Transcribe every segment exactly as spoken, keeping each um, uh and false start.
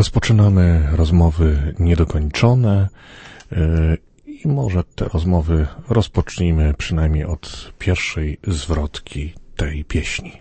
Rozpoczynamy rozmowy niedokończone i może te rozmowy rozpocznijmy przynajmniej od pierwszej zwrotki tej pieśni.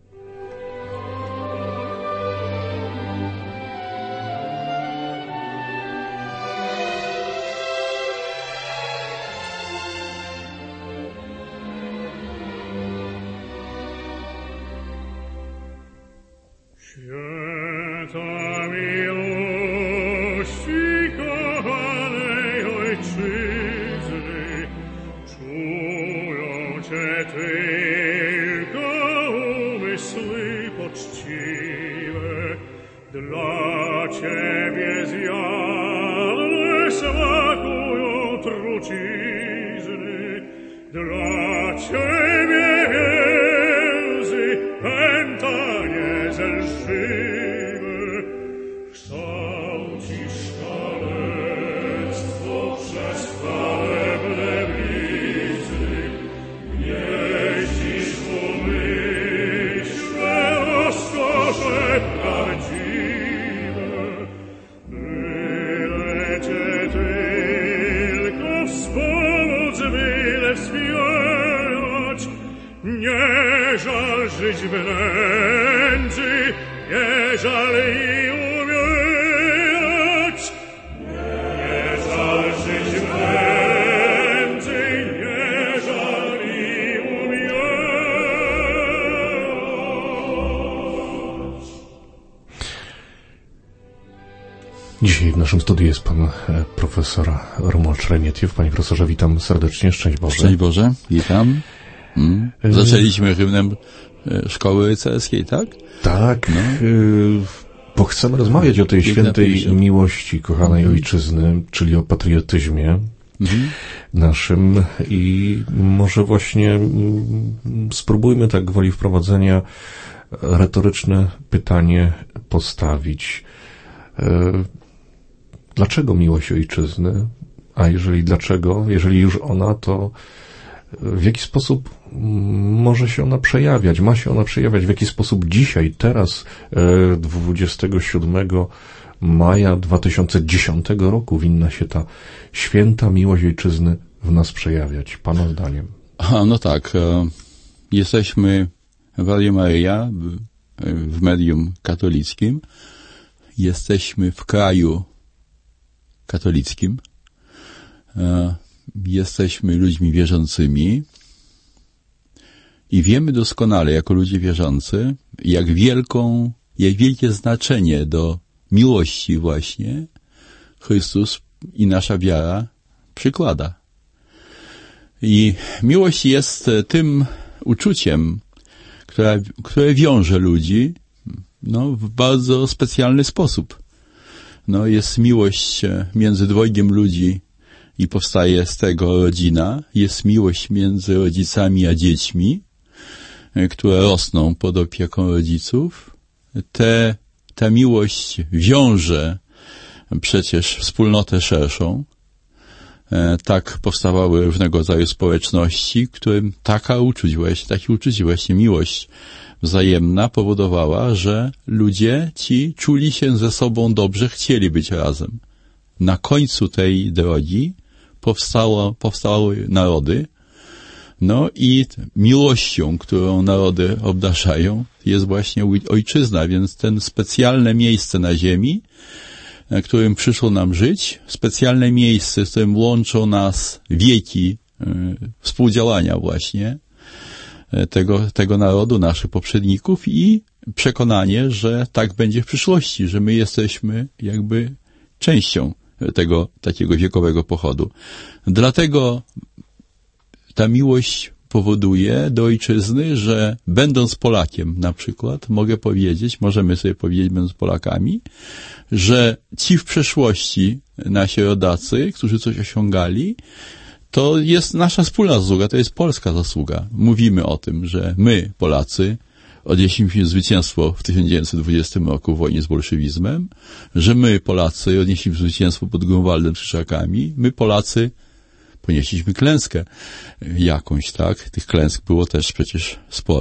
Dzisiaj w naszym studiu jest pan e, profesor Romuald Szremietiew. Panie profesorze, witam serdecznie. Szczęść Boże. Szczęść Boże, witam. Mm. Zaczęliśmy hymnem e, Szkoły Rycerskiej, tak? Tak, no. e, bo chcemy rozmawiać o tej świętej miłości kochanej mm. ojczyzny, czyli o patriotyzmie mm. naszym i może właśnie m, spróbujmy tak gwoli wprowadzenia retoryczne pytanie postawić. E, Dlaczego miłość ojczyzny? A jeżeli dlaczego, jeżeli już ona, to w jaki sposób może się ona przejawiać? Ma się ona przejawiać? W jaki sposób dzisiaj, teraz, dwudziestego siódmego maja dwa tysiące dziesiątego roku winna się ta święta miłość ojczyzny w nas przejawiać? Pana zdaniem. A, no tak. E, jesteśmy w Radio Maryja, w, w medium katolickim. Jesteśmy w kraju katolickim. E, jesteśmy ludźmi wierzącymi i wiemy doskonale, jako ludzie wierzący, jak wielką, jak wielkie znaczenie do miłości właśnie Chrystus i nasza wiara przykłada. I miłość jest tym uczuciem, które, które wiąże ludzi no, w bardzo specjalny sposób. No, jest miłość między dwojgiem ludzi i powstaje z tego rodzina. Jest miłość między rodzicami a dziećmi, które rosną pod opieką rodziców. Te, ta miłość wiąże przecież wspólnotę szerszą. Tak powstawały różnego rodzaju społeczności, którym taka uczuć właśnie, takie uczucie właśnie miłość wzajemna powodowała, że ludzie ci czuli się ze sobą dobrze, chcieli być razem. Na końcu tej drogi powstało, powstały narody, no i miłością, którą narody obdarzają, jest właśnie ojczyzna, więc ten specjalne miejsce na ziemi, na którym przyszło nam żyć, specjalne miejsce, z którym łączą nas wieki y, współdziałania właśnie, Tego, tego narodu, naszych poprzedników i przekonanie, że tak będzie w przyszłości, że my jesteśmy jakby częścią tego takiego wiekowego pochodu. Dlatego ta miłość powoduje do ojczyzny, że będąc Polakiem na przykład, mogę powiedzieć, możemy sobie powiedzieć, będąc Polakami, że ci w przeszłości nasi rodacy, którzy coś osiągali, to jest nasza wspólna zasługa, to jest polska zasługa. Mówimy o tym, że my, Polacy, odnieśliśmy zwycięstwo w tysiąc dziewięćset dwudziestym roku w wojnie z bolszewizmem, że my, Polacy, odnieśliśmy zwycięstwo pod Grunwaldem z Krzyżakami, my, Polacy, ponieśliśmy klęskę jakąś, tak? Tych klęsk było też przecież sporo.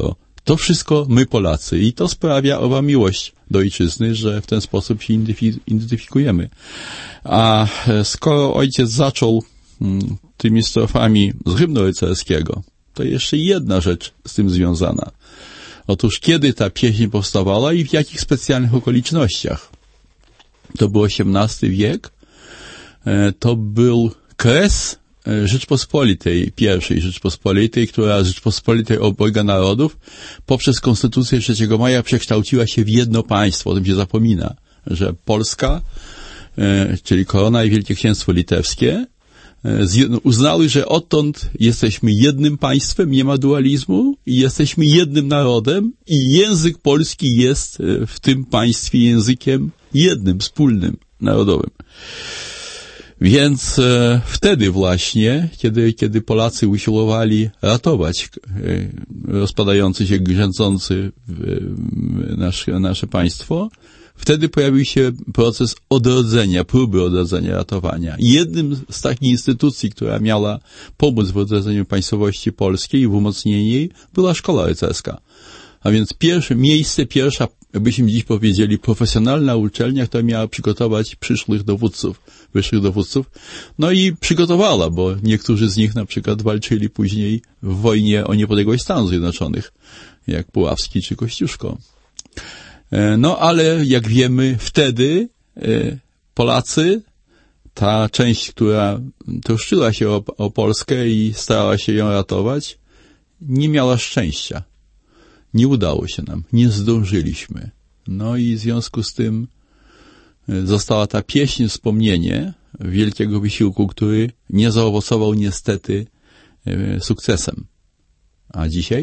To wszystko my Polacy i to sprawia owa miłość do ojczyzny, że w ten sposób się identyfikujemy. A skoro ojciec zaczął mm, tymi strofami z hymnu rycerskiego, to jeszcze jedna rzecz z tym związana. Otóż kiedy ta pieśń powstawała i w jakich specjalnych okolicznościach? To był osiemnasty wiek, to był kres Rzeczpospolitej, pierwszej Rzeczpospolitej, która Rzeczpospolitej obojga narodów poprzez Konstytucję trzeciego maja przekształciła się w jedno państwo. O tym się zapomina, że Polska, czyli Korona i Wielkie Księstwo Litewskie uznały, że odtąd jesteśmy jednym państwem, nie ma dualizmu i jesteśmy jednym narodem i język polski jest w tym państwie językiem jednym, wspólnym, narodowym. Więc e, wtedy właśnie, kiedy, kiedy Polacy usiłowali ratować e, rozpadający się, grzędzący e, nasze, nasze państwo, wtedy pojawił się proces odrodzenia, próby odrodzenia, ratowania. Jednym z takich instytucji, która miała pomóc w odrodzeniu państwowości polskiej i w umocnieniu jej, była szkoła rycerska. A więc pierwsze miejsce, pierwsza, jakbyśmy dziś powiedzieli, profesjonalna uczelnia, która miała przygotować przyszłych dowódców, wyższych dowódców. No i przygotowała, bo niektórzy z nich na przykład walczyli później w wojnie o niepodległość Stanów Zjednoczonych, jak Puławski czy Kościuszko. No ale jak wiemy, wtedy Polacy, ta część, która troszczyła się o, o Polskę i starała się ją ratować, nie miała szczęścia. Nie udało się nam, nie zdążyliśmy. No i w związku z tym została ta pieśń, wspomnienie wielkiego wysiłku, który nie zaowocował niestety sukcesem. A dzisiaj?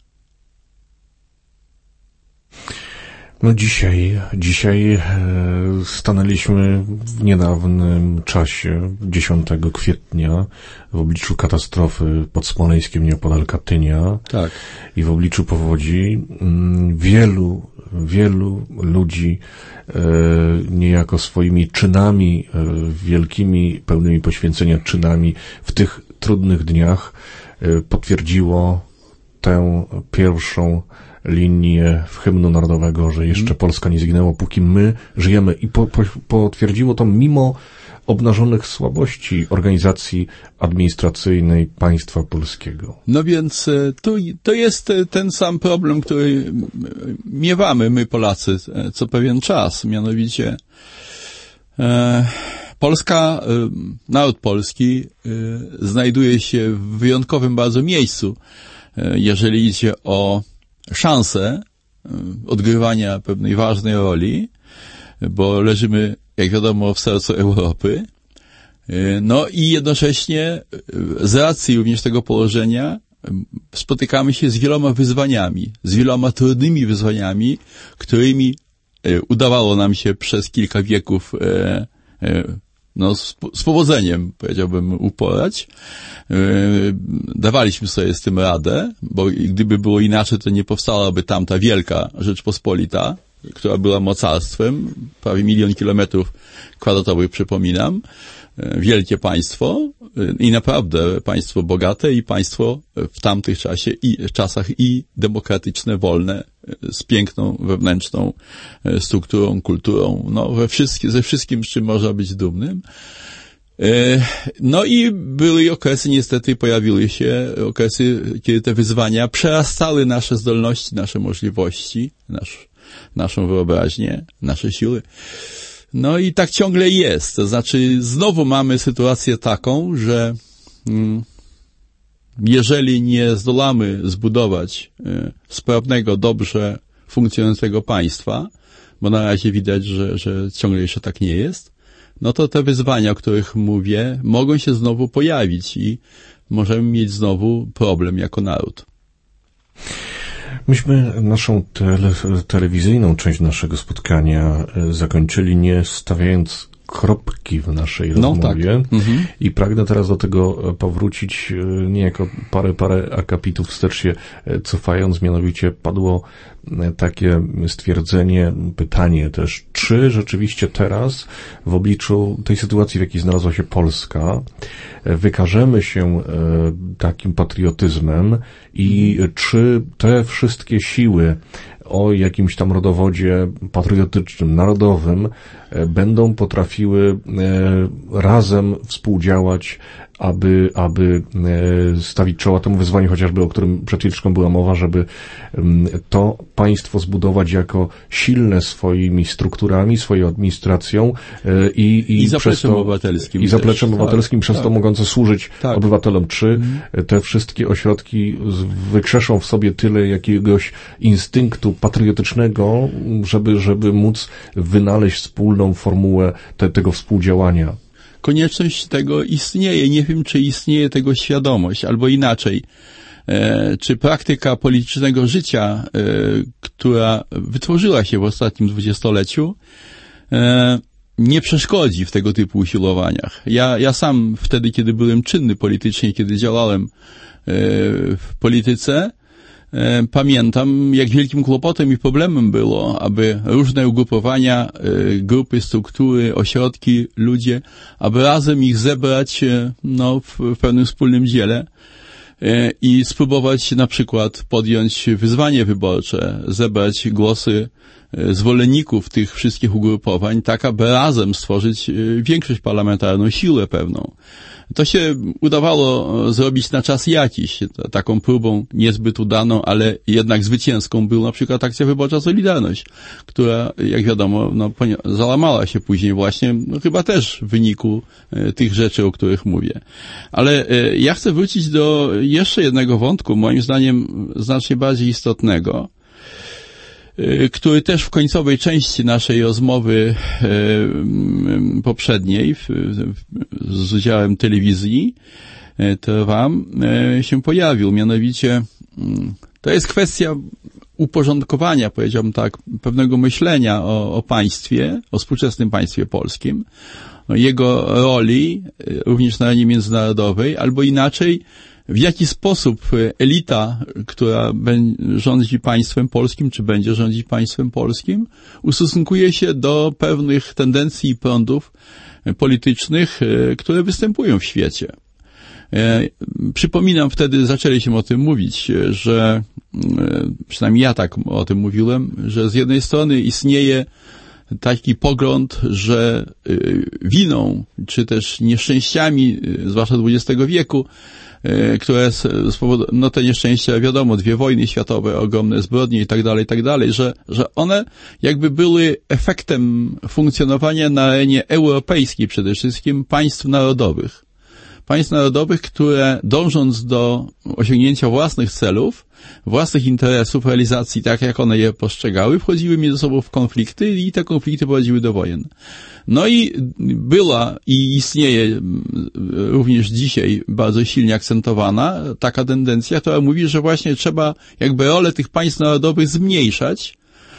No dzisiaj, dzisiaj stanęliśmy w niedawnym czasie, dziesiątego kwietnia, w obliczu katastrofy pod Smoleńskiem, nieopodal Katynia. Tak. I w obliczu powodzi wielu, wielu ludzi niejako swoimi czynami, wielkimi, pełnymi poświęcenia czynami w tych trudnych dniach potwierdziło tę pierwszą linię w hymnu narodowego, że jeszcze Polska nie zginęła, póki my żyjemy. I po, po, potwierdziło to mimo obnażonych słabości organizacji administracyjnej państwa polskiego. No więc tu, to jest ten sam problem, który miewamy my Polacy co pewien czas. Mianowicie e, Polska, e, naród polski e, znajduje się w wyjątkowym bardzo miejscu, e, jeżeli idzie o szansę odgrywania pewnej ważnej roli, bo leżymy, jak wiadomo, w sercu Europy. No i jednocześnie z racji również tego położenia spotykamy się z wieloma wyzwaniami, z wieloma trudnymi wyzwaniami, którymi udawało nam się przez kilka wieków no, z, z powodzeniem, powiedziałbym, uporać. Dawaliśmy sobie z tym radę, bo gdyby było inaczej, to nie powstałaby tam ta wielka Rzeczpospolita, która była mocarstwem, prawie milion kilometrów kwadratowych, przypominam, wielkie państwo i naprawdę państwo bogate i państwo w tamtych czasie i czasach i demokratyczne, wolne, z piękną wewnętrzną strukturą, kulturą, no we wszystkim, ze wszystkim, z czym można być dumnym. No i były okresy, niestety pojawiły się okresy, kiedy te wyzwania przerastały nasze zdolności, nasze możliwości, nasz, naszą wyobraźnię, nasze siły. No i tak ciągle jest. To znaczy, znowu mamy sytuację taką, że mm, jeżeli nie zdolamy zbudować y, sprawnego, dobrze funkcjonującego państwa, bo na razie widać, że, że ciągle jeszcze tak nie jest, no to te wyzwania, o których mówię, mogą się znowu pojawić i możemy mieć znowu problem jako naród. Myśmy naszą tele, telewizyjną część naszego spotkania zakończyli nie stawiając kropki w naszej no, rozmowie tak. mhm. i pragnę teraz do tego powrócić niejako parę, parę akapitów wstecz się cofając, mianowicie padło takie stwierdzenie, pytanie też, czy rzeczywiście teraz w obliczu tej sytuacji, w jakiej znalazła się Polska, wykażemy się takim patriotyzmem i czy te wszystkie siły o jakimś tam rodowodzie patriotycznym, narodowym będą potrafiły razem współdziałać, aby, aby stawić czoła temu wyzwaniu, chociażby o którym przed chwileczką była mowa, żeby to państwo zbudować jako silne swoimi strukturami, swoją administracją i, i, I zapleczem to, obywatelskim. I zapleczem też. obywatelskim, tak, przez tak. to mogące służyć tak. obywatelom. Czy mhm. te wszystkie ośrodki wykrzeszą w sobie tyle jakiegoś instynktu patriotycznego, żeby, żeby móc wynaleźć wspólną formułę te, tego współdziałania? Konieczność tego istnieje. Nie wiem, czy istnieje tego świadomość, albo inaczej. E, czy praktyka politycznego życia, e, która wytworzyła się w ostatnim dwudziestoleciu, e, nie przeszkodzi w tego typu usiłowaniach. Ja, ja sam wtedy, kiedy byłem czynny politycznie, kiedy działałem e, w polityce, e, pamiętam, jak wielkim kłopotem i problemem było, aby różne ugrupowania, e, grupy, struktury, ośrodki, ludzie, aby razem ich zebrać e, no, w, w pewnym wspólnym dziele e, i spróbować na przykład podjąć wyzwanie wyborcze, zebrać głosy zwolenników tych wszystkich ugrupowań, tak aby razem stworzyć większość parlamentarną, siłę pewną. To się udawało zrobić na czas jakiś. Taką próbą niezbyt udaną, ale jednak zwycięską był na przykład akcja wyborcza Solidarność, która, jak wiadomo, no, załamała się później właśnie, no, chyba też w wyniku tych rzeczy, o których mówię. Ale ja chcę wrócić do jeszcze jednego wątku, moim zdaniem znacznie bardziej istotnego, który też w końcowej części naszej rozmowy e, poprzedniej w, w, z udziałem telewizji e, to wam e, się pojawił. Mianowicie to jest kwestia uporządkowania, powiedziałbym tak, pewnego myślenia o, o państwie, o współczesnym państwie polskim, o jego roli również na arenie międzynarodowej, albo inaczej, w jaki sposób elita, która rządzi państwem polskim, czy będzie rządzić państwem polskim, ustosunkuje się do pewnych tendencji i prądów politycznych, które występują w świecie. Przypominam, wtedy zaczęliśmy o tym mówić, że przynajmniej ja tak o tym mówiłem, że z jednej strony istnieje taki pogląd, że winą, czy też nieszczęściami, zwłaszcza dwudziestego wieku, które z powodu, no te nieszczęścia, wiadomo, dwie wojny światowe, ogromne zbrodnie i tak dalej, i tak dalej, że, że one jakby były efektem funkcjonowania na arenie europejskiej przede wszystkim państw narodowych. Państw narodowych, które dążąc do osiągnięcia własnych celów, własnych interesów, realizacji tak, jak one je postrzegały, wchodziły między sobą w konflikty i te konflikty prowadziły do wojen. No i była i istnieje również dzisiaj bardzo silnie akcentowana taka tendencja, która mówi, że właśnie trzeba jakby rolę tych państw narodowych zmniejszać,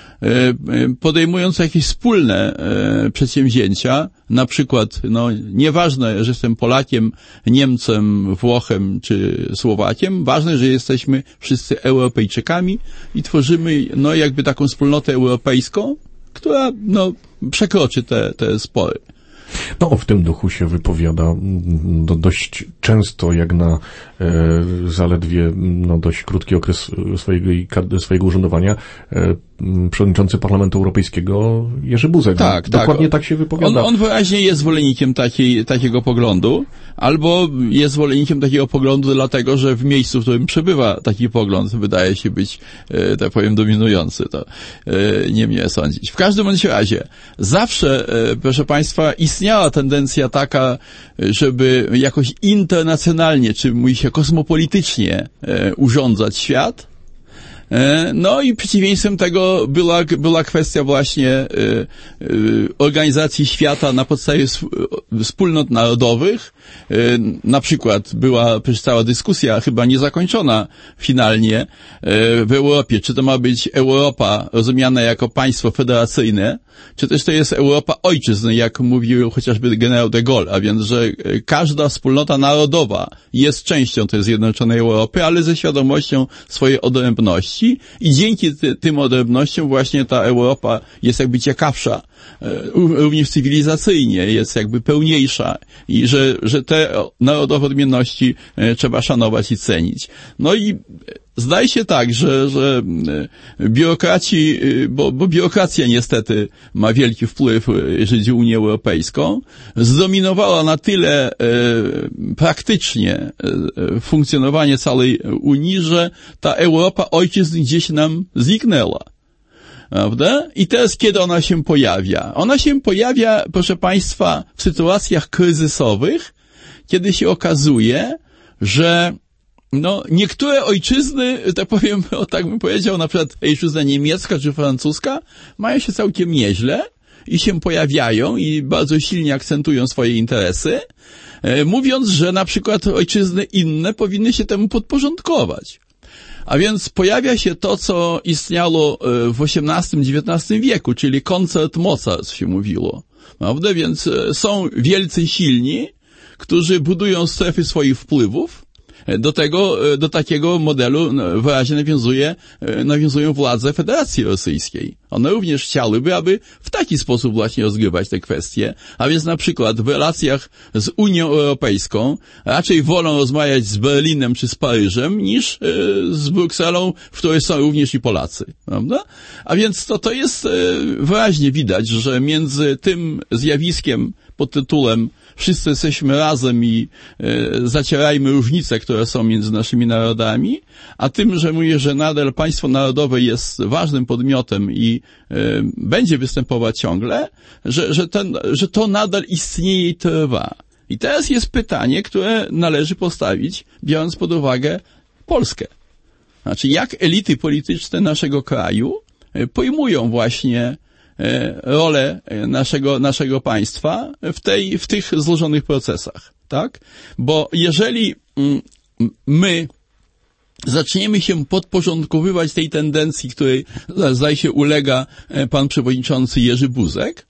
podejmując jakieś wspólne przedsięwzięcia, na przykład, no, nieważne, że jestem Polakiem, Niemcem, Włochem czy Słowakiem, ważne, że jesteśmy wszyscy Europejczykami i tworzymy, no, jakby taką wspólnotę europejską, która, no, przekroczy te, te spory. No, w tym duchu się wypowiada do, dość często, jak na e, zaledwie no, dość krótki okres swojego, swojego urzędowania e, przewodniczący Parlamentu Europejskiego Jerzy Buzek. Tak, Dokładnie tak. tak się wypowiada. On, on wyraźnie jest zwolennikiem takiej, takiego poglądu, albo jest zwolennikiem takiego poglądu dlatego, że w miejscu, w którym przebywa taki pogląd, wydaje się być, e, tak powiem, dominujący. To e, nie mnie sądzić. W każdym bądź razie, zawsze, e, proszę Państwa, istniała tendencja taka, żeby jakoś internacjonalnie, czy mówi się kosmopolitycznie, e, urządzać świat, No i przeciwieństwem tego była, była kwestia właśnie organizacji świata na podstawie wspólnot narodowych. Na przykład była przecież cała dyskusja, chyba niezakończona finalnie w Europie, czy to ma być Europa rozumiana jako państwo federacyjne, czy też to jest Europa ojczyzny, jak mówił chociażby generał de Gaulle, a więc, że każda wspólnota narodowa jest częścią tej zjednoczonej Europy, ale ze świadomością swojej odrębności i dzięki ty, tym odrębnościom właśnie ta Europa jest jakby ciekawsza, również cywilizacyjnie jest jakby pełniejsza i że, że te narodowe odmienności trzeba szanować i cenić. No i zdaje się tak, że, że biurokraci, bo, bo biurokracja niestety ma wielki wpływ, jeżeli chodzi o Unię Europejską, zdominowała na tyle e, praktycznie e, funkcjonowanie całej Unii, że ta Europa ojczyzn gdzieś nam zniknęła. Prawda? I teraz kiedy ona się pojawia? Ona się pojawia, proszę Państwa, w sytuacjach kryzysowych, kiedy się okazuje, że no, niektóre ojczyzny, tak powiem, o tak bym powiedział, na przykład ojczyzna niemiecka czy francuska, mają się całkiem nieźle i się pojawiają i bardzo silnie akcentują swoje interesy, mówiąc, że na przykład ojczyzny inne powinny się temu podporządkować. A więc pojawia się to, co istniało w osiemnastym dziewiętnastym wieku, czyli koncert mocarstw się mówiło. Prawda? Więc są wielcy silni, którzy budują strefy swoich wpływów. Do tego, do takiego modelu wyraźnie nawiązuje, nawiązują władze Federacji Rosyjskiej. One również chciałyby, aby w taki sposób właśnie rozgrywać te kwestie, a więc na przykład w relacjach z Unią Europejską raczej wolą rozmawiać z Berlinem czy z Paryżem niż z Brukselą, w której są również i Polacy, prawda? A więc to, to jest wyraźnie widać, że między tym zjawiskiem pod tytułem wszyscy jesteśmy razem i e, zacierajmy różnice, które są między naszymi narodami, a tym, że mówię, że nadal państwo narodowe jest ważnym podmiotem i e, będzie występować ciągle, że, że, ten, że to nadal istnieje i trwa. I teraz jest pytanie, które należy postawić, biorąc pod uwagę Polskę. Znaczy, jak elity polityczne naszego kraju e, pojmują właśnie rolę naszego, naszego państwa w tej, w tych złożonych procesach, tak? Bo jeżeli my zaczniemy się podporządkowywać tej tendencji, której zdaje się ulega pan przewodniczący Jerzy Buzek,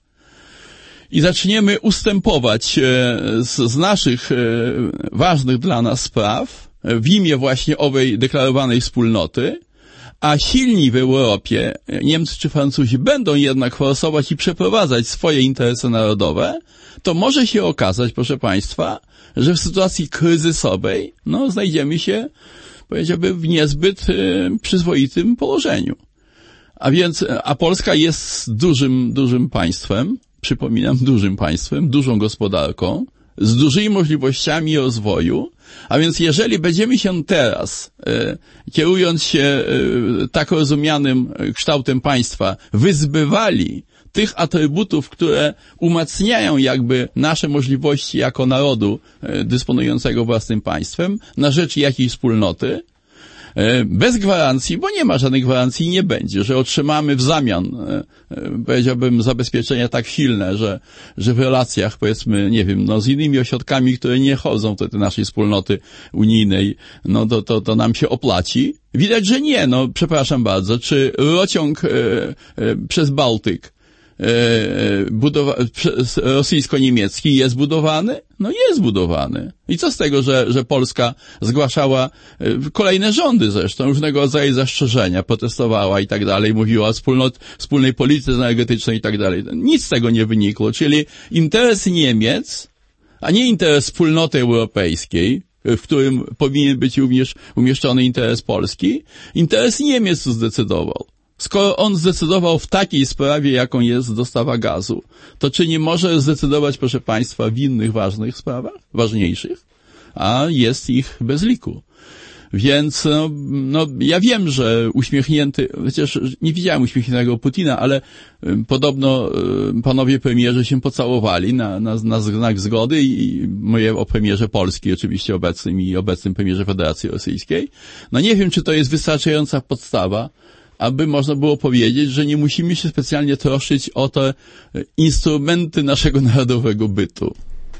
i zaczniemy ustępować z, z naszych ważnych dla nas spraw w imię właśnie owej deklarowanej wspólnoty, a silni w Europie, Niemcy czy Francuzi, będą jednak forsować i przeprowadzać swoje interesy narodowe, to może się okazać, proszę Państwa, że w sytuacji kryzysowej, no, znajdziemy się, powiedziałbym, w niezbyt y, przyzwoitym położeniu. A więc, a Polska jest dużym, dużym państwem, przypominam, dużym państwem, dużą gospodarką, z dużymi możliwościami rozwoju, a więc jeżeli będziemy się teraz, e, kierując się e, tak rozumianym kształtem państwa, wyzbywali tych atrybutów, które umacniają jakby nasze możliwości jako narodu e, dysponującego własnym państwem na rzecz jakiejś wspólnoty, bez gwarancji, bo nie ma żadnej gwarancji i nie będzie, że otrzymamy w zamian, powiedziałbym, zabezpieczenia tak silne, że, że w relacjach, powiedzmy, nie wiem, no z innymi ośrodkami, które nie chodzą do tej naszej wspólnoty unijnej, no to, to, to nam się opłaci. Widać, że nie, no przepraszam bardzo, czy rurociąg e, e, przez Bałtyk budowa- rosyjsko-niemiecki jest budowany? No jest budowany. I co z tego, że, że Polska zgłaszała kolejne rządy zresztą, różnego rodzaju zastrzeżenia, protestowała i tak dalej, mówiła o wspólnot, wspólnej polityce energetycznej i tak dalej. Nic z tego nie wynikło, czyli interes Niemiec, a nie interes wspólnoty europejskiej, w którym powinien być również umieszczony interes Polski, interes Niemiec tu zdecydował. Skoro on zdecydował w takiej sprawie, jaką jest dostawa gazu, to czy nie może zdecydować, proszę Państwa, w innych ważnych sprawach, ważniejszych? A jest ich bez liku. Więc no, no ja wiem, że uśmiechnięty, chociaż nie widziałem uśmiechniętego Putina, ale podobno panowie premierzy się pocałowali na, na, na znak zgody i mówię o premierze Polski, oczywiście obecnym i obecnym premierze Federacji Rosyjskiej. No nie wiem, czy to jest wystarczająca podstawa, aby można było powiedzieć, że nie musimy się specjalnie troszczyć o te instrumenty naszego narodowego bytu.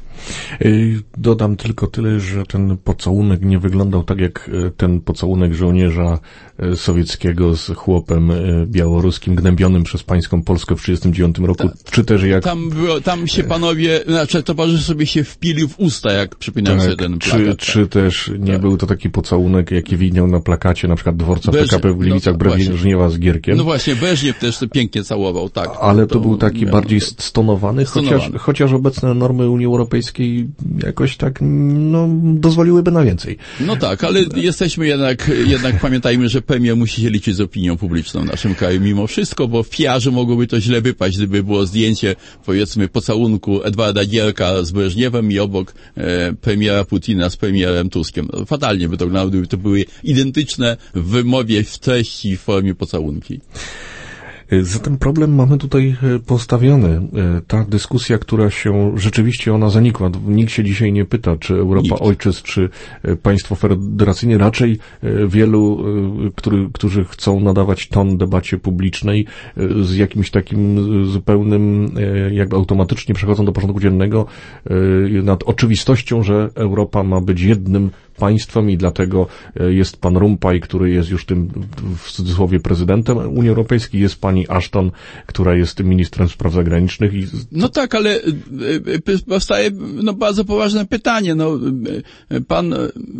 Dodam tylko tyle, że ten pocałunek nie wyglądał tak jak ten pocałunek żołnierza sowieckiego z chłopem białoruskim gnębionym przez pańską Polskę w trzydziestym dziewiątym roku, Ta, czy też jak... Tam, było, tam się panowie, znaczy towarzysze sobie się wpili w usta, jak przypominam tak, sobie ten plakat. Czy, tak. czy też nie tak. był to taki pocałunek, jaki widniał na plakacie na przykład dworca Breż... P K P w Gliwicach, no, Breżniewa z Gierkiem. No właśnie, Breżniew też pięknie całował, tak. Ale to, to był taki miał... bardziej stonowany, stonowany. Chociaż, chociaż obecne normy Unii Europejskiej jakoś tak, no, dozwoliłyby na więcej. No tak, ale jesteśmy jednak, jednak pamiętajmy, że premier musi się liczyć z opinią publiczną w naszym kraju mimo wszystko, bo w P R ze mogłoby to źle wypaść, gdyby było zdjęcie, powiedzmy, pocałunku Edwarda Gierka z Breżniewem i obok e, premiera Putina z premierem Tuskiem. No, fatalnie by to wyglądało, gdyby to były identyczne w wymowie, w treści i w formie pocałunki. Zatem problem mamy tutaj postawiony. Ta dyskusja, która się, rzeczywiście ona zanikła. Nikt się dzisiaj nie pyta, czy Europa Nikt. Ojczyzn, czy państwo federacyjne. Raczej wielu, który, którzy chcą nadawać ton debacie publicznej z jakimś takim zupełnym, jakby automatycznie przechodzą do porządku dziennego nad oczywistością, że Europa ma być jednym państwem i dlatego jest pan Rumpaj, który jest już tym w cudzysłowie prezydentem Unii Europejskiej, jest pani Ashton, która jest ministrem spraw zagranicznych. I... No tak, ale powstaje no, bardzo poważne pytanie. No, pan,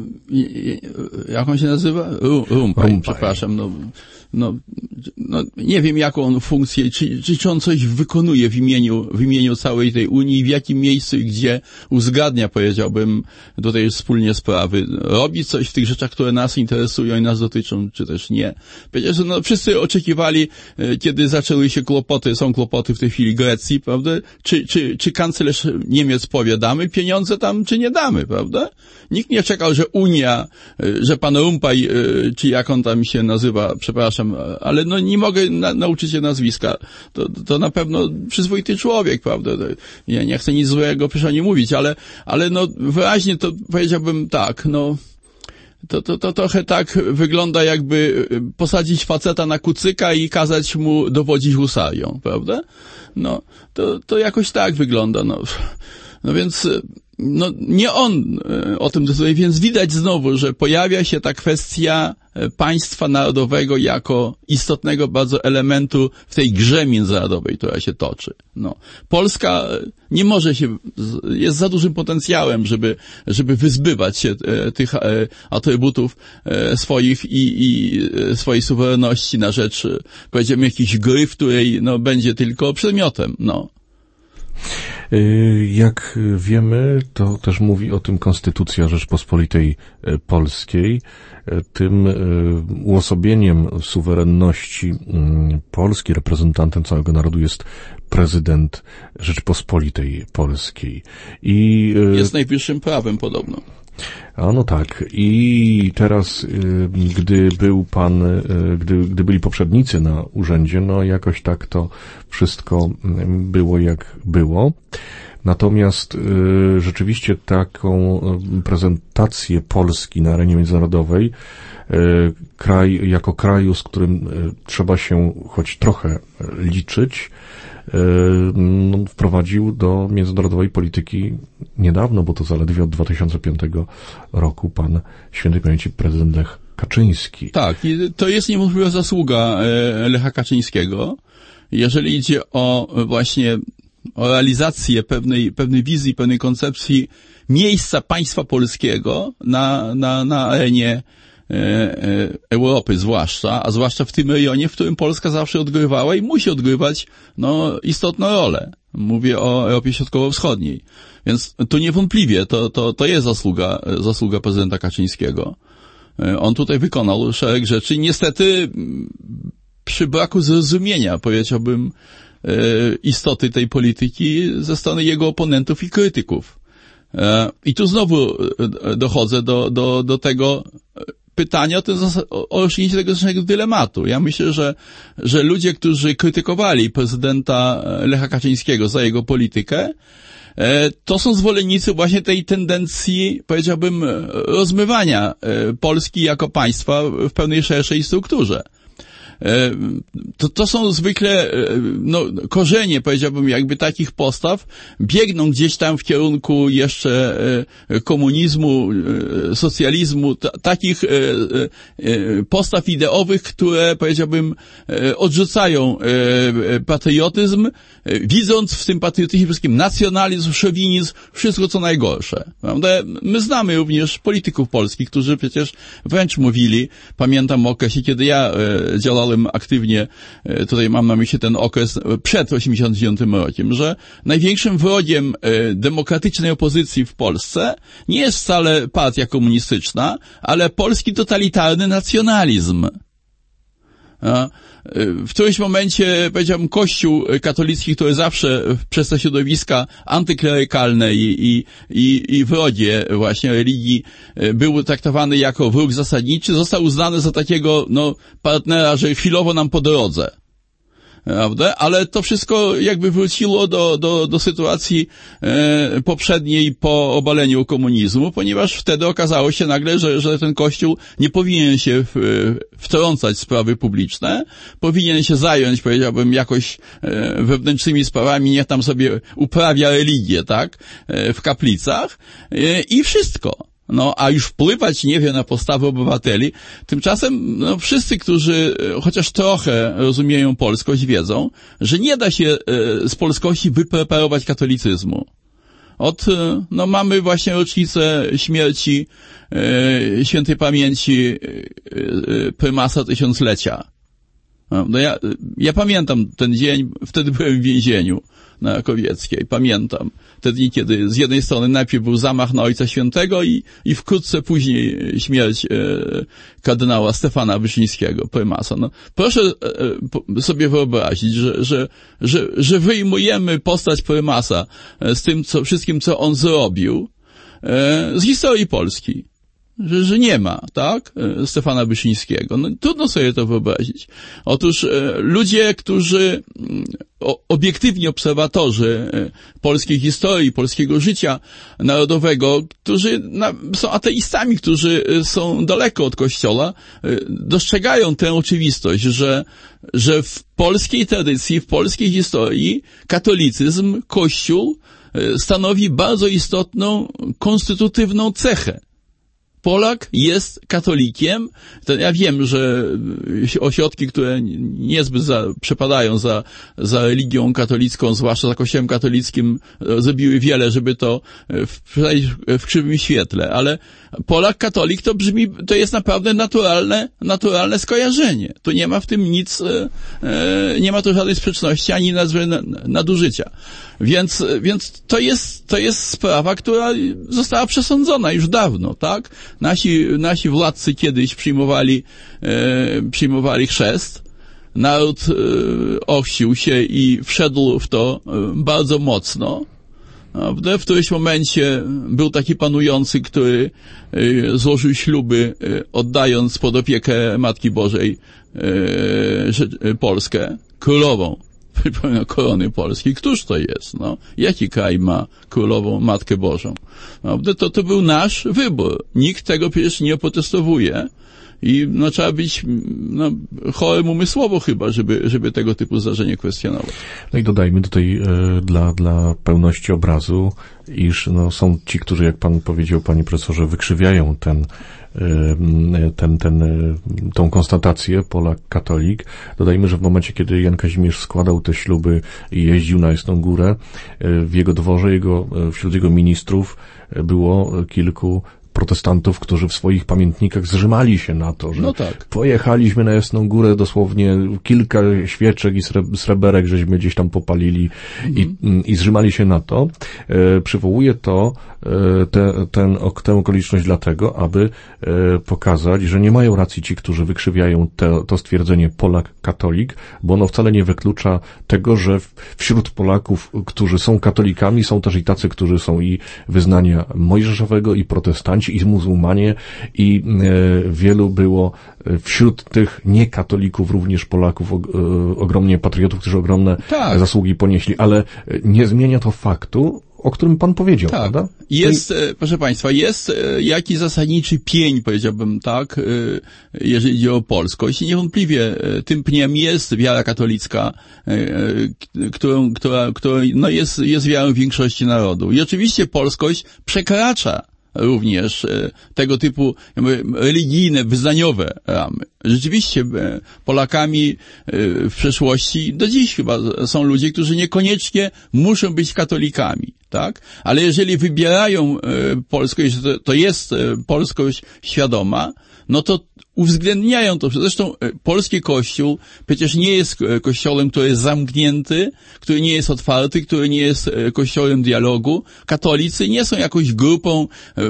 jak on się nazywa? Rumpaj, Rumpaj. przepraszam. No, no, no, nie wiem, jaką on funkcję, czy, czy on coś wykonuje w imieniu, w imieniu całej tej Unii, w jakim miejscu i gdzie uzgadnia, powiedziałbym, tutaj wspólnie sprawy. Robi coś w tych rzeczach, które nas interesują i nas dotyczą, czy też nie. Przecież no, wszyscy oczekiwali, kiedy zaczęły się kłopoty, są kłopoty w tej chwili Grecji, prawda? Czy, czy, czy kanclerz Niemiec powie, damy pieniądze tam, czy nie damy, prawda? Nikt nie czekał, że Unia, że pan Rumpaj, czy jak on tam się nazywa, przepraszam, ale no nie mogę na, nauczyć się nazwiska. To, to na pewno przyzwoity człowiek, prawda? Ja nie chcę nic złego proszę nie mówić, ale, ale no wyraźnie to powiedziałbym tak, no to, to, to trochę tak wygląda, jakby posadzić faceta na kucyka i kazać mu dowodzić husarią, prawda? No, to, to jakoś tak wygląda, no. No więc, no nie on o tym decyduje, więc widać znowu, że pojawia się ta kwestia państwa narodowego jako istotnego bardzo elementu w tej grze międzynarodowej, która się toczy. No. Polska nie może się, jest za dużym potencjałem, żeby, żeby wyzbywać się tych atrybutów swoich i, i swojej suwerenności na rzecz, powiedziałbym, jakiejś gry, w której no, będzie tylko przedmiotem, no. Jak wiemy, to też mówi o tym Konstytucja Rzeczpospolitej Polskiej. Tym uosobieniem suwerenności Polski, reprezentantem całego narodu jest prezydent Rzeczpospolitej Polskiej. I jest najwyższym prawem podobno. A no tak. I teraz, gdy był pan, gdy, gdy byli poprzednicy na urzędzie, no jakoś tak to wszystko było jak było. Natomiast y, rzeczywiście taką prezentację Polski na arenie międzynarodowej, y, kraj, jako kraju, z którym y, trzeba się choć trochę liczyć, y, no, wprowadził do międzynarodowej polityki niedawno, bo to zaledwie od dwa tysiące piątego roku pan świętej pamięci prezydent Lech Kaczyński. Tak, i to jest niewątpliwa zasługa e, Lecha Kaczyńskiego, jeżeli idzie o właśnie o realizację pewnej, pewnej wizji, pewnej koncepcji miejsca państwa polskiego na, na, na arenie e, e, Europy zwłaszcza, a zwłaszcza w tym rejonie, w którym Polska zawsze odgrywała i musi odgrywać no, istotną rolę. Mówię o Europie Środkowo-Wschodniej. Więc tu niewątpliwie to, to, to jest zasługa, zasługa prezydenta Kaczyńskiego. On tutaj wykonał szereg rzeczy. Niestety przy braku zrozumienia, powiedziałbym, istoty tej polityki ze strony jego oponentów i krytyków. I tu znowu dochodzę do, do, do tego, pytanie o, ten, o, o rozstrzygnięcie tego zasadniczego dylematu. Ja myślę, że, że ludzie, którzy krytykowali prezydenta Lecha Kaczyńskiego za jego politykę, to są zwolennicy właśnie tej tendencji, powiedziałbym, rozmywania Polski jako państwa w pewnej szerszej strukturze. To, to są zwykle no, korzenie, powiedziałbym, jakby takich postaw biegną gdzieś tam w kierunku jeszcze komunizmu, socjalizmu, t- takich postaw ideowych, które, powiedziałbym, odrzucają patriotyzm, widząc w tym patriotyzmie wszystkim nacjonalizm, szowinizm, wszystko co najgorsze. Prawda? My znamy również polityków polskich, którzy przecież wręcz mówili, pamiętam okresie, kiedy ja działałem aktywnie, tutaj mam na myśli ten okres przed osiemdziesiątym dziewiątym rokiem, że największym wrogiem demokratycznej opozycji w Polsce nie jest wcale partia komunistyczna, ale polski totalitarny nacjonalizm. W którymś momencie, powiedziałbym, Kościół katolicki, który zawsze przez te środowiska antyklerykalne i, i, i, i wrogie właśnie religii był traktowany jako wróg zasadniczy, został uznany za takiego, no, partnera, że chwilowo nam po drodze. Prawda? Ale to wszystko jakby wróciło do, do, do sytuacji e, poprzedniej po obaleniu komunizmu, ponieważ wtedy okazało się nagle, że, że ten Kościół nie powinien się w, wtrącać w sprawy publiczne, powinien się zająć, powiedziałbym, jakoś e, wewnętrznymi sprawami, niech tam sobie uprawia religię, tak, e, w kaplicach e, i wszystko. No, a już wpływać nie wie na postawy obywateli. Tymczasem, no, wszyscy, którzy chociaż trochę rozumieją polskość, wiedzą, że nie da się e, z polskości wypreparować katolicyzmu. Od, e, no, mamy właśnie rocznicę śmierci e, świętej pamięci e, e, prymasa tysiąclecia. No, ja, ja pamiętam ten dzień, wtedy byłem w więzieniu na Rakowieckiej, pamiętam te dni, kiedy z jednej strony najpierw był zamach na Ojca Świętego i, i wkrótce później śmierć e, kardynała Stefana Wyszyńskiego, prymasa. No, proszę e, sobie wyobrazić, że, że, że, że wyjmujemy postać prymasa z tym, co, wszystkim, co on zrobił e, z historii Polski. Że, że nie ma, tak, Stefana Wyszyńskiego. No, trudno sobie to wyobrazić. Otóż e, ludzie, którzy, o, obiektywni obserwatorzy e, polskiej historii, polskiego życia narodowego, którzy na, są ateistami, którzy są daleko od Kościoła, e, dostrzegają tę oczywistość, że, że w polskiej tradycji, w polskiej historii katolicyzm, Kościół e, stanowi bardzo istotną, konstytutywną cechę. Polak jest katolikiem. To ja wiem, że ośrodki, które niezbyt za, przepadają za, za religią katolicką, zwłaszcza za kościołem katolickim, zrobiły wiele, żeby to wprowadzić w krzywym świetle, ale Polak katolik to brzmi, to jest naprawdę naturalne, naturalne skojarzenie. Tu nie ma w tym nic, e, nie ma tu żadnej sprzeczności, ani nazwy nadużycia. Więc, więc to jest, to jest sprawa, która została przesądzona już dawno, tak? Nasi, nasi władcy kiedyś przyjmowali, e, przyjmowali chrzest. Naród e, ochrzcił się i wszedł w to e, bardzo mocno. W którymś momencie był taki panujący, który e, złożył śluby, e, oddając pod opiekę Matki Bożej e, Polskę, królową. Przypomnę, korony polskiej. Któż to jest? No, jaki kraj ma królową Matkę Bożą? No, to, to był nasz wybór. Nikt tego przecież nie oprotestowuje. I no, trzeba być no, chorym umysłowo chyba, żeby, żeby tego typu zdarzenie kwestionować. No i dodajmy tutaj e, dla, dla pełności obrazu, iż no, są ci, którzy, jak pan powiedział, panie profesorze, wykrzywiają ten, e, ten, ten, e, tą konstatację Polak katolik. Dodajmy, że w momencie, kiedy Jan Kazimierz składał te śluby i jeździł na Jasną Górę, e, w jego dworze, jego, wśród jego ministrów e, było kilku protestantów, którzy w swoich pamiętnikach zrzymali się na to, że no tak. Pojechaliśmy na Jasną Górę, dosłownie kilka świeczek i sreberek żeśmy gdzieś tam popalili mhm. i, i zrzymali się na to. E, przywołuję to, e, te, ten, tę okoliczność dlatego, aby e, pokazać, że nie mają racji ci, którzy wykrzywiają te, to stwierdzenie Polak katolik, bo ono wcale nie wyklucza tego, że wśród Polaków, którzy są katolikami, są też i tacy, którzy są i wyznania mojżeszowego, i protestanci, i muzułmanie, i e, wielu było wśród tych niekatolików, również Polaków, o, e, ogromnie patriotów, którzy ogromne tak. zasługi ponieśli, ale nie zmienia to faktu, o którym pan powiedział, tak. prawda? Jest, I... proszę państwa, jest jakiś zasadniczy pień, powiedziałbym tak, jeżeli chodzi o polskość. I niewątpliwie tym pniem jest wiara katolicka, którą, która, która no jest, jest wiarą większości narodu. I oczywiście polskość przekracza również tego typu jakby, religijne, wyznaniowe ramy. Rzeczywiście Polakami w przeszłości, do dziś chyba są ludzie, którzy niekoniecznie muszą być katolikami, tak? Ale jeżeli wybierają polskość, to, to jest polskość świadoma, no to uwzględniają to. Zresztą polski kościół przecież nie jest kościołem, który jest zamknięty, który nie jest otwarty, który nie jest kościołem dialogu. Katolicy nie są jakąś grupą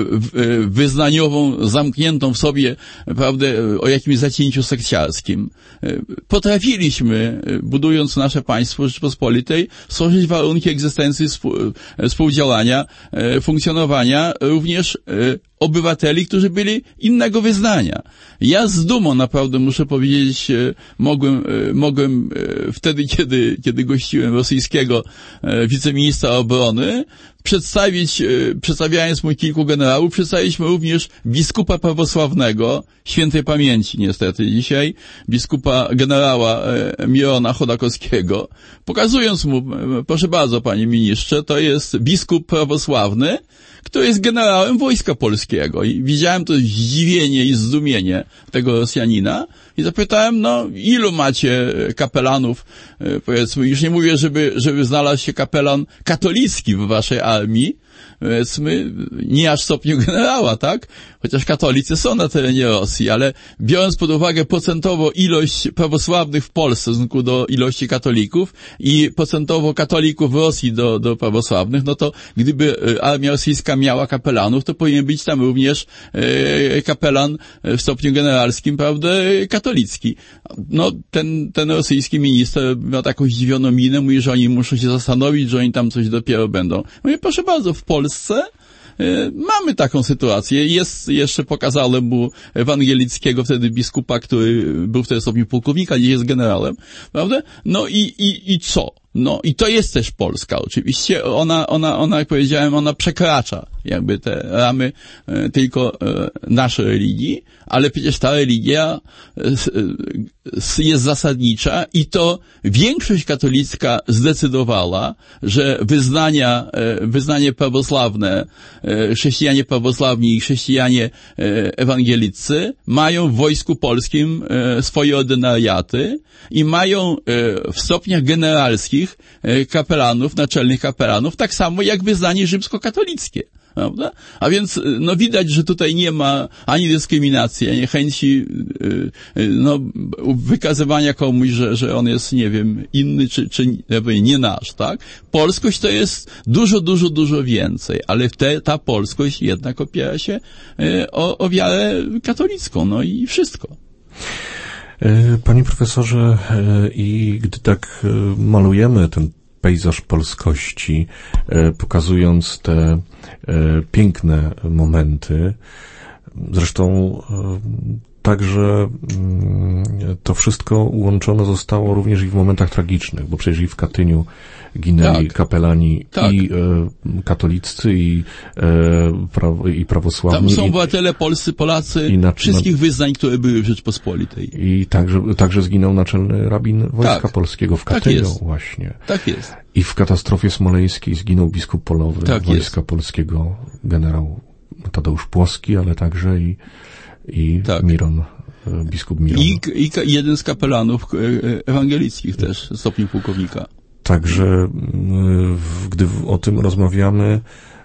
wyznaniową, zamkniętą w sobie, prawda, o jakimś zacięciu sekciarskim. Potrafiliśmy, budując nasze państwo Rzeczypospolitej, stworzyć warunki egzystencji, współdziałania, funkcjonowania również obywateli, którzy byli innego wyznania. Ja z dumą naprawdę muszę powiedzieć, mogłem, mogłem wtedy, kiedy, kiedy gościłem rosyjskiego wiceministra obrony, przedstawić, przedstawiając mu kilku generałów, przedstawić mu również biskupa prawosławnego, świętej pamięci niestety dzisiaj, biskupa generała Mirona Chodakowskiego, pokazując mu, proszę bardzo panie ministrze, to jest biskup prawosławny, który jest generałem Wojska Polskiego. I widziałem to zdziwienie i zdumienie tego Rosjanina i zapytałem, no, ilu macie kapelanów, powiedzmy, już nie mówię, żeby, żeby znalazł się kapelan katolicki w waszej armii, powiedzmy, nie aż stopniu generała, tak? Chociaż katolicy są na terenie Rosji, ale biorąc pod uwagę procentowo ilość prawosławnych w Polsce w stosunku do ilości katolików i procentowo katolików w Rosji do, do prawosławnych, no to gdyby armia rosyjska miała kapelanów, to powinien być tam również e, kapelan w stopniu generalskim, prawda, katolicki. No, ten, ten rosyjski minister miał taką zdziwioną minę, mówi, że oni muszą się zastanowić, że oni tam coś dopiero będą. Mówię, proszę bardzo, w Polsce mamy taką sytuację. Jest, jeszcze pokazałem mu ewangelickiego wtedy biskupa, który był w tym stopniu pułkownika, dziś jest generałem, prawda? No i, i, i co? No i to jest też Polska oczywiście. Ona, ona, ona, jak powiedziałem, ona przekracza jakby te ramy e, tylko e, naszej religii, ale przecież ta religia e, jest zasadnicza i to większość katolicka zdecydowała, że wyznania, e, wyznanie prawosławne, e, chrześcijanie prawosławni i chrześcijanie e, ewangelicy mają w Wojsku Polskim e, swoje ordynariaty i mają e, w stopniach generalskich kapelanów, naczelnych kapelanów, tak samo jak wyznanie rzymskokatolickie. Prawda? A więc, no widać, że tutaj nie ma ani dyskryminacji, ani chęci, no, wykazywania komuś, że, że on jest, nie wiem, inny, czy, czy nie nasz, tak? Polskość to jest dużo, dużo, dużo więcej, ale te, ta polskość jednak opiera się o, o wiarę katolicką, no i wszystko. Panie profesorze, i gdy tak malujemy ten pejzaż polskości, pokazując te piękne momenty, zresztą także to wszystko ułączone zostało również i w momentach tragicznych, bo przecież i w Katyniu ginęli tak. kapelani tak. i e, katoliccy, i, e, pra, i prawosławni. Tam są obywatele polscy, Polacy, i na, wszystkich na, wyznań, które były w Rzeczpospolitej. I także, także zginął naczelny rabin Wojska tak. Polskiego w Katyniu tak właśnie. Tak jest. I w katastrofie smoleńskiej zginął biskup polowy tak Wojska jest. Polskiego, generał Tadeusz Płoski, ale także i i tak. Miron, biskup Miron. I, I jeden z kapelanów ewangelickich też, stopniu pułkownika. Także, gdy o tym rozmawiamy,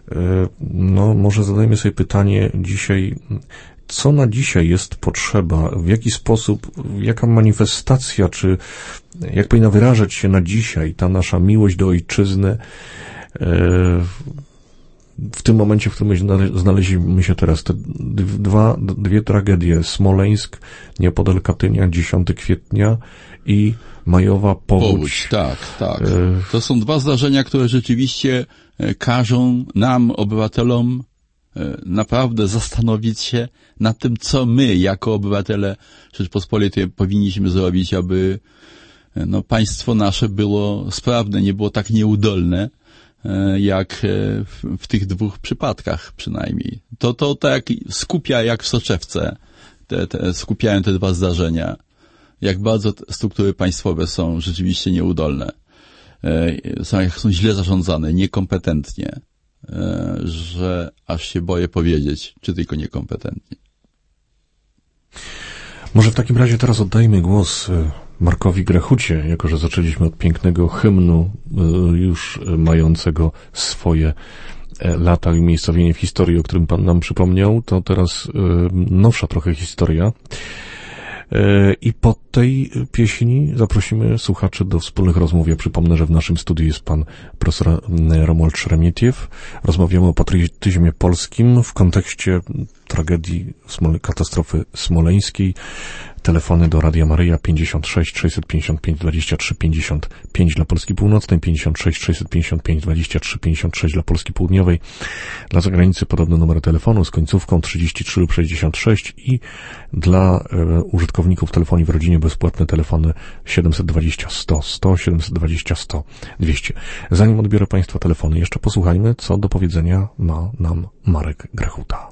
no może zadajmy sobie pytanie dzisiaj, co na dzisiaj jest potrzeba, w jaki sposób, jaka manifestacja, czy jak powinna wyrażać się na dzisiaj ta nasza miłość do ojczyzny w tym momencie, w którym znaleźliśmy się teraz, te dwa, dwie tragedie, Smoleńsk, niepodal Katynia, dziesiątego kwietnia i majowa powódź. Powódź, tak, tak. To są dwa zdarzenia, które rzeczywiście każą nam, obywatelom, naprawdę zastanowić się nad tym, co my, jako obywatele Rzeczpospolitej, powinniśmy zrobić, aby no, państwo nasze było sprawne, nie było tak nieudolne, jak w, w tych dwóch przypadkach przynajmniej. To, to tak skupia jak w soczewce, te, te, skupiają te dwa zdarzenia, jak bardzo struktury państwowe są rzeczywiście nieudolne, są, jak są źle zarządzane, niekompetentnie, że aż się boję powiedzieć, czy tylko niekompetentnie. Może w takim razie teraz oddajmy głos Markowi Grechucie, jako że zaczęliśmy od pięknego hymnu już mającego swoje lata i umiejscowienie w historii, o którym Pan nam przypomniał, to teraz nowsza trochę historia. I po tej pieśni zaprosimy słuchaczy do wspólnych rozmów. Ja przypomnę, że w naszym studiu jest pan profesor Romuald Szeremietiew. Rozmawiamy o patriotyzmie polskim w kontekście tragedii, katastrofy smoleńskiej. Telefony do Radia Maryja pięćdziesiąt sześć sześćset pięćdziesiąt pięć dwadzieścia trzy pięćdziesiąt pięć dla Polski Północnej, pięćdziesiąt sześć sześćset pięćdziesiąt pięć dwadzieścia trzy pięćdziesiąt sześć dla Polski Południowej. Dla zagranicy podobny numer telefonu z końcówką trzydzieści trzy lub sześćdziesiąt sześć i dla e, użytkowników telefonii w rodzinie bezpłatne telefony siedemset dwadzieścia sto sto, siedemset dwadzieścia sto dwieście. Zanim odbiorę Państwa telefony, jeszcze posłuchajmy, co do powiedzenia ma nam Marek Grechuta.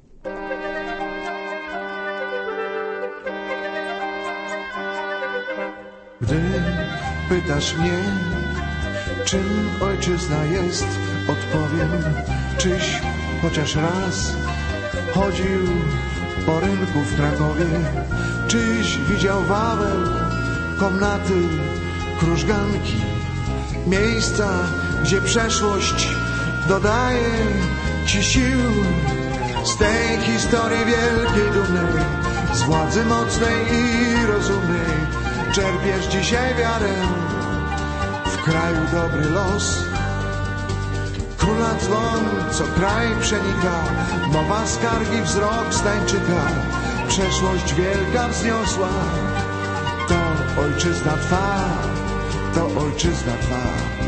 Gdy pytasz mnie, czym ojczyzna jest, odpowiem, czyś chociaż raz chodził po rynku w Krakowie, czyś widział Wawel, komnaty, krużganki, miejsca, gdzie przeszłość dodaje ci sił. Z tej historii wielkiej dumy, z władzy mocnej i rozumnej, czerpiesz dzisiaj wiarę w kraju dobry los. Króla dzwon, co kraj przenika, mowa skargi, wzrok Stańczyka, przeszłość wielka wzniosła. To ojczyzna twa, to ojczyzna twa.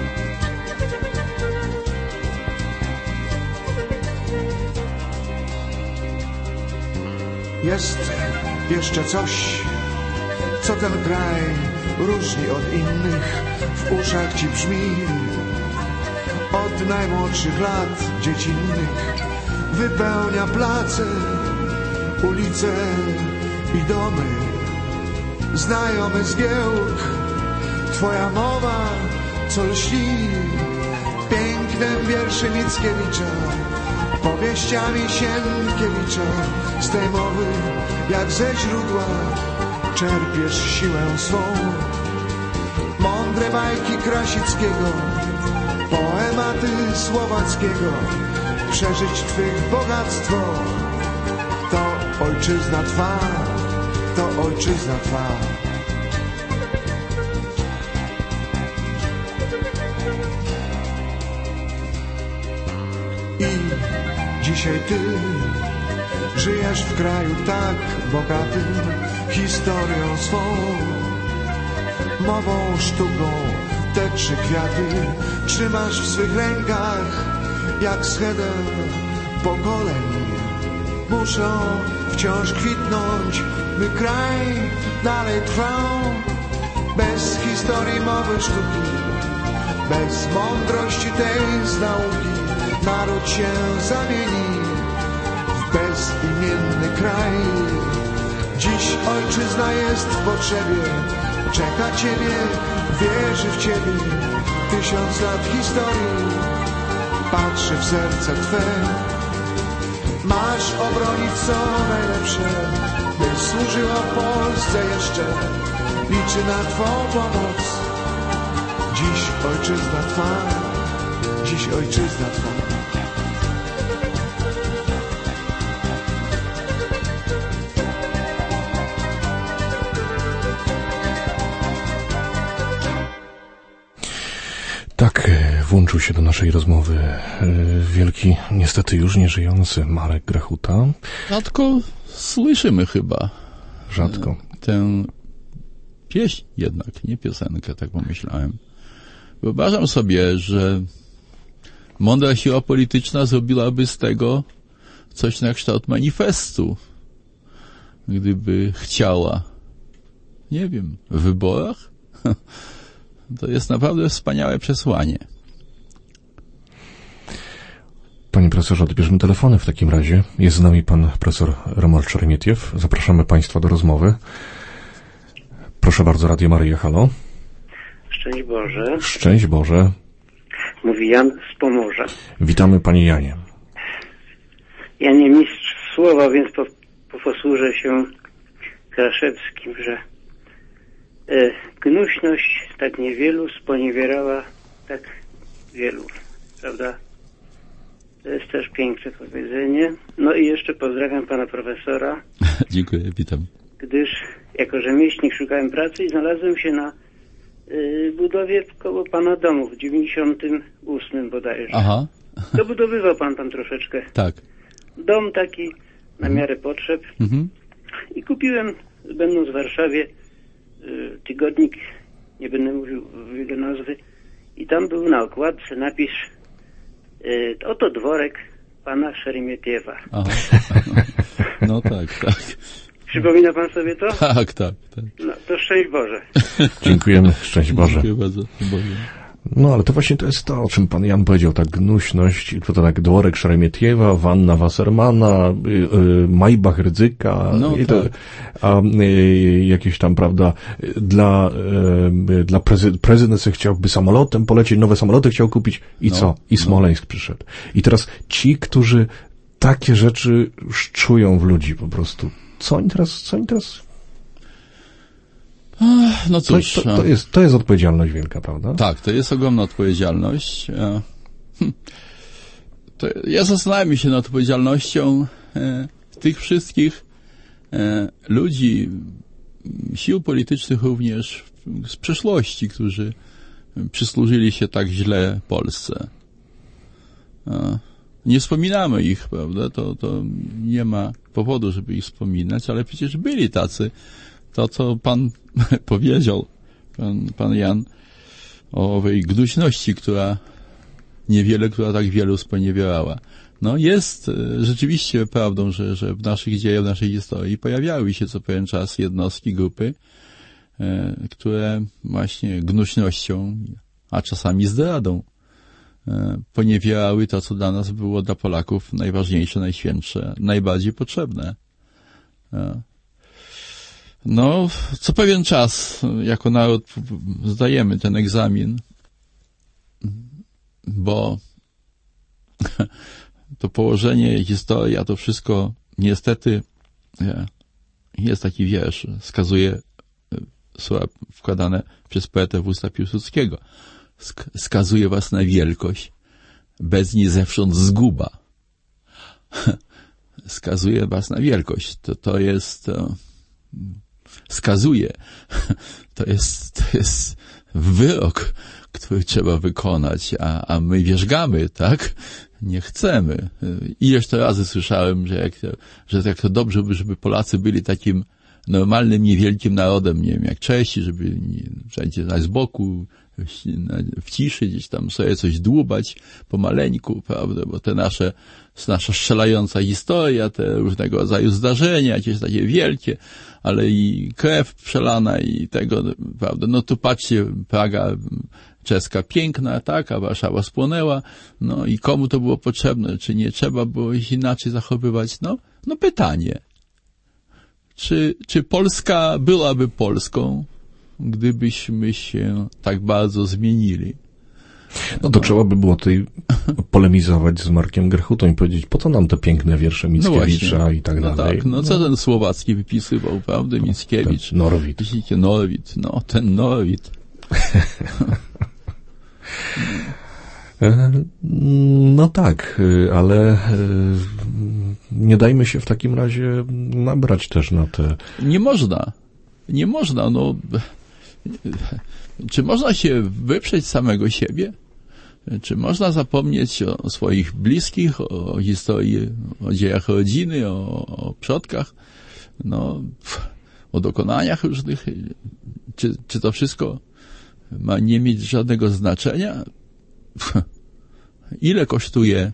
Jest jeszcze coś, co ten kraj różni od innych, w uszach ci brzmi. Od najmłodszych lat dziecinnych wypełnia place, ulice i domy. Znajomy zgiełk, twoja mowa, co lśni pięknem wierszy Mickiewicza, powieściami Sienkiewicza. Z tej mowy, jak ze źródła, czerpiesz siłę swą. Mądre bajki Krasickiego, poematy Słowackiego, przeżyć twych bogactwo. To ojczyzna twa, to ojczyzna twa. I dzisiaj ty żyjesz w kraju tak bogatym historią swą, mową, sztuką. Te trzy kwiaty trzymasz w swych rękach, jak schedę pokoleń. Muszą wciąż kwitnąć, by kraj dalej trwał. Bez historii, mowy, sztuki, bez mądrości tej z nauki, naród się zamieni w bezimienny kraj. Dziś ojczyzna jest w potrzebie, czeka ciebie, wierzy w ciebie. Tysiąc lat historii patrzy w serce twe. Masz obronić co najlepsze, by służyło Polsce jeszcze. Liczy na twą pomoc. Dziś ojczyzna twa, dziś ojczyzna twa. Tak, włączył się do naszej rozmowy wielki, niestety już nieżyjący Marek Grechuta. Rzadko słyszymy chyba. Rzadko. Tę pieśń jednak, nie piosenkę, tak pomyślałem. Wyobrażam sobie, że mądra siła polityczna zrobiłaby z tego coś na kształt manifestu, gdyby chciała. Nie wiem, w wyborach? To jest naprawdę wspaniałe przesłanie. Panie profesorze, odbierzmy telefony w takim razie. Jest z nami pan profesor Romuald Szeremietiew. Zapraszamy państwa do rozmowy. Proszę bardzo, Radio Maryja, halo. Szczęść Boże. Szczęść Boże. Mówi Jan z Pomorza. Witamy panie Janie. Ja nie mistrz słowa, więc po, po posłużę się Kraszewskim, że e, gnuśność tak niewielu sponiewierała tak wielu, prawda? To jest też piękne powiedzenie. No i jeszcze pozdrawiam pana profesora. Dziękuję, witam. Gdyż jako rzemieślnik szukałem pracy i znalazłem się na y, budowie koło pana domu w dziewięćdziesiątym ósmym bodajże. Aha. Dobudowywał pan tam troszeczkę. Tak. Dom taki na miarę potrzeb. Mhm. I kupiłem, będąc w Warszawie, y, tygodnik, nie będę mówił jego nazwy, i tam był na okładce napis y, oto dworek pana Szeremietiewa. Aha. No tak, tak. Przypomina pan sobie to? Tak, tak, tak. No, to szczęść Boże. Dziękujemy, szczęść Boże. Dziękuję bardzo. Boże. No, ale to właśnie to jest to, o czym pan Jan powiedział, ta gnuśność, to, to tak dworek Szeremietiewa, wanna Wassermana, y, y, Maybach Rydzyka, no, i to, tak. a y, jakieś tam, prawda, dla, y, dla prezy, prezydent sobie chciałby samolotem polecieć, nowe samoloty chciał kupić i no, co? I Smoleńsk no. przyszedł. I teraz ci, którzy takie rzeczy szczują w ludzi po prostu, co oni teraz, co oni teraz... No cóż. To, to, to, jest, to jest odpowiedzialność wielka, prawda? Tak, to jest ogromna odpowiedzialność. To ja zastanawiam się nad odpowiedzialnością tych wszystkich ludzi, sił politycznych również z przeszłości, którzy przysłużyli się tak źle Polsce. Nie wspominamy ich, prawda? To, to nie ma powodu, żeby ich wspominać, ale przecież byli tacy. To, co pan powiedział, pan, pan Jan, o owej gnuśności, która niewiele, która tak wielu sponiewierała. No jest rzeczywiście prawdą, że, że w naszych dziejach, w naszej historii pojawiały się co pewien czas jednostki, grupy, e, które właśnie gnuśnością, a czasami zdradą, e, poniewierały to, co dla nas było, dla Polaków najważniejsze, najświętsze, najbardziej potrzebne. E, No, co pewien czas jako naród zdajemy ten egzamin, bo to położenie, historia, to wszystko niestety, jest taki wiersz, skazuje słowa wkładane przez poetę w usta Piłsudskiego. Skazuje was na wielkość, bez niej zewsząd zguba. Skazuje was na wielkość. To, to jest... skazuje. To jest, to jest wyrok, który trzeba wykonać, a, a my wierzgamy, tak? Nie chcemy. Ileż to razy słyszałem, że jak, że jak to dobrze by, żeby Polacy byli takim normalnym, niewielkim narodem, nie wiem, jak Czesi, żeby nie, wszędzie z boku, w ciszy gdzieś tam sobie coś dłubać pomaleńku, prawda, bo te nasze, nasza strzelająca historia, te różnego rodzaju zdarzenia, jakieś takie wielkie, ale i krew przelana i tego, prawda, no tu patrzcie, Praga czeska piękna, tak, a Warszawa spłonęła, no i komu to było potrzebne, czy nie trzeba było się inaczej zachowywać, no, no pytanie, czy, czy Polska byłaby Polską, gdybyśmy się tak bardzo zmienili? No to no. trzeba by było tutaj polemizować z Markiem Grechutą i powiedzieć, po co nam te piękne wiersze Mickiewicza no i tak no dalej. Tak, no, no co ten Słowacki wypisywał, prawda, no, Mickiewicz? Norwid. Norwid, no ten Norwid. No tak, ale nie dajmy się w takim razie nabrać też na te... Nie można. Nie można, no... Czy można się wyprzeć samego siebie? Czy można zapomnieć o swoich bliskich, o historii, o dziejach rodziny, o, o przodkach, no, o dokonaniach różnych? Czy, czy to wszystko ma nie mieć żadnego znaczenia? Ile kosztuje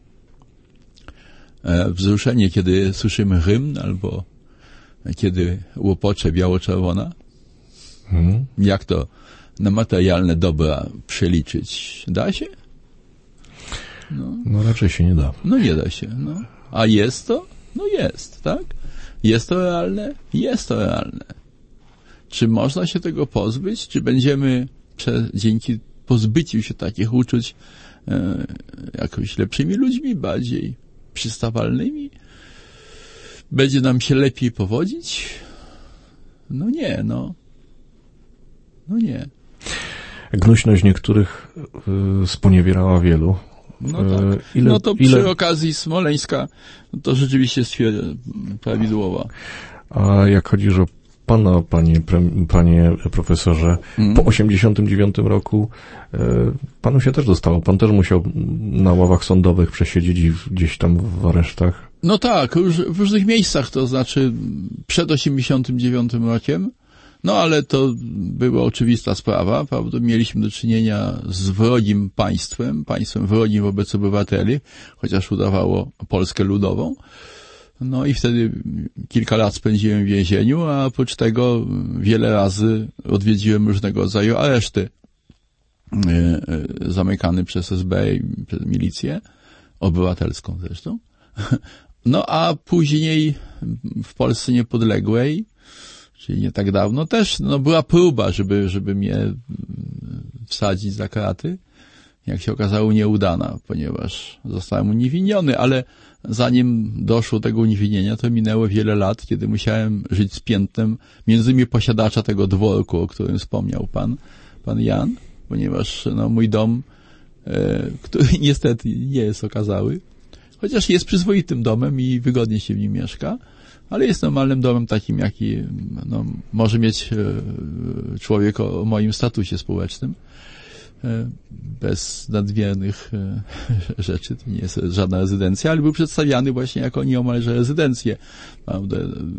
wzruszenie, kiedy słyszymy hymn, albo kiedy łopocze biało-czerwona? Hmm. Jak to na materialne dobra przeliczyć? Da się? No. no raczej się nie da. No nie da się. No. A jest to? No jest, tak? Jest to realne? Jest to realne. Czy można się tego pozbyć? Czy będziemy prze, dzięki pozbyciu się takich uczuć e, jakoś lepszymi ludźmi, bardziej przystawalnymi? Będzie nam się lepiej powodzić? No nie, no. No nie. Gnuśność niektórych y, sponiewierała wielu. No tak. Ile, no to przy ile... okazji Smoleńska to rzeczywiście stwierdza prawidłowa. A jak chodzisz o pana, panie, pre, panie profesorze, mm. po osiemdziesiątym dziewiątym roku y, panu się też dostało. Pan też musiał na ławach sądowych przesiedzieć gdzieś tam w aresztach. No tak, w różnych miejscach, to znaczy przed osiemdziesiątym dziewiątym rokiem. No ale to była oczywista sprawa, prawda? Mieliśmy do czynienia z wrogim państwem, państwem wrogim wobec obywateli, chociaż udawało Polskę ludową. No i wtedy kilka lat spędziłem w więzieniu, a oprócz tego wiele razy odwiedziłem różnego rodzaju areszty zamykany przez S B i przez milicję, obywatelską zresztą. No a później w Polsce niepodległej, czyli nie tak dawno, też no, była próba, żeby, żeby mnie wsadzić za kraty. Jak się okazało, nieudana, ponieważ zostałem uniewinniony, ale zanim doszło do tego uniewinnienia, to minęło wiele lat, kiedy musiałem żyć z piętnem, między innymi posiadacza tego dworku, o którym wspomniał pan, pan Jan, ponieważ no, mój dom, e, który niestety nie jest okazały, chociaż jest przyzwoitym domem i wygodnie się w nim mieszka, ale jest normalnym domem takim, jaki no, może mieć e, człowiek o, o moim statusie społecznym, e, bez nadmiernych e, rzeczy. To nie jest żadna rezydencja, ale był przedstawiany właśnie jako nieomalże rezydencję. Prawda?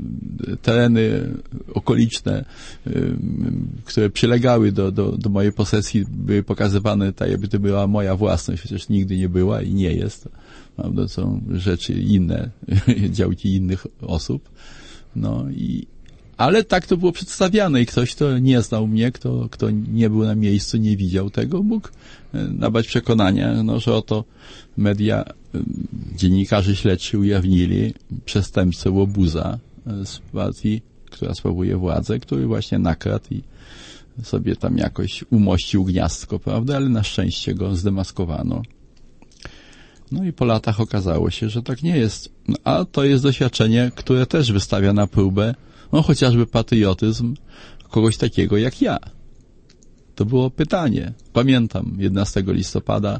Tereny okoliczne, e, które przylegały do, do, do mojej posesji, były pokazywane tak, jakby to była moja własność, chociaż nigdy nie była i nie jest. Prawda, są rzeczy inne, działki innych osób. No i, ale tak to było przedstawiane i ktoś, kto nie znał mnie, kto, kto nie był na miejscu, nie widział tego, mógł nabrać przekonania, no, że oto media, dziennikarze śledczy ujawnili przestępcę łobuza z partii, która sprawuje władzę, który właśnie nakradł i sobie tam jakoś umościł gniazdko, prawda, ale na szczęście go zdemaskowano. No i po latach okazało się, że tak nie jest. A to jest doświadczenie, które też wystawia na próbę, no chociażby patriotyzm kogoś takiego jak ja. To było pytanie. Pamiętam jedenastego listopada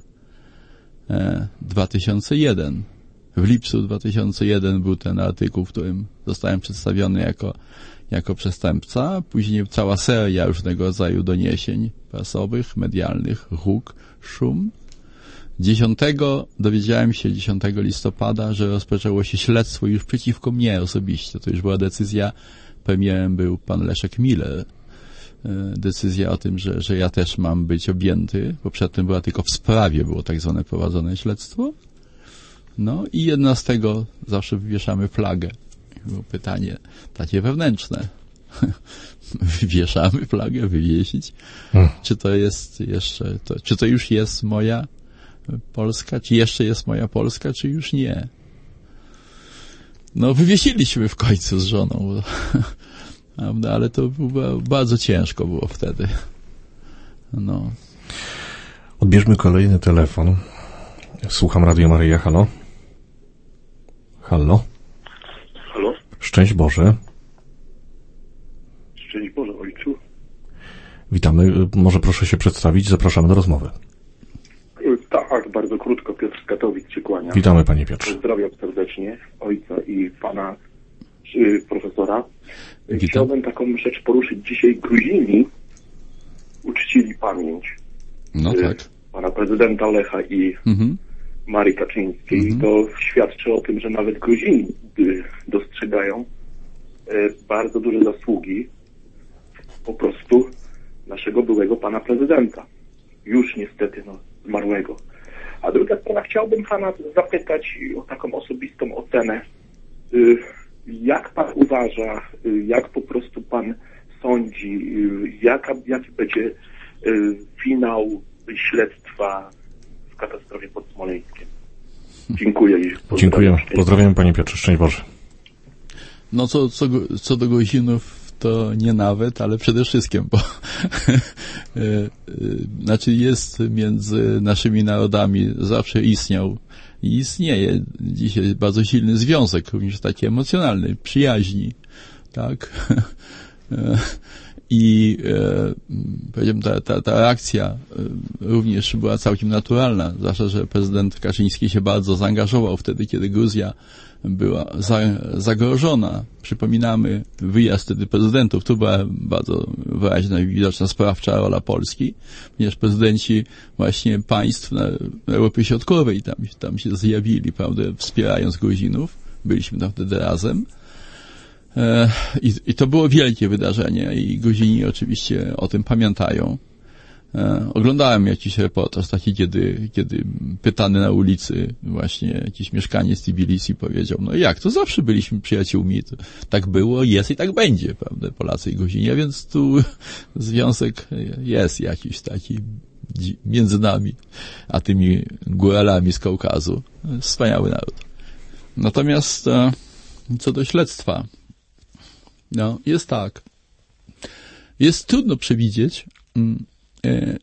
e, dwa tysiące jeden. W lipcu dwa tysiące jeden był ten artykuł, w którym zostałem przedstawiony jako, jako przestępca. Później cała seria różnego rodzaju doniesień prasowych, medialnych, huk, szum. Dziesiątego dowiedziałem się dziesiątego listopada, że rozpoczęło się śledztwo już przeciwko mnie osobiście. To już była decyzja, premierem był pan Leszek Miller. Decyzja o tym, że, że ja też mam być objęty, bo przedtem była tylko w sprawie, było tak zwane prowadzone śledztwo. No i jedenastego zawsze wywieszamy flagę. Było pytanie takie wewnętrzne. Wywieszamy flagę, wywiesić. Hmm. Czy to jest jeszcze, to, czy to już jest moja Polska, czy jeszcze jest moja Polska, czy już nie? No, wywiesiliśmy w końcu z żoną, prawda, ale to było, bardzo ciężko było wtedy. No. Odbierzmy kolejny telefon. Słucham Radio Maryja, halo? Halo? Halo? Szczęść Boże. Szczęść Boże, ojcu. Witamy. Może proszę się przedstawić, zapraszamy do rozmowy. Tak, bardzo krótko, Piotr z Katowic się kłania. Witamy, panie Piotrze. Pozdrawiam serdecznie ojca i pana y, profesora. Witam. Chciałbym taką rzecz poruszyć. Dzisiaj Gruzini uczcili pamięć no y, tak. pana prezydenta Lecha i mhm. Marii Kaczyńskiej, mhm. to świadczy o tym, że nawet Gruzini dostrzegają bardzo duże zasługi po prostu naszego byłego pana prezydenta. Już niestety no, zmarłego. A druga sprawa, chciałbym pana zapytać o taką osobistą ocenę. Jak pan uważa, jak po prostu pan sądzi, jaka, jaki będzie finał śledztwa w katastrofie pod Smoleńskiem? Dziękuję. I Dziękuję. Pozdrawiam panie Piotrze. Szczęść Boże. No co, co, co do Gruzinów, to nie nawet, ale przede wszystkim, bo znaczy jest między naszymi narodami, zawsze istniał i istnieje dzisiaj bardzo silny związek, również taki emocjonalny, przyjaźni, tak? I e, powiedziałem, ta, ta, ta reakcja e, również była całkiem naturalna, zwłaszcza, że prezydent Kaczyński się bardzo zaangażował wtedy, kiedy Gruzja była za, zagrożona. Przypominamy wyjazd wtedy prezydentów. Tu była bardzo wyraźna i widoczna sprawcza rola Polski, ponieważ prezydenci właśnie państw na Europie Środkowej tam, tam się zjawili, prawda, wspierając Gruzinów. Byliśmy tam wtedy razem. I, I to było wielkie wydarzenie i Gruzini oczywiście o tym pamiętają. E, oglądałem jakiś reportaż taki, kiedy, kiedy pytany na ulicy właśnie jakiś mieszkaniec z Tbilisi powiedział, no jak, to zawsze byliśmy przyjaciółmi, to tak było, jest i tak będzie, prawda, Polacy i Gruzini, a więc tu związek jest jakiś taki między nami, a tymi góralami z Kaukazu. Wspaniały naród. Natomiast e, co do śledztwa, no, jest tak. Jest trudno przewidzieć, e,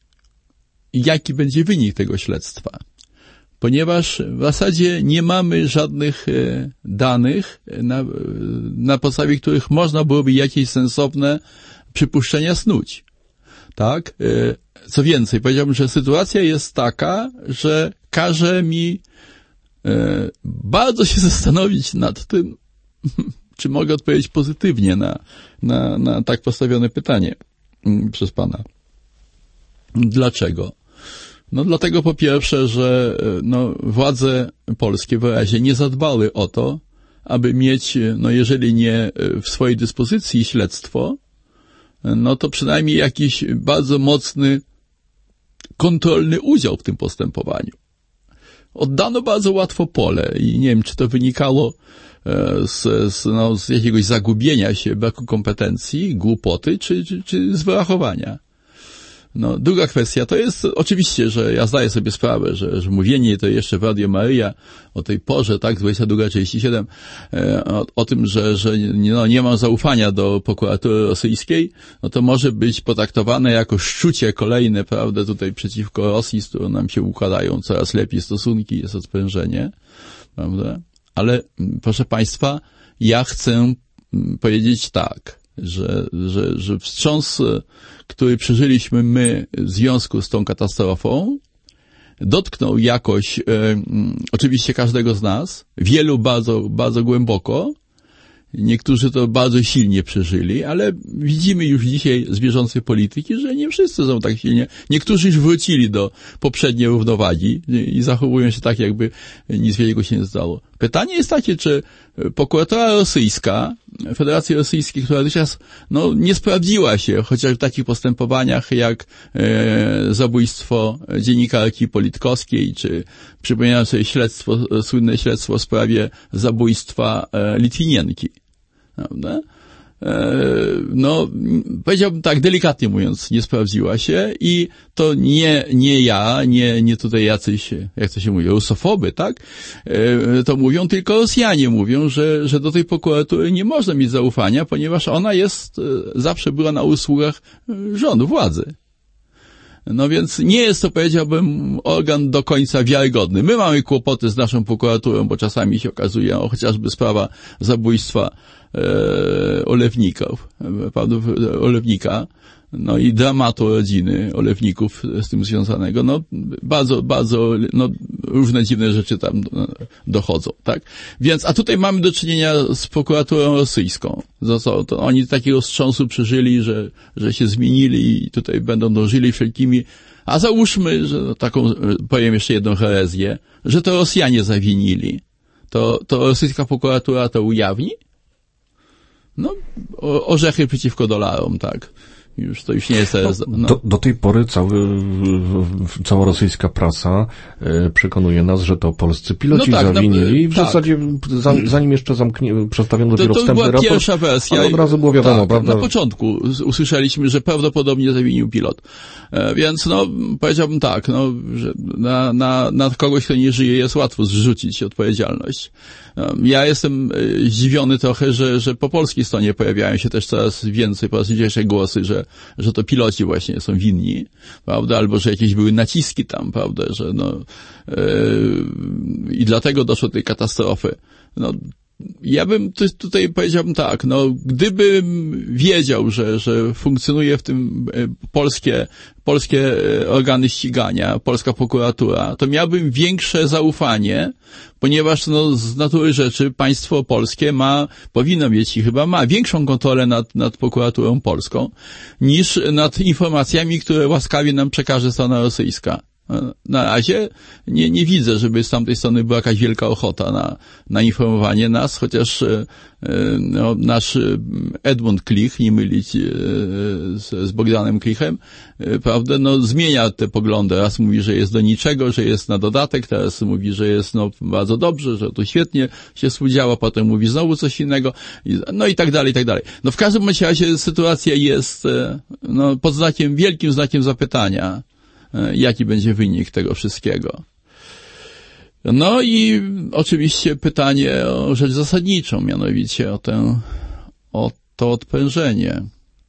jaki będzie wynik tego śledztwa, ponieważ w zasadzie nie mamy żadnych e, danych, na, na podstawie których można byłoby jakieś sensowne przypuszczenia snuć. Tak? E, co więcej, powiedziałbym, że sytuacja jest taka, że każe mi e, bardzo się zastanowić nad tym, czy mogę odpowiedzieć pozytywnie na, na, na tak postawione pytanie przez pana. Dlaczego? No dlatego po pierwsze, że no, władze polskie wyraźnie nie zadbały o to, aby mieć, no jeżeli nie w swojej dyspozycji śledztwo, no to przynajmniej jakiś bardzo mocny, kontrolny udział w tym postępowaniu. Oddano bardzo łatwo pole i nie wiem, czy to wynikało z, z, no, z jakiegoś zagubienia się, braku kompetencji, głupoty, czy, czy, czy z wyrachowania. No, druga kwestia to jest oczywiście, że ja zdaję sobie sprawę, że, że mówienie to jeszcze w Radio Maryja o tej porze, tak, dwudziesta druga trzydzieści siedem, e, o, o tym, że, że nie, no, nie mam zaufania do prokuratury rosyjskiej, no to może być potraktowane jako szczucie kolejne, prawda, tutaj przeciwko Rosji, z którą nam się układają coraz lepiej stosunki, jest odprężenie, prawda? Ale, proszę państwa, ja chcę powiedzieć tak, że, że, że wstrząs, który przeżyliśmy my w związku z tą katastrofą, dotknął jakoś e, oczywiście każdego z nas, wielu bardzo, bardzo głęboko, niektórzy to bardzo silnie przeżyli, ale widzimy już dzisiaj z bieżącej polityki, że nie wszyscy są tak silnie. Niektórzy już wrócili do poprzedniej równowagi i zachowują się tak, jakby nic wielkiego się nie zdało. Pytanie jest takie, czy prokuratura rosyjska, Federacja Rosyjska, która dotychczas no, nie sprawdziła się chociaż w takich postępowaniach jak e, zabójstwo dziennikarki Politkowskiej, czy przypominam sobie śledztwo, słynne śledztwo w sprawie zabójstwa e, Litwinienki. Prawda? No, powiedziałbym tak, delikatnie mówiąc, nie sprawdziła się i to nie, nie ja, nie, nie tutaj jacyś, jak to się mówi, rusofoby, tak? To mówią, tylko Rosjanie mówią, że, że do tej prokuratury nie można mieć zaufania, ponieważ ona jest, zawsze była na usługach rządu, władzy. No więc nie jest to, powiedziałbym, organ do końca wiarygodny. My mamy kłopoty z naszą prokuraturą, bo czasami się okazuje, o, chociażby sprawa zabójstwa e, Olewników, prawda, Olewnika, no i dramatu rodziny Olewników z tym związanego, no bardzo, bardzo, no różne dziwne rzeczy tam dochodzą, tak? Więc, a tutaj mamy do czynienia z prokuraturą rosyjską. Za co to oni takiego wstrząsu przeżyli, że, że się zmienili i tutaj będą dążyli wszelkimi A załóżmy, że taką, powiem jeszcze jedną herezję, że to Rosjanie zawinili. To, to rosyjska prokuratura to ujawni? No, orzechy przeciwko dolarom, tak. Już to już nie jest teraz. No. Do, do tej pory cały, cała rosyjska prasa e, przekonuje nas, że to polscy piloci no tak, zawinili i w tak. zasadzie za, zanim jeszcze zamknie, przedstawiono dopiero to, to wstępny raport, pierwsza wersja. ale od razu było wiadomo, tak, prawda? Na początku usłyszeliśmy, że prawdopodobnie zawinił pilot. E, więc no, powiedziałbym tak, no, że na, na, na kogoś, kto nie żyje, jest łatwo zrzucić odpowiedzialność. E, ja jestem zdziwiony trochę, że, że po polskiej stronie pojawiają się też coraz więcej, coraz więcej głosy, że że to piloci właśnie są winni, prawda, albo że jakieś były naciski tam, prawda, że no yy, i dlatego doszło do tej katastrofy. No, ja bym tutaj powiedziałbym tak, no, gdybym wiedział, że, że funkcjonuje w tym polskie, polskie organy ścigania, polska prokuratura, to miałbym większe zaufanie, ponieważ no, z natury rzeczy państwo polskie ma, powinno mieć i chyba ma większą kontrolę nad, nad prokuraturą polską, niż nad informacjami, które łaskawie nam przekaże strona rosyjska. Na razie nie, nie widzę, żeby z tamtej strony była jakaś wielka ochota na, na informowanie nas, chociaż no, nasz Edmund Klich, nie mylić z, z Bogdanem Klichem, prawda, no zmienia te poglądy. Raz mówi, że jest do niczego, że jest na dodatek, teraz mówi, że jest no bardzo dobrze, że to świetnie się współdziała, potem mówi znowu coś innego, no i tak dalej, i tak dalej. No w każdym razie sytuacja jest no, pod znakiem, wielkim znakiem zapytania. Jaki będzie wynik tego wszystkiego. No i oczywiście pytanie o rzecz zasadniczą, mianowicie o tę, o to odprężenie,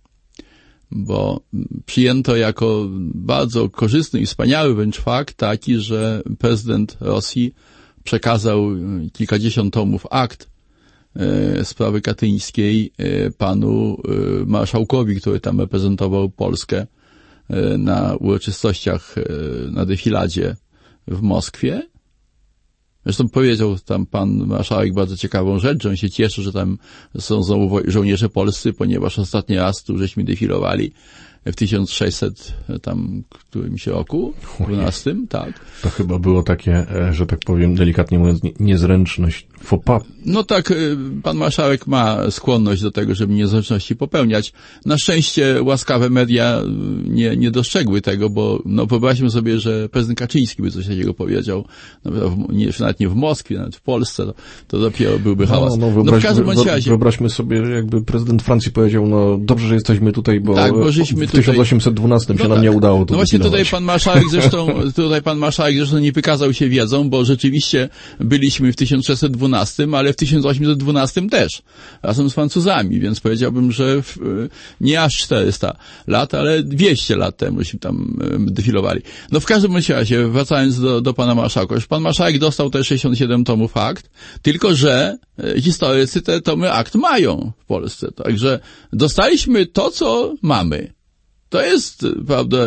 bo przyjęto jako bardzo korzystny i wspaniały wręcz fakt taki, że prezydent Rosji przekazał kilkadziesiąt tomów akt e, sprawy katyńskiej e, panu e, marszałkowi, który tam reprezentował Polskę na uroczystościach na defiladzie w Moskwie. Zresztą powiedział tam pan marszałek bardzo ciekawą rzecz, że on się cieszy, że tam są znowu żołnierze polscy, ponieważ ostatni raz tu żeśmy defilowali w tysiąc sześćset tam którymś roku, dwunastym, tak. To chyba było takie, że tak powiem, delikatnie mówiąc, niezręczność, faux pas. No tak, pan marszałek ma skłonność do tego, żeby niezręczności popełniać. Na szczęście łaskawe media nie, nie dostrzegły tego, bo no wyobraźmy sobie, że prezydent Kaczyński by coś takiego powiedział, no, w, nie, nawet nie w Moskwie, nawet w Polsce, to, to dopiero byłby hałas. No, no, wyobraźmy, no w każdym bądź razie. Wyobraźmy sobie, jakby prezydent Francji powiedział, no dobrze, że jesteśmy tutaj, bo, tak, bo żeśmy w tysiąc osiemset dwunastym no się nam tak. nie udało to No właśnie defilować. tutaj pan marszałek zresztą, tutaj pan marszałek zresztą nie wykazał się wiedzą, bo rzeczywiście byliśmy w tysiąc sześćset dwunastym, ale w tysiąc osiemset dwunastym też, razem z Francuzami, więc powiedziałbym, że w, nie aż czterysta lat, ale dwieście lat temu się tam defilowali. No w każdym razie, wracając do, do pana marszałka, już pan marszałek dostał te sześćdziesiąt siedem tomów akt, tylko że historycy te tomy akt mają w Polsce, także dostaliśmy to, co mamy. To jest, prawda,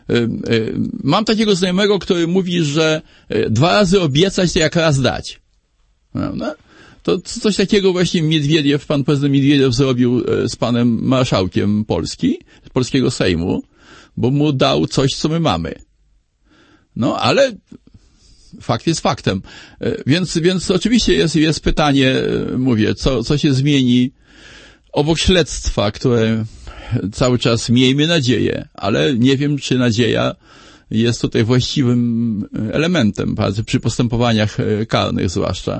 mam takiego znajomego, który mówi, że dwa razy obiecać to jak raz dać. Prawda? To coś takiego właśnie Miedwiediew, pan prezydent Miedwiediew zrobił z panem marszałkiem Polski, z polskiego Sejmu, bo mu dał coś, co my mamy. No, ale fakt jest faktem. Więc, więc oczywiście jest, jest pytanie, mówię, co, co się zmieni obok śledztwa, które cały czas miejmy nadzieję, ale nie wiem, czy nadzieja jest tutaj właściwym elementem, przy postępowaniach karnych zwłaszcza,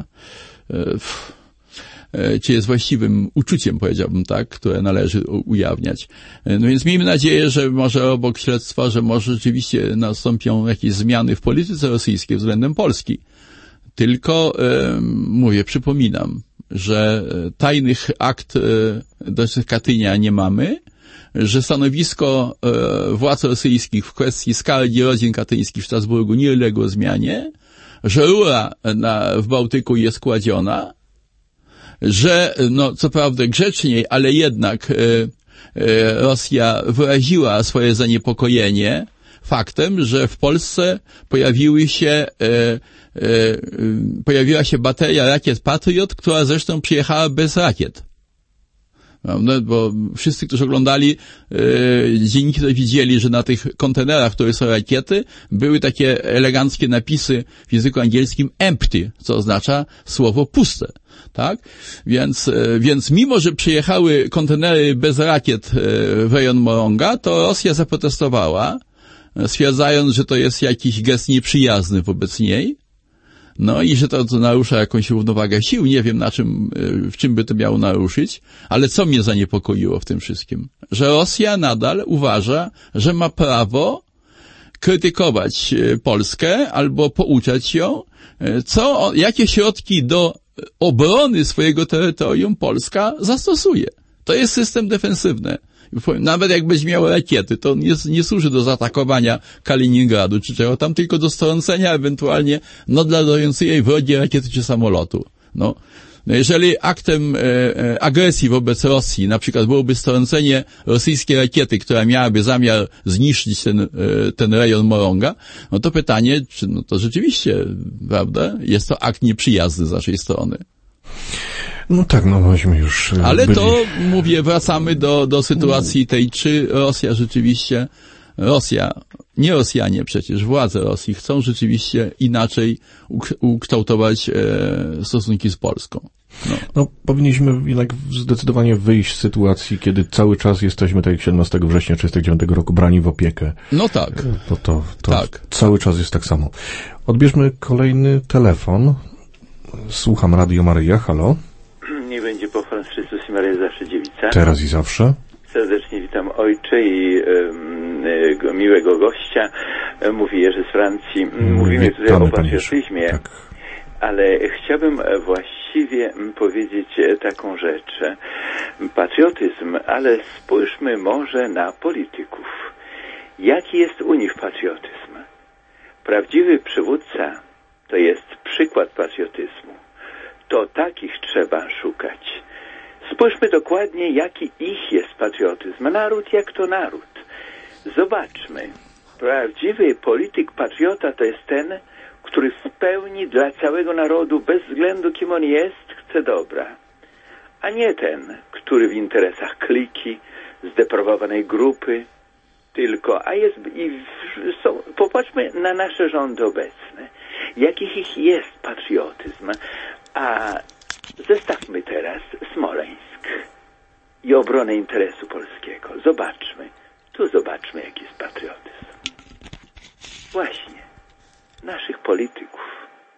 czy jest właściwym uczuciem, powiedziałbym tak, które należy ujawniać. No więc miejmy nadzieję, że może obok śledztwa, że może rzeczywiście nastąpią jakieś zmiany w polityce rosyjskiej względem Polski. Tylko, mówię, przypominam, że tajnych akt dotyczących Katynia nie mamy, że stanowisko e, władz rosyjskich w kwestii skargi rodzin katyńskich w Strasburgu nie uległo zmianie, że rura na, w Bałtyku jest kładziona, że, no co prawda grzeczniej, ale jednak e, e, Rosja wyraziła swoje zaniepokojenie faktem, że w Polsce pojawiły się, e, e, pojawiła się bateria rakiet Patriot, która zresztą przyjechała bez rakiet. Bo wszyscy, którzy oglądali yy, dzienniki, to widzieli, że na tych kontenerach, które są rakiety, były takie eleganckie napisy w języku angielskim empty, co oznacza słowo puste. Tak? Więc, yy, więc mimo, że przyjechały kontenery bez rakiet yy, w rejon Moronga, to Rosja zaprotestowała, stwierdzając, że to jest jakiś gest nieprzyjazny wobec niej. No i że to, to narusza jakąś równowagę sił. Nie wiem, na czym, w czym by to miało naruszyć, ale co mnie zaniepokoiło w tym wszystkim? Że Rosja nadal uważa, że ma prawo krytykować Polskę albo pouczać ją, co, jakie środki do obrony swojego terytorium Polska zastosuje. To jest system defensywny. Nawet jak będzie miał rakiety, to nie, nie służy do zaatakowania Kaliningradu czy czego tam, tylko do strącenia ewentualnie nadladującej jej wrogiej rakiety czy samolotu. No, jeżeli aktem e, e, agresji wobec Rosji na przykład byłoby strącenie rosyjskiej rakiety, która miałaby zamiar zniszczyć ten, e, ten rejon Moronga, no to pytanie, czy no to rzeczywiście, prawda, jest to akt nieprzyjazny z naszej strony. No tak, no myśmy już Ale byli... to, mówię, wracamy do, do sytuacji tej, czy Rosja rzeczywiście, Rosja, nie Rosjanie przecież, władze Rosji chcą rzeczywiście inaczej ukształtować e, stosunki z Polską. No. no, powinniśmy jednak zdecydowanie wyjść z sytuacji, kiedy cały czas jesteśmy, tak jak siedemnastego września tysiąc dziewięćset trzydziestego dziewiątego roku, brani w opiekę. No tak. To, to, to tak. cały czas jest tak samo. Odbierzmy kolejny telefon. Słucham Radio Maryja, halo. Nie będzie pochwał Chrystus i Maryja zawsze dziewica. Teraz i zawsze. Serdecznie witam ojcze i y, y, miłego gościa. Mówi Jerzy z Francji. Mówimy tutaj o patriotyzmie, tak. Ale chciałbym właściwie powiedzieć taką rzecz. Patriotyzm, ale spójrzmy może na polityków. Jaki jest u nich patriotyzm? Prawdziwy przywódca to jest przykład patriotyzmu. To takich trzeba szukać. Spójrzmy dokładnie, jaki ich jest patriotyzm. Naród jak to naród. Zobaczmy. Prawdziwy polityk patriota to jest ten, który w pełni dla całego narodu, bez względu kim on jest, chce dobra. A nie ten, który w interesach kliki, zdeprawowanej grupy, tylko, a jest i są, popatrzmy na nasze rządy obecne. Jakich ich jest patriotyzm? A zestawmy teraz Smoleńsk i obronę interesu polskiego. Zobaczmy. Tu zobaczmy, jaki jest patriotyzm. Właśnie. Naszych polityków.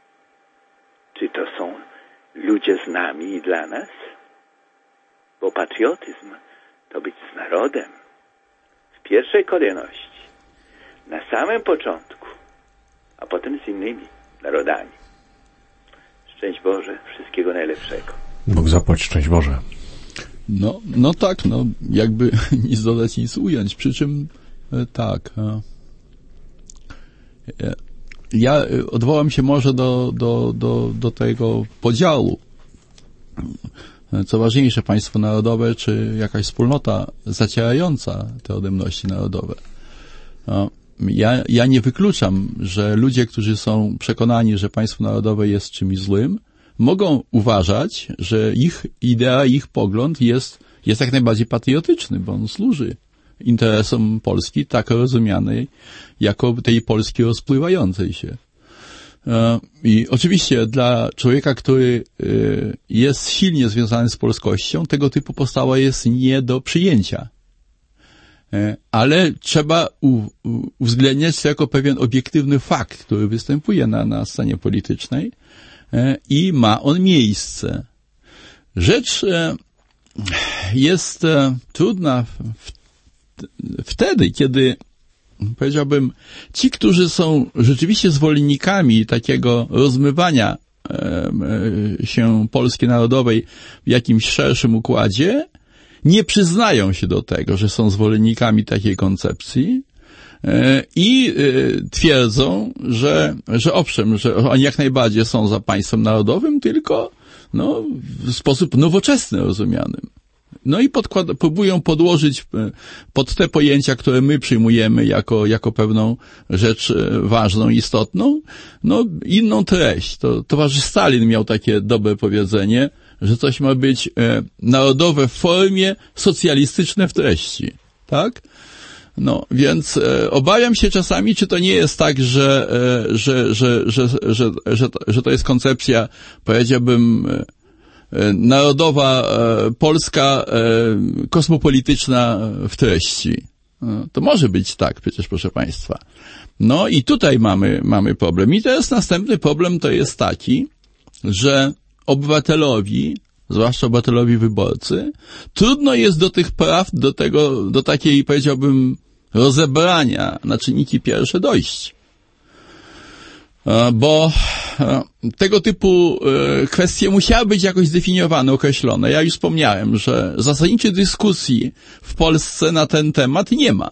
Czy to są ludzie z nami i dla nas? Bo patriotyzm to być z narodem. W pierwszej kolejności. Na samym początku. A potem z innymi narodami. Szczęść Boże, wszystkiego najlepszego. Bóg zapłać, szczęść Boże. No, no tak, no jakby nic dodać, nic ująć. Przy czym e, tak. E, ja odwołam się może do, do, do, do tego podziału. Co ważniejsze, państwo narodowe, czy jakaś wspólnota zacierająca te odrębności narodowe. E, Ja, ja nie wykluczam, że ludzie, którzy są przekonani, że państwo narodowe jest czymś złym, mogą uważać, że ich idea, ich pogląd jest, jest jak najbardziej patriotyczny, bo on służy interesom Polski, tak rozumianej jako tej Polski rozpływającej się. I oczywiście dla człowieka, który jest silnie związany z polskością, tego typu postawa jest nie do przyjęcia. Ale trzeba u, u, uwzględniać to jako pewien obiektywny fakt, który występuje na, na scenie politycznej e, i ma on miejsce. Rzecz e, jest e, trudna w, wtedy, kiedy, powiedziałbym, ci, którzy są rzeczywiście zwolennikami takiego rozmywania e, e, się Polski Narodowej w jakimś szerszym układzie, nie przyznają się do tego, że są zwolennikami takiej koncepcji i twierdzą, że, że owszem, że oni jak najbardziej są za państwem narodowym, tylko no, w sposób nowoczesny rozumianym. No i podkład, próbują podłożyć pod te pojęcia, które my przyjmujemy jako, jako pewną rzecz ważną, istotną, no inną treść. To towarzysz Stalin miał takie dobre powiedzenie, że coś ma być e, narodowe w formie, socjalistyczne w treści, tak? No, więc e, obawiam się czasami, czy to nie jest tak, że, e, że, że, że, że, że, że to jest koncepcja, powiedziałbym, e, narodowa, e, polska, e, kosmopolityczna w treści. No, to może być tak przecież, proszę Państwa. No i tutaj mamy, mamy problem. I teraz następny problem to jest taki, że obywatelowi, zwłaszcza obywatelowi wyborcy, trudno jest do tych praw, do tego, do takiej, powiedziałbym, rozebrania na czynniki pierwsze dojść. Bo tego typu kwestie musiały być jakoś zdefiniowane, określone. Ja już wspomniałem, że zasadniczej dyskusji w Polsce na ten temat nie ma.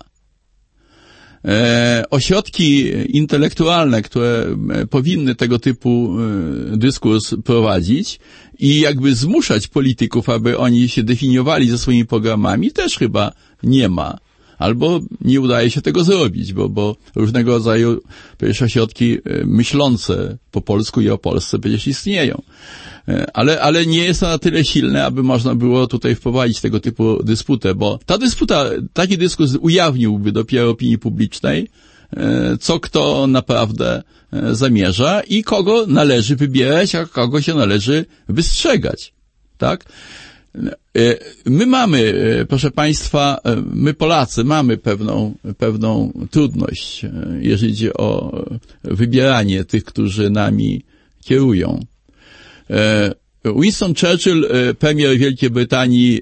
Ośrodki intelektualne, które powinny tego typu dyskurs prowadzić i jakby zmuszać polityków, aby oni się definiowali ze swoimi programami, też chyba nie ma. Albo nie udaje się tego zrobić, bo, bo różnego rodzaju przecież ośrodki myślące po polsku i o Polsce przecież istnieją. Ale, ale nie jest to na tyle silne, aby można było tutaj wprowadzić tego typu dysputę, bo ta dysputa, taki dyskurs ujawniłby dopiero opinii publicznej, co kto naprawdę zamierza i kogo należy wybierać, a kogo się należy wystrzegać. Tak? My mamy, proszę Państwa, my Polacy mamy pewną, pewną trudność, jeżeli idzie o wybieranie tych, którzy nami kierują. Winston Churchill, premier Wielkiej Brytanii,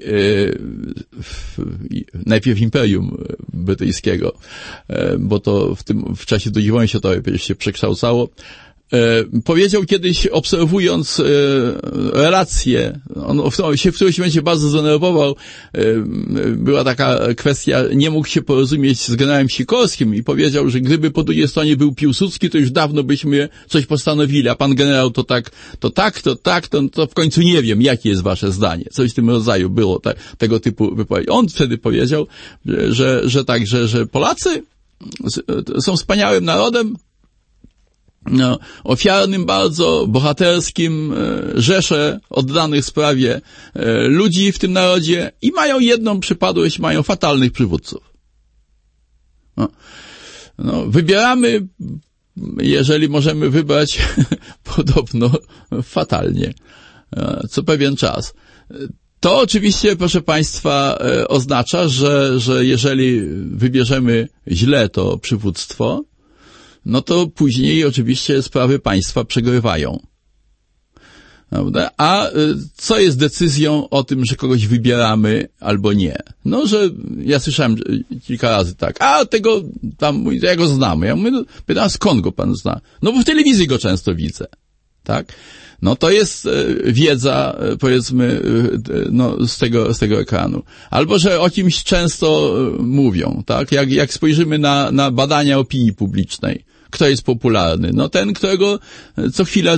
najpierw Imperium Brytyjskiego, bo to w tym, w czasie drugiej wojny światowej przecież się przekształcało, powiedział kiedyś, obserwując e, relacje, on w, się w którymś momencie bardzo zdenerwował, e, była taka kwestia, nie mógł się porozumieć z generałem Sikorskim i powiedział, że gdyby po drugiej stronie był Piłsudski, to już dawno byśmy coś postanowili, a pan generał to tak, to tak, to tak, to, to w końcu nie wiem, jakie jest wasze zdanie. Coś w tym rodzaju było te, tego typu wypowiedzi. On wtedy powiedział, że, że tak, że, że Polacy są wspaniałym narodem, no, ofiarnym bardzo, bohaterskim, rzesze oddanych sprawie ludzi w tym narodzie i mają jedną przypadłość, mają fatalnych przywódców. No, no, wybieramy, jeżeli możemy wybrać, podobno fatalnie, co pewien czas. To oczywiście, proszę Państwa, oznacza, że, że jeżeli wybierzemy źle to przywództwo, no to później oczywiście sprawy państwa przegrywają. Prawda? A co jest decyzją o tym, że kogoś wybieramy albo nie? No, że ja słyszałem kilka razy tak, a tego tam, ja go znam. Ja mówię, no, pytam, skąd go pan zna? No bo w telewizji go często widzę. Tak? No to jest wiedza, powiedzmy, no, z tego, z tego ekranu. Albo, że o kimś często mówią, tak? Jak, jak spojrzymy na, na badania opinii publicznej, kto jest popularny? No ten, którego co chwilę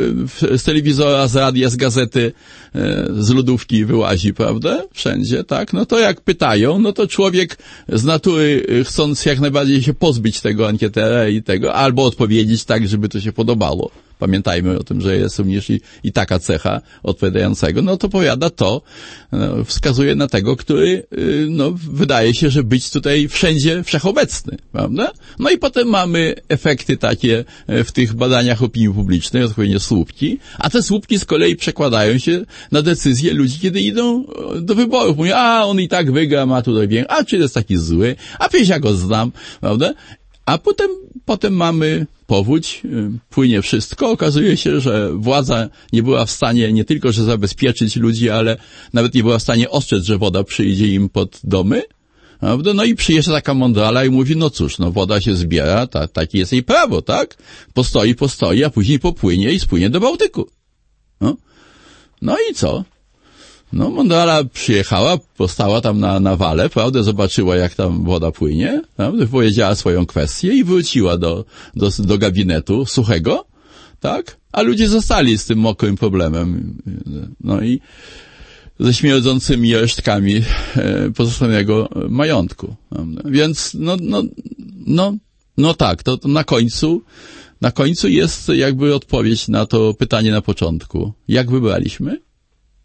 z telewizora, z radia, z gazety, z lodówki wyłazi, prawda? Wszędzie, tak? No to jak pytają, no to człowiek z natury, chcąc jak najbardziej się pozbyć tego ankietera i tego, albo odpowiedzieć tak, żeby to się podobało. Pamiętajmy o tym, że jest również i, i taka cecha odpowiadającego, no to powiada to, no, wskazuje na tego, który, no, wydaje się, że być tutaj wszędzie wszechobecny, prawda? No i potem mamy efekty takie w tych badaniach opinii publicznej, odpowiednio słupki, a te słupki z kolei przekładają się na decyzje ludzi, kiedy idą do wyborów. Mówią, a on i tak wygra, ma tutaj więcej, a czy jest taki zły, a przecież ja go znam, prawda? A potem, potem mamy powódź, płynie wszystko. Okazuje się, że władza nie była w stanie nie tylko, że zabezpieczyć ludzi, ale nawet nie była w stanie ostrzec, że woda przyjdzie im pod domy. Prawda? No i przyjeżdża taka mądrala i mówi, no cóż, no woda się zbiera, ta, takie jest jej prawo, tak? Postoi, postoi, a później popłynie i spłynie do Bałtyku. No, no i co? No, mądrala przyjechała, postała tam na, na wale, prawda, zobaczyła, jak tam woda płynie, prawda, powiedziała swoją kwestię i wróciła do, do, do gabinetu suchego, tak, a ludzie zostali z tym mokrym problemem, no i ze śmierdzącymi resztkami e, pozostałego majątku, prawda? Więc, no, no, no, no tak, to, to na końcu, na końcu jest jakby odpowiedź na to pytanie na początku. Jak wybraliśmy?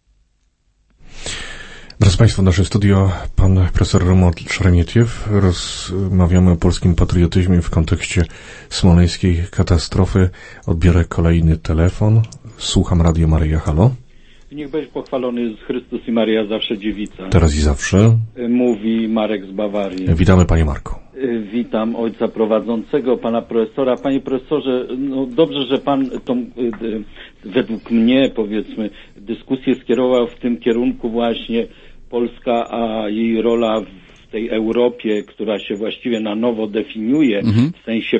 Drodzy Państwo, nasze studio, pan profesor Romuald Szeremietiew. Rozmawiamy o polskim patriotyzmie w kontekście smoleńskiej katastrofy. Odbiorę kolejny telefon. Słucham Radio Maryja. Halo. Niech będzie pochwalony Jezus Chrystus i Maryja zawsze dziewica. Teraz i zawsze. Mówi Marek z Bawarii. Witamy, panie Marku. Witam ojca prowadzącego, pana profesora. Panie profesorze, no dobrze, że pan tą, według mnie, powiedzmy, dyskusję skierował w tym kierunku właśnie Polska, a jej rola w tej Europie, która się właściwie na nowo definiuje mhm. w sensie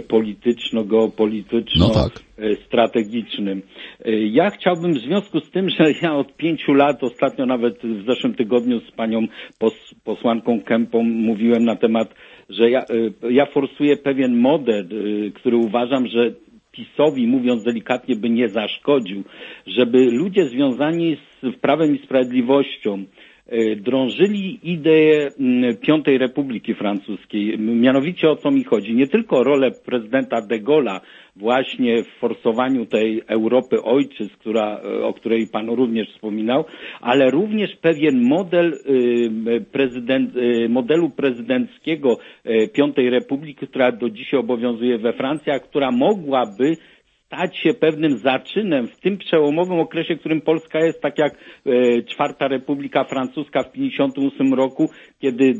polityczno-geopolityczno-strategicznym. No tak. Ja chciałbym w związku z tym, że ja od pięciu lat, ostatnio nawet w zeszłym tygodniu z panią pos, posłanką Kępą mówiłem na temat, że ja, ja forsuję pewien model, który uważam, że PiS-owi, mówiąc delikatnie, by nie zaszkodził, żeby ludzie związani z Prawem i Sprawiedliwością drążyli ideę Piątej Republiki Francuskiej. Mianowicie o co mi chodzi? Nie tylko o rolę prezydenta de Gaulle'a właśnie w forsowaniu tej Europy ojczyzn, która, o której pan również wspominał, ale również pewien model prezydent, modelu prezydenckiego Piątej Republiki, która do dzisiaj obowiązuje we Francji, a która mogłaby stać się pewnym zaczynem w tym przełomowym okresie, w którym Polska jest, tak jak e, Czwarta Republika Francuska w pięćdziesiątym ósmym roku, kiedy e,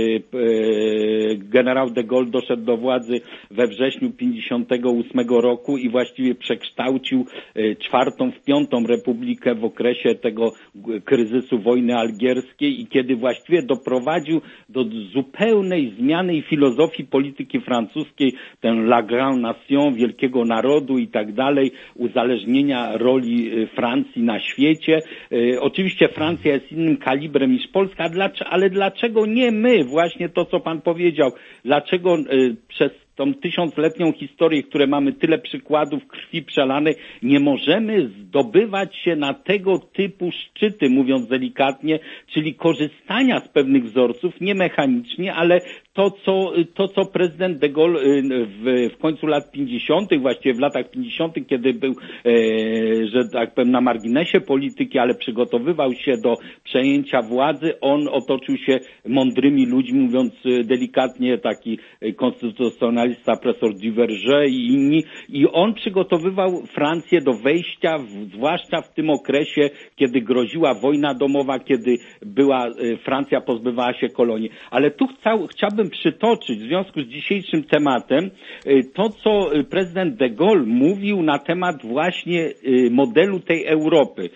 e, generał de Gaulle doszedł do władzy we wrześniu pięćdziesiątego ósmego roku i właściwie przekształcił e, Czwartą w Piątą Republikę w okresie tego kryzysu wojny algierskiej i kiedy właściwie doprowadził do zupełnej zmiany filozofii polityki francuskiej, ten la grande nation, wielkiego narodu i tak dalej, uzależnienia roli Francji na świecie. E, oczywiście Francja jest innym kalibrem niż Polska, ale dlaczego nie my? Właśnie to, co pan powiedział. Dlaczego e, przez tą tysiącletnią historię, które mamy tyle przykładów krwi przelanej, nie możemy zdobywać się na tego typu szczyty, mówiąc delikatnie, czyli korzystania z pewnych wzorców, nie mechanicznie, ale to, co, to, co prezydent de Gaulle w, w końcu lat pięćdziesiątych, właściwie w latach pięćdziesiątych, kiedy był, e, że tak powiem, na marginesie polityki, ale przygotowywał się do przejęcia władzy, on otoczył się mądrymi ludźmi, mówiąc delikatnie, taki konstytucjonalista profesor Duverger i inni, i on przygotowywał Francję do wejścia, w, zwłaszcza w tym okresie, kiedy groziła wojna domowa, kiedy była Francja pozbywała się kolonii. Ale tu chcał, chciałbym przytoczyć w związku z dzisiejszym tematem to, co prezydent de Gaulle mówił na temat właśnie modelu tej Europy.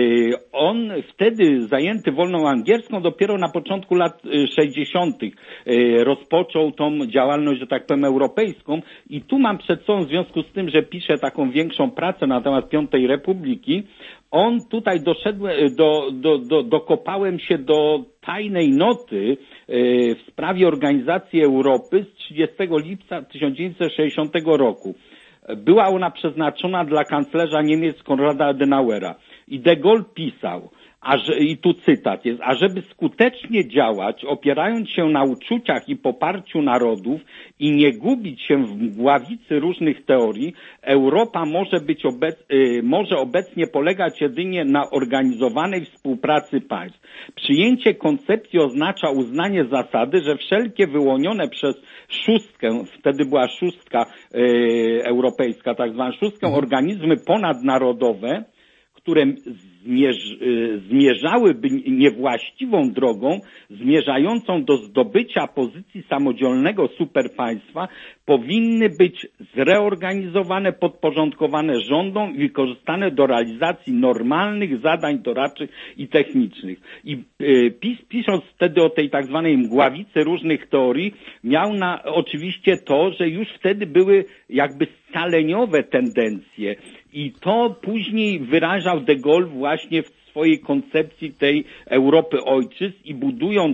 On wtedy, zajęty wolną angielską, dopiero na początku lat sześćdziesiątych rozpoczął tą działalność, że tak powiem, europejską i tu mam przed sobą, w związku z tym, że piszę taką większą pracę na temat Piątej Republiki, on tutaj doszedł, do, do, do, dokopałem się do tajnej noty w sprawie organizacji Europy z trzydziestego lipca tysiąc dziewięćset sześćdziesiątego roku. Była ona przeznaczona dla kanclerza Niemiec Konrada Adenauera i de Gaulle pisał, a że, i tu cytat jest, ażeby skutecznie działać, opierając się na uczuciach i poparciu narodów i nie gubić się w mgławicy różnych teorii, Europa może być obec, y, może obecnie polegać jedynie na organizowanej współpracy państw. Przyjęcie koncepcji oznacza uznanie zasady, że wszelkie wyłonione przez szóstkę, wtedy była szóstka y, europejska, tak zwana szóstkę, organizmy ponadnarodowe, które zmierz, zmierzałyby niewłaściwą drogą, zmierzającą do zdobycia pozycji samodzielnego superpaństwa, powinny być zreorganizowane, podporządkowane rządom i wykorzystane do realizacji normalnych zadań doradczych i technicznych. I PiS, pisząc wtedy o tej tak zwanej mgławicy różnych teorii, miał na oczywiście to, że już wtedy były jakby scaleniowe tendencje i to później wyrażał de Gaulle właśnie w swojej koncepcji tej Europy ojczyzn i budując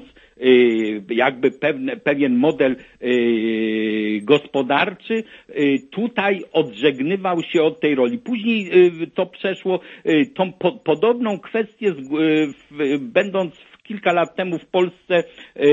jakby pewne, pewien model gospodarczy, tutaj odżegnywał się od tej roli. Później to przeszło, tą po, podobną kwestię, będąc kilka lat temu w Polsce yy,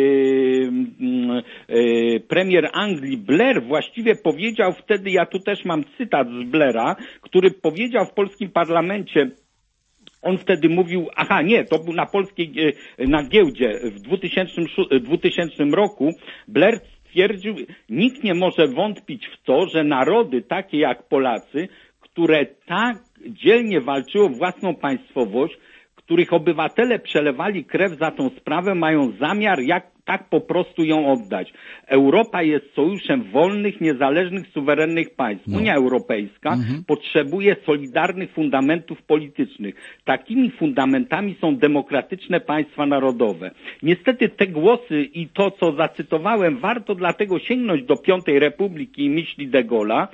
yy, premier Anglii Blair właściwie powiedział wtedy, ja tu też mam cytat z Blaira, który powiedział w polskim parlamencie, On wtedy mówił, aha nie, to był na polskiej, na giełdzie w dwutysięcznym roku, Blair stwierdził, nikt nie może wątpić w to, że narody takie jak Polacy, które tak dzielnie walczyły o własną państwowość, których obywatele przelewali krew za tą sprawę, mają zamiar jak tak po prostu ją oddać. Europa jest sojuszem wolnych, niezależnych, suwerennych państw. No. Unia Europejska mhm. potrzebuje solidarnych fundamentów politycznych. Takimi fundamentami są demokratyczne państwa narodowe. Niestety te głosy i to, co zacytowałem, warto dlatego sięgnąć do Piątej Republiki i myśli de Gaulle'a.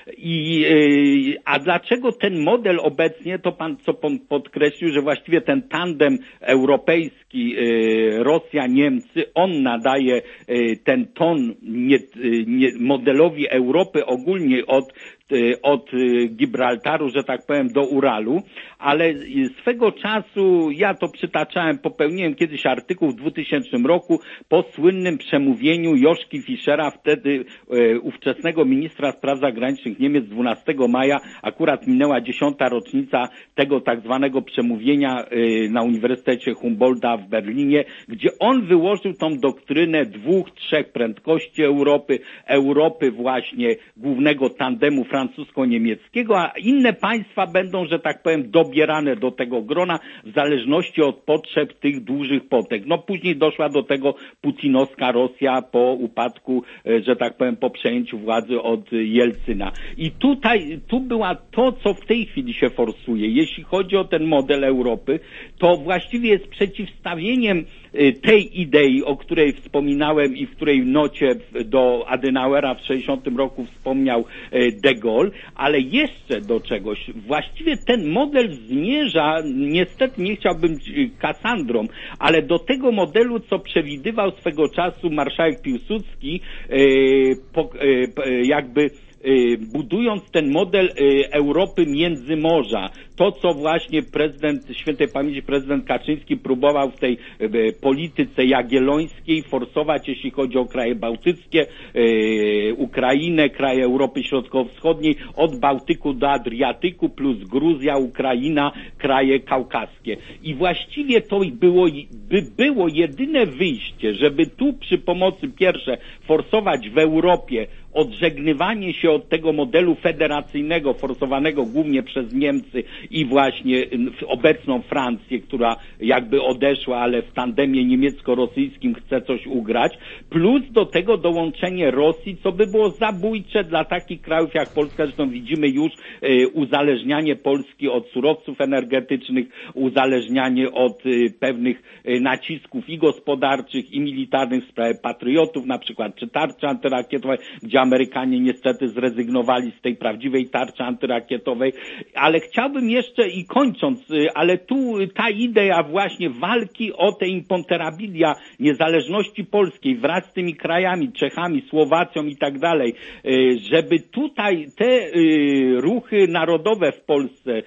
I, yy, a dlaczego ten model obecnie, to pan co pan podkreślił, że właściwie ten tandem europejski, yy, Rosja, Niemcy, on nadaje yy, ten ton nie, yy, nie, modelowi Europy ogólnie od od Gibraltaru, że tak powiem, do Uralu, ale swego czasu, ja to przytaczałem, popełniłem kiedyś artykuł w dwutysięcznym roku po słynnym przemówieniu Joszki Fischera, wtedy e, ówczesnego ministra spraw zagranicznych Niemiec, dwunastego maja, akurat minęła dziesiąta rocznica tego tak zwanego przemówienia e, na Uniwersytecie Humboldta w Berlinie, gdzie on wyłożył tą doktrynę dwóch, trzech prędkości Europy, Europy właśnie głównego tandemu francusko-niemieckiego, a inne państwa będą, że tak powiem, dobierane do tego grona w zależności od potrzeb tych dużych potęg. No później doszła do tego putinowska Rosja po upadku, że tak powiem, po przejęciu władzy od Jelcyna. I tutaj, tu była to, co w tej chwili się forsuje. Jeśli chodzi o ten model Europy, to właściwie jest przeciwstawieniem tej idei, o której wspominałem i w której nocie do Adenauera w sześćdziesiątym roku wspomniał de Gaulle, ale jeszcze do czegoś. Właściwie ten model zmierza, niestety nie chciałbym Kassandrą, ale do tego modelu, co przewidywał swego czasu marszałek Piłsudski, jakby budując ten model Europy Międzymorza. To, co właśnie prezydent, świętej pamięci prezydent Kaczyński próbował w tej polityce jagiellońskiej forsować, jeśli chodzi o kraje bałtyckie, Ukrainę, kraje Europy Środkowo-Wschodniej, od Bałtyku do Adriatyku, plus Gruzja, Ukraina, kraje kaukaskie. I właściwie to było, by było jedyne wyjście, żeby tu przy pomocy pierwsze forsować w Europie odżegnywanie się od tego modelu federacyjnego, forsowanego głównie przez Niemcy i właśnie obecną Francję, która jakby odeszła, ale w tandemie niemiecko-rosyjskim chce coś ugrać, plus do tego dołączenie Rosji, co by było zabójcze dla takich krajów jak Polska. Zresztą widzimy już e, uzależnianie Polski od surowców energetycznych, uzależnianie od e, pewnych e, nacisków i gospodarczych, i militarnych w sprawie patriotów, na przykład, czy tarczy antyrakietowej, gdzie Amerykanie niestety zrezygnowali z tej prawdziwej tarczy antyrakietowej, ale chciałbym jeszcze i kończąc, ale tu ta idea właśnie walki o te imponterabilia niezależności polskiej wraz z tymi krajami, Czechami, Słowacją i tak dalej, żeby tutaj te ruchy narodowe w Polsce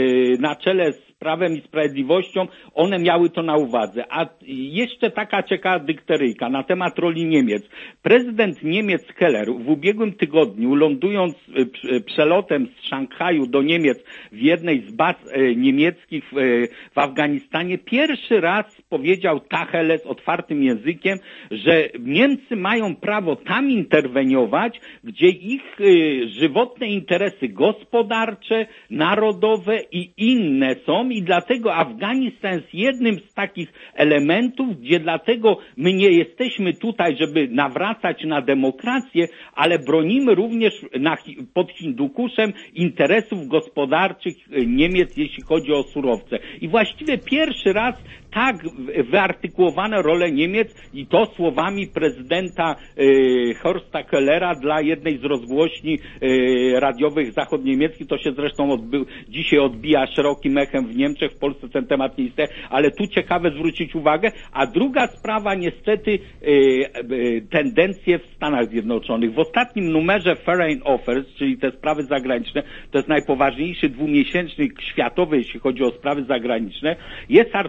na czele z Prawem i Sprawiedliwością, one miały to na uwadze. A jeszcze taka ciekawa dykteryjka na temat roli Niemiec. Prezydent Niemiec Keller w ubiegłym tygodniu, lądując przelotem z Szanghaju do Niemiec w jednej z baz niemieckich w Afganistanie, pierwszy raz powiedział Tacheles otwartym językiem, że Niemcy mają prawo tam interweniować, gdzie ich żywotne interesy gospodarcze, narodowe i inne są, i dlatego Afganistan jest jednym z takich elementów, gdzie dlatego my nie jesteśmy tutaj, żeby nawracać na demokrację, ale bronimy również na, pod Hindukuszem interesów gospodarczych Niemiec, jeśli chodzi o surowce. I właściwie pierwszy raz tak wyartykułowane role Niemiec, i to słowami prezydenta e, Horsta Kellera dla jednej z rozgłośni e, radiowych zachodniemieckich. To się zresztą odbył, dzisiaj odbija szerokim echem w Niemczech, w Polsce ten temat nie istnieje, ale tu ciekawe zwrócić uwagę. A druga sprawa, niestety e, e, tendencje w Stanach Zjednoczonych. W ostatnim numerze Foreign Affairs, czyli te sprawy zagraniczne, to jest najpoważniejszy dwumiesięcznik światowy, jeśli chodzi o sprawy zagraniczne, jest artykuł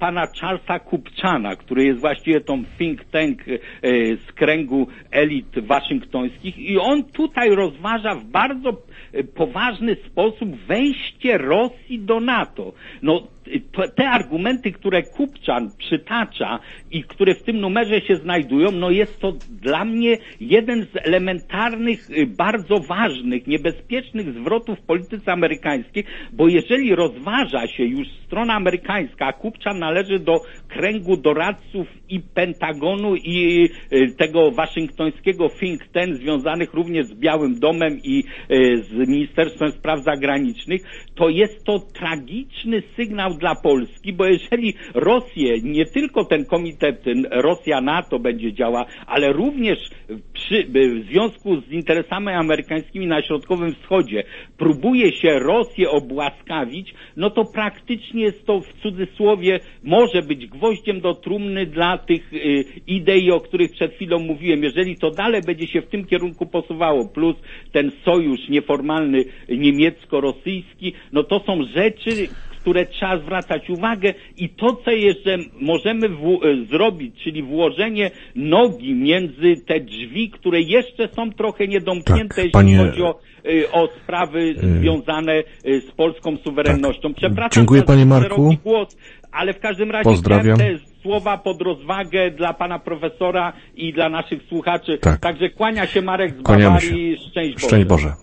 pana Charlesa Kupczana, który jest właściwie tą think tank z kręgu elit waszyngtońskich i on tutaj rozważa w bardzo poważny sposób wejście Rosji do NATO. No, te argumenty, które Kupczan przytacza i które w tym numerze się znajdują, no jest to dla mnie jeden z elementarnych, bardzo ważnych, niebezpiecznych zwrotów w polityce amerykańskiej, bo jeżeli rozważa się już strona amerykańska, a Kupczan należy do kręgu doradców i Pentagonu i tego waszyngtońskiego think tank związanych również z Białym Domem i z Ministerstwem Spraw Zagranicznych, to jest to tragiczny sygnał dla Polski, bo jeżeli Rosję, nie tylko ten komitet Rosja-NATO będzie działał, ale również przy, w związku z interesami amerykańskimi na Środkowym Wschodzie próbuje się Rosję obłaskawić, no to praktycznie jest to w cudzysłowie może być gwoździem do trumny dla tych y, idei, o których przed chwilą mówiłem. Jeżeli to dalej będzie się w tym kierunku posuwało, plus ten sojusz nieformalny niemiecko-rosyjski, no to są rzeczy, które trzeba zwracać uwagę i to, co jeszcze możemy w, zrobić, czyli włożenie nogi między te drzwi, które jeszcze są trochę niedomknięte, tak, jeśli panie... chodzi o, o sprawy związane z polską suwerennością. Tak. Przepraszam, dziękuję, panie Marku. Głos, ale w każdym razie pozdrawiam. Te słowa pod rozwagę dla pana profesora i dla naszych słuchaczy. Tak. Także kłania się Marek z Kłaniamy Bawarii. Się. Szczęść Boże. Szczęść Boże.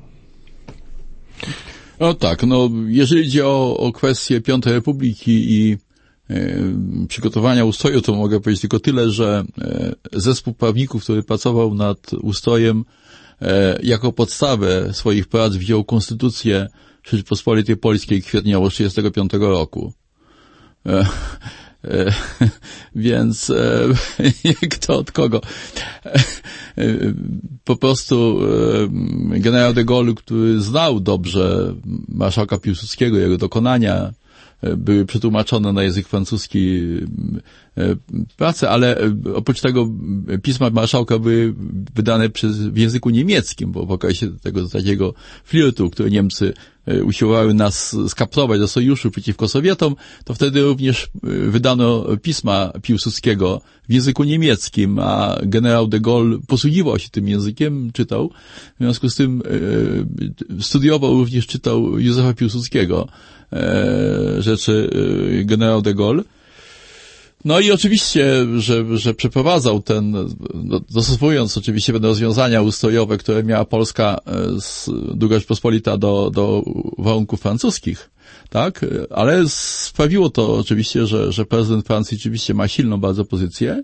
No tak, no jeżeli idzie o, o kwestię Piątej Republiki i e, przygotowania ustroju, to mogę powiedzieć tylko tyle, że e, zespół prawników, który pracował nad ustrojem, e, jako podstawę swoich prac wziął Konstytucję Rzeczypospolitej Polskiej kwietniowo tysiąc dziewięćset trzydziestego piątego roku. E, E, więc e, kto od kogo? E, e, po prostu e, generał de Gaulle, który znał dobrze marszałka Piłsudskiego, jego dokonania, e, były przetłumaczone na język francuski e, prace, ale e, oprócz tego pisma marszałka były wydane przez, w języku niemieckim, bo w okresie tego takiego flirtu, który Niemcy usiłowały nas skapsować do sojuszu przeciwko Sowietom, to wtedy również wydano pisma Piłsudskiego w języku niemieckim, a generał de Gaulle posługiwał się tym językiem, czytał. W związku z tym e, studiował, również czytał Józefa Piłsudskiego, e, rzeczy e, generał de Gaulle. No i oczywiście, że, że przeprowadzał ten, dostosowując oczywiście pewne rozwiązania ustrojowe, które miała Polska, z, Druga Rzeczpospolita do, do warunków francuskich, tak? Ale sprawiło to oczywiście, że, że prezydent Francji oczywiście ma silną bardzo pozycję,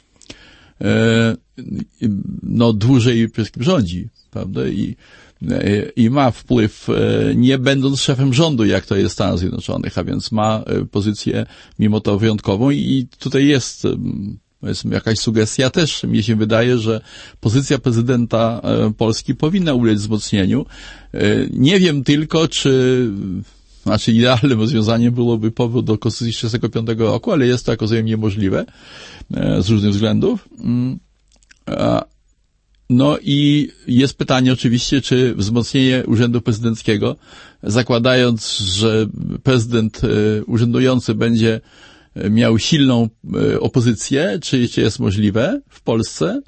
no dłużej rządzi, prawda? I, i ma wpływ, nie będąc szefem rządu, jak to jest w Stanach Zjednoczonych, a więc ma pozycję mimo to wyjątkową i tutaj jest, jest jakaś sugestia też, mi się wydaje, że pozycja prezydenta Polski powinna ulec wzmocnieniu. Nie wiem tylko, czy znaczy idealnym rozwiązaniem byłoby powrót do Konstytucji tysiąc dziewięćset trzydziestego piątego roku, ale jest to, jak rozumiem, niemożliwe z różnych względów. No i jest pytanie oczywiście, czy wzmocnienie urzędu prezydenckiego, zakładając, że prezydent urzędujący będzie miał silną opozycję, czy, czy jest możliwe w Polsce,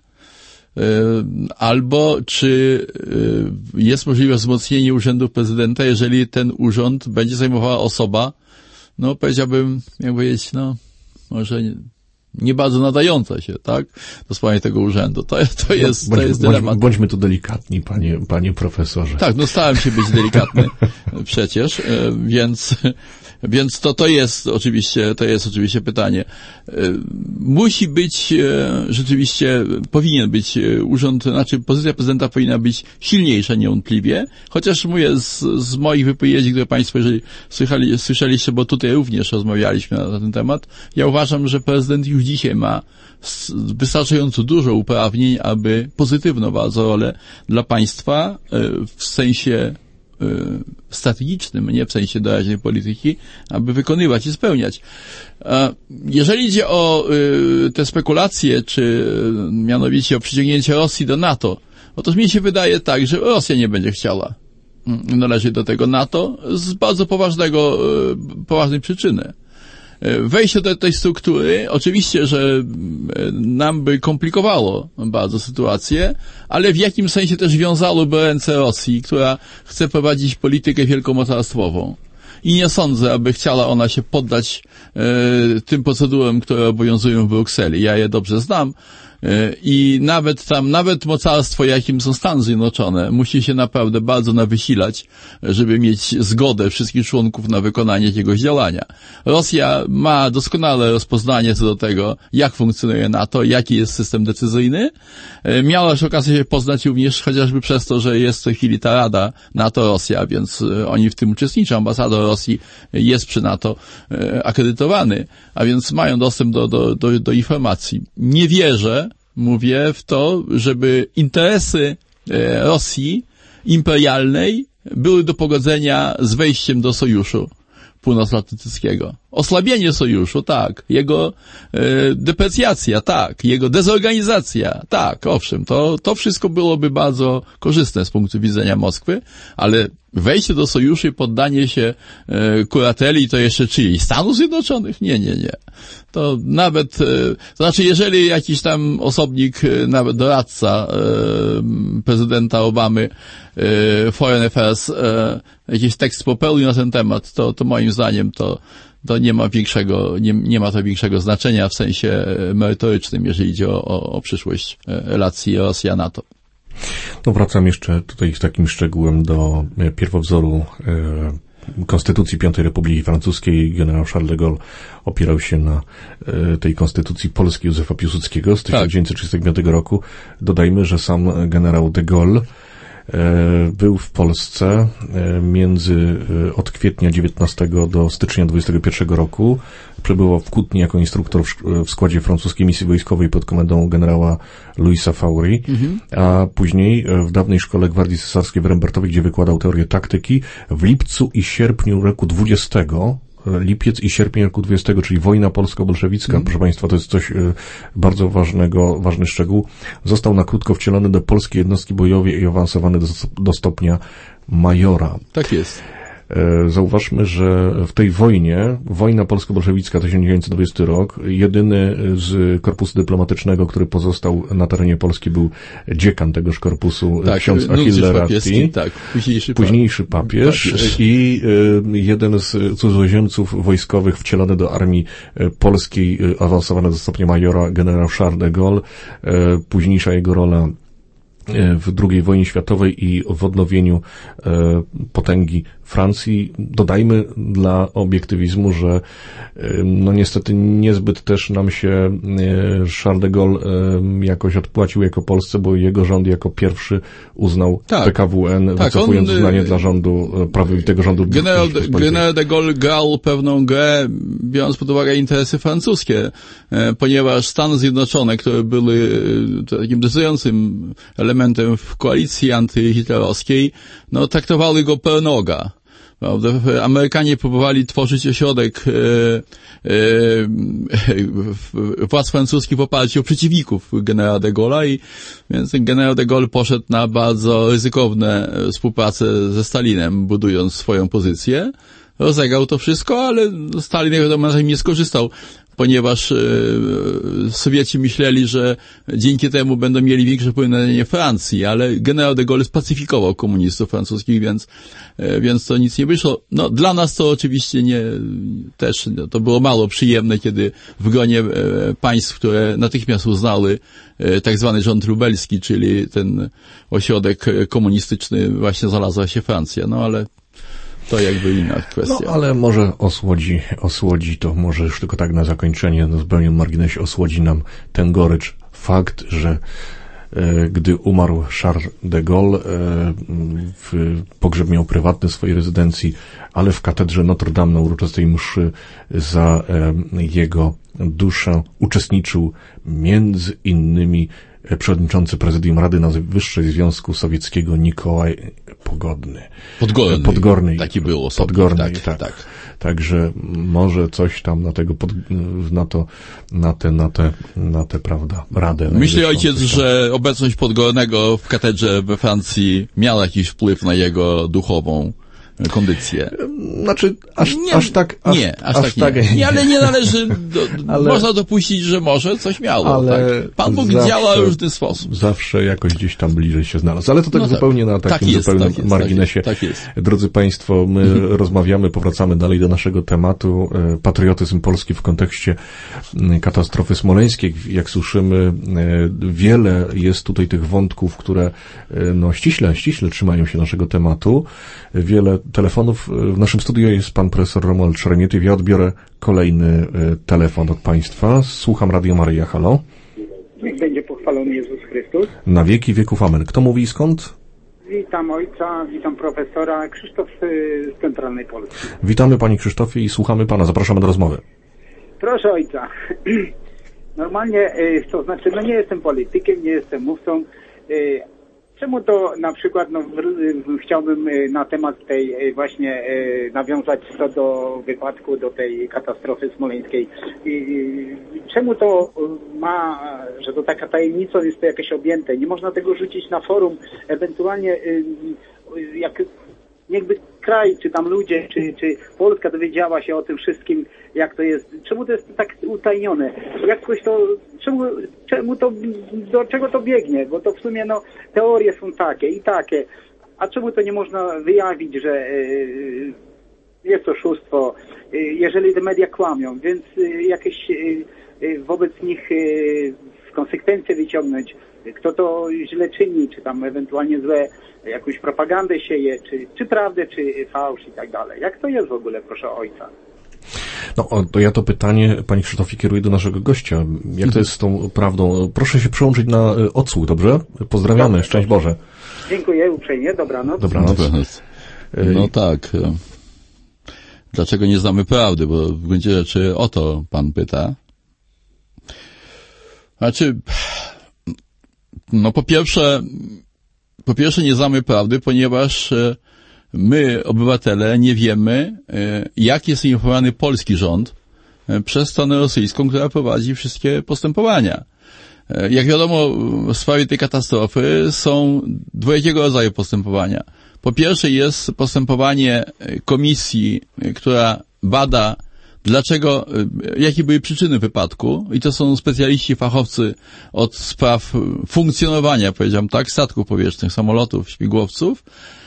albo czy jest możliwe wzmocnienie urzędu prezydenta, jeżeli ten urząd będzie zajmowała osoba, no powiedziałbym, jak powiedzieć, no może nie, nie bardzo nadająca się, tak, do sprawy tego urzędu. To, to jest, bądź, to jest dylemat. Bądź, bądźmy tu delikatni, panie, panie profesorze. Tak, no starałem się być delikatny przecież, więc, więc to, to jest oczywiście, to jest oczywiście pytanie. Musi być, rzeczywiście, powinien być urząd, znaczy pozycja prezydenta powinna być silniejsza niewątpliwie, chociaż mówię z, z moich wypowiedzi, które państwo, jeżeli słyszeli, słyszeliście, bo tutaj również rozmawialiśmy na, na ten temat, ja uważam, że prezydent już dzisiaj ma wystarczająco dużo uprawnień, aby pozytywną bardzo rolę dla państwa w sensie strategicznym, nie w sensie doraźnej polityki, aby wykonywać i spełniać. Jeżeli idzie o te spekulacje, czy mianowicie o przyciągnięcie Rosji do NATO, otóż mi się wydaje tak, że Rosja nie będzie chciała należeć do tego NATO z bardzo poważnego, poważnej przyczyny. wejście do tej struktury oczywiście, że nam by komplikowało bardzo sytuację, ale w jakim sensie też wiązałoby ręce Rosji, która chce prowadzić politykę wielkomocarstwową. I nie sądzę, aby chciała ona się poddać e, tym procedurom, które obowiązują w Brukseli. Ja je dobrze znam. I nawet tam, nawet mocarstwo, jakim są Stany Zjednoczone, musi się naprawdę bardzo nawysilać, żeby mieć zgodę wszystkich członków na wykonanie jakiegoś działania. Rosja ma doskonałe rozpoznanie co do tego, jak funkcjonuje NATO, jaki jest system decyzyjny. Miała już okazję się poznać również chociażby przez to, że jest w tej chwili ta Rada NATO-Rosja, więc oni w tym uczestniczą. Ambasador Rosji jest przy NATO akredytowany, a więc mają dostęp do, do, do, do informacji. Nie wierzę, mówię w to, żeby interesy Rosji imperialnej były do pogodzenia z wejściem do Sojuszu Północnoatlantyckiego. Osłabienie Sojuszu, tak. Jego e, deprecjacja, tak. Jego dezorganizacja, tak. Owszem, to, to wszystko byłoby bardzo korzystne z punktu widzenia Moskwy, ale wejście do Sojuszu i poddanie się e, kurateli to jeszcze czyjejś? Stanów Zjednoczonych? Nie, nie, nie. To nawet, e, to znaczy jeżeli jakiś tam osobnik, e, nawet doradca e, prezydenta Obamy, e, Foreign Affairs, e, jakiś tekst popełnił na ten temat, to, to moim zdaniem to to nie ma większego, nie, nie ma to większego znaczenia w sensie merytorycznym, jeżeli idzie o, o, o przyszłość relacji Rosja-NATO. No wracam jeszcze tutaj z takim szczegółem do pierwowzoru e, Konstytucji Piątej Republiki Francuskiej. Generał Charles de Gaulle opierał się na e, tej Konstytucji polskiej Józefa Piłsudskiego z tysiąc dziewięćset trzydziestego piątego roku. Dodajmy, że sam generał de Gaulle był w Polsce między od kwietnia dziewiętnastego do stycznia dwudziestego pierwszego roku. Przebywał w Kutnie jako instruktor w, w składzie francuskiej misji wojskowej pod komendą generała Louisa Faury, mhm. a później w dawnej szkole Gwardii Cesarskiej w Rembertowie, gdzie wykładał teorię taktyki. W lipcu i sierpniu roku dwudziestego lipiec i sierpień roku dwudziestego, czyli wojna polsko-bolszewicka, mm. proszę Państwa, to jest coś y, bardzo ważnego, ważny szczegół. Został na krótko wcielony do polskiej jednostki bojowej i awansowany do, do stopnia majora. Tak jest. Zauważmy, że w tej wojnie, wojna polsko-bolszewicka tysiąc dziewięćset dwudziesty rok, jedyny z korpusu dyplomatycznego, który pozostał na terenie Polski, był dziekan tegoż korpusu, tak, ksiądz Achille Ratti, tak, późniejszy, późniejszy papież, papież i y, jeden z cudzoziemców wojskowych wcielony do armii polskiej, awansowany do stopnia majora, generał Charles de Gaulle, y, późniejsza jego rola w drugiej wojnie światowej i w odnowieniu e, potęgi Francji. Dodajmy dla obiektywizmu, że e, no niestety niezbyt też nam się e, Charles de Gaulle e, jakoś odpłacił jako Polsce, bo jego rząd jako pierwszy uznał tak, P K W N, tak, wycofując on, uznanie dla rządu, prawowitego rządu. Generał de, generał de Gaulle grał pewną grę, biorąc pod uwagę interesy francuskie, e, ponieważ Stany Zjednoczone, które były e, takim decydującym elementem w koalicji antyhitlerowskiej, no traktowały go per noga. Amerykanie próbowali tworzyć ośrodek e, e, władz francuskich w oparciu o przeciwników generała de Gaulle'a i więc generał de Gaulle poszedł na bardzo ryzykowne współpracę ze Stalinem, budując swoją pozycję. Rozegrał to wszystko, ale Stalin wiadomo, że nie skorzystał, ponieważ e, Sowieci myśleli, że dzięki temu będą mieli większe wpływ na Francji, ale generał de Gaulle spacyfikował komunistów francuskich, więc, e, więc to nic nie wyszło. No, dla nas to oczywiście nie, też no, to było mało przyjemne, kiedy w gronie e, państw, które natychmiast uznały e, tak zwany rząd lubelski, czyli ten ośrodek komunistyczny, właśnie znalazła się Francja, no ale to jakby inna kwestia. No, ale może osłodzi, osłodzi to, może już tylko tak na zakończenie, no zupełnie marginesie, osłodzi nam ten gorycz fakt, że e, gdy umarł Charles de Gaulle, e, w, pogrzeb miał prywatny w swojej rezydencji, ale w katedrze Notre Dame na uroczystej mszy za e, jego duszę uczestniczył między innymi przewodniczący prezydium Rady Najwyższej Związku Sowieckiego Nikołaj Pogodny. Podgorny. Podgorny. Taki był osobnik. Podgorny, tak, tak. tak. Także może coś tam na tego, pod, na to, na te, na te, na te, prawda, Radę. Myśli ojciec, że obecność Podgornego w katedrze we Francji miała jakiś wpływ na jego duchową kondycję. Znaczy, aż, nie, aż tak... Aż, nie, aż, aż tak, tak nie. nie. Ale nie należy... Do, ale, można dopuścić, że może coś miało. Ale tak? Pan Bóg zawsze, działa w różny sposób. Zawsze jakoś gdzieś tam bliżej się znalazł. Ale to tak no zupełnie tak. na takim tak jest, zupełnym tak jest, marginesie. Tak jest, tak jest. Drodzy Państwo, my mhm. rozmawiamy, powracamy dalej do naszego tematu. Patriotyzm Polski w kontekście katastrofy smoleńskiej. Jak słyszymy, wiele jest tutaj tych wątków, które no, ściśle, ściśle trzymają się naszego tematu. Wiele telefonów. W naszym studiu jest pan profesor Romuald Szeremietyw. Ja odbiorę kolejny telefon od Państwa. Słucham Radio Maryja. Halo. Niech będzie pochwalony Jezus Chrystus. Na wieki wieków. Amen. Kto mówi i skąd? Witam ojca, witam profesora. Krzysztof z Centralnej Polski. Witamy Panie Krzysztofie i słuchamy Pana. Zapraszamy do rozmowy. Proszę ojca. Normalnie, to znaczy, no nie jestem politykiem, nie jestem mówcą. Czemu to na przykład, no, chciałbym na temat tej właśnie nawiązać to do wypadku, do tej katastrofy smoleńskiej. Czemu to ma, że to taka tajemnicą jest to jakieś objęte? Nie można tego rzucić na forum, ewentualnie jak niechby kraj, czy tam ludzie, czy, czy Polska dowiedziała się o tym wszystkim, jak to jest. Czemu to jest tak utajnione? Jakoś to, czemu, czemu to, do czego to biegnie? Bo to w sumie, no, teorie są takie i takie. A czemu to nie można wyjawić, że yy, jest oszustwo, yy, jeżeli te media kłamią, więc yy, jakieś yy, wobec nich yy, konsekwencje wyciągnąć, kto to źle czyni, czy tam ewentualnie złe jakąś propagandę sieje, czy, czy prawdę, czy fałsz i tak dalej. Jak to jest w ogóle, proszę ojca? No, to ja to pytanie, Panie Krzysztofie, kieruję do naszego gościa. Jak to jest z tą prawdą? Proszę się przełączyć na odsłuch, dobrze? Pozdrawiamy, dobrze, szczęść Boże. Dziękuję uprzejmie, dobranoc. Dobranoc. Dobranoc. No tak. Dlaczego nie znamy prawdy? Bo w gruncie rzeczy o to Pan pyta. Znaczy, no po pierwsze, po pierwsze nie znamy prawdy, ponieważ my, obywatele, nie wiemy, jak jest informowany polski rząd przez stronę rosyjską, która prowadzi wszystkie postępowania. Jak wiadomo, w sprawie tej katastrofy są dwojakiego rodzaju postępowania. Po pierwsze jest postępowanie komisji, która bada, dlaczego, jakie były przyczyny wypadku, i to są specjaliści, fachowcy od spraw funkcjonowania, powiedziałem tak, statków powietrznych, samolotów, śmigłowców.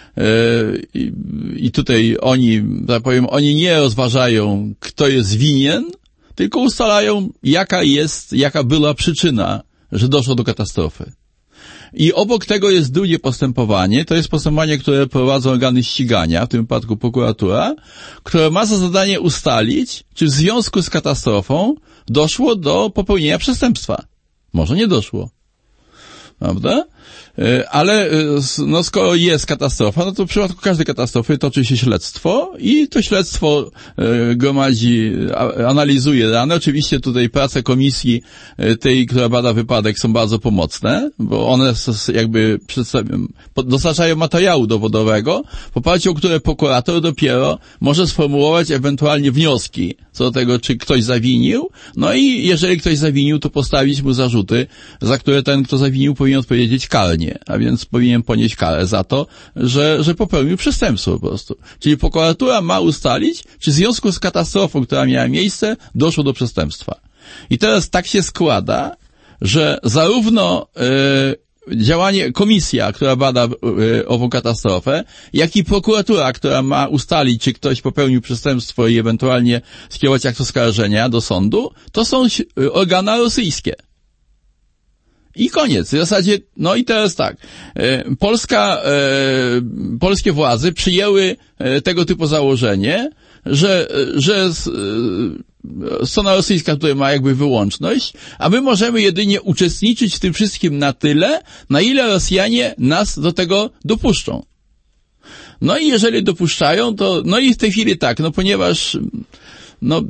I, i tutaj oni, tak powiem, oni nie rozważają, kto jest winien, tylko ustalają, jaka jest, jaka była przyczyna, że doszło do katastrofy. I obok tego jest drugie postępowanie, to jest postępowanie, które prowadzą organy ścigania, w tym wypadku prokuratura, które ma za zadanie ustalić, czy w związku z katastrofą doszło do popełnienia przestępstwa. Może nie doszło. Prawda? Ale no, skoro jest katastrofa, no to w przypadku każdej katastrofy toczy się śledztwo i to śledztwo gromadzi, analizuje dane. Oczywiście tutaj prace komisji tej, która bada wypadek, są bardzo pomocne, bo one jakby dostarczają materiału dowodowego, w oparciu o które prokurator dopiero może sformułować ewentualnie wnioski co do tego, czy ktoś zawinił. No i jeżeli ktoś zawinił, to postawić mu zarzuty, za które ten, kto zawinił, powinien odpowiedzieć karnie, a więc powinien ponieść karę za to, że, że popełnił przestępstwo po prostu. Czyli prokuratura ma ustalić, czy w związku z katastrofą, która miała miejsce, doszło do przestępstwa. I teraz tak się składa, że zarówno e, działanie, komisja, która bada e, ową katastrofę, jak i prokuratura, która ma ustalić, czy ktoś popełnił przestępstwo i ewentualnie skierować akt oskarżenia do sądu, to są organa rosyjskie. I koniec. W zasadzie, no i teraz tak. Polska, e, polskie władze przyjęły tego typu założenie, że, że strona rosyjska tutaj ma jakby wyłączność, a my możemy jedynie uczestniczyć w tym wszystkim na tyle, na ile Rosjanie nas do tego dopuszczą. No i jeżeli dopuszczają, to, no i w tej chwili tak, no ponieważ no,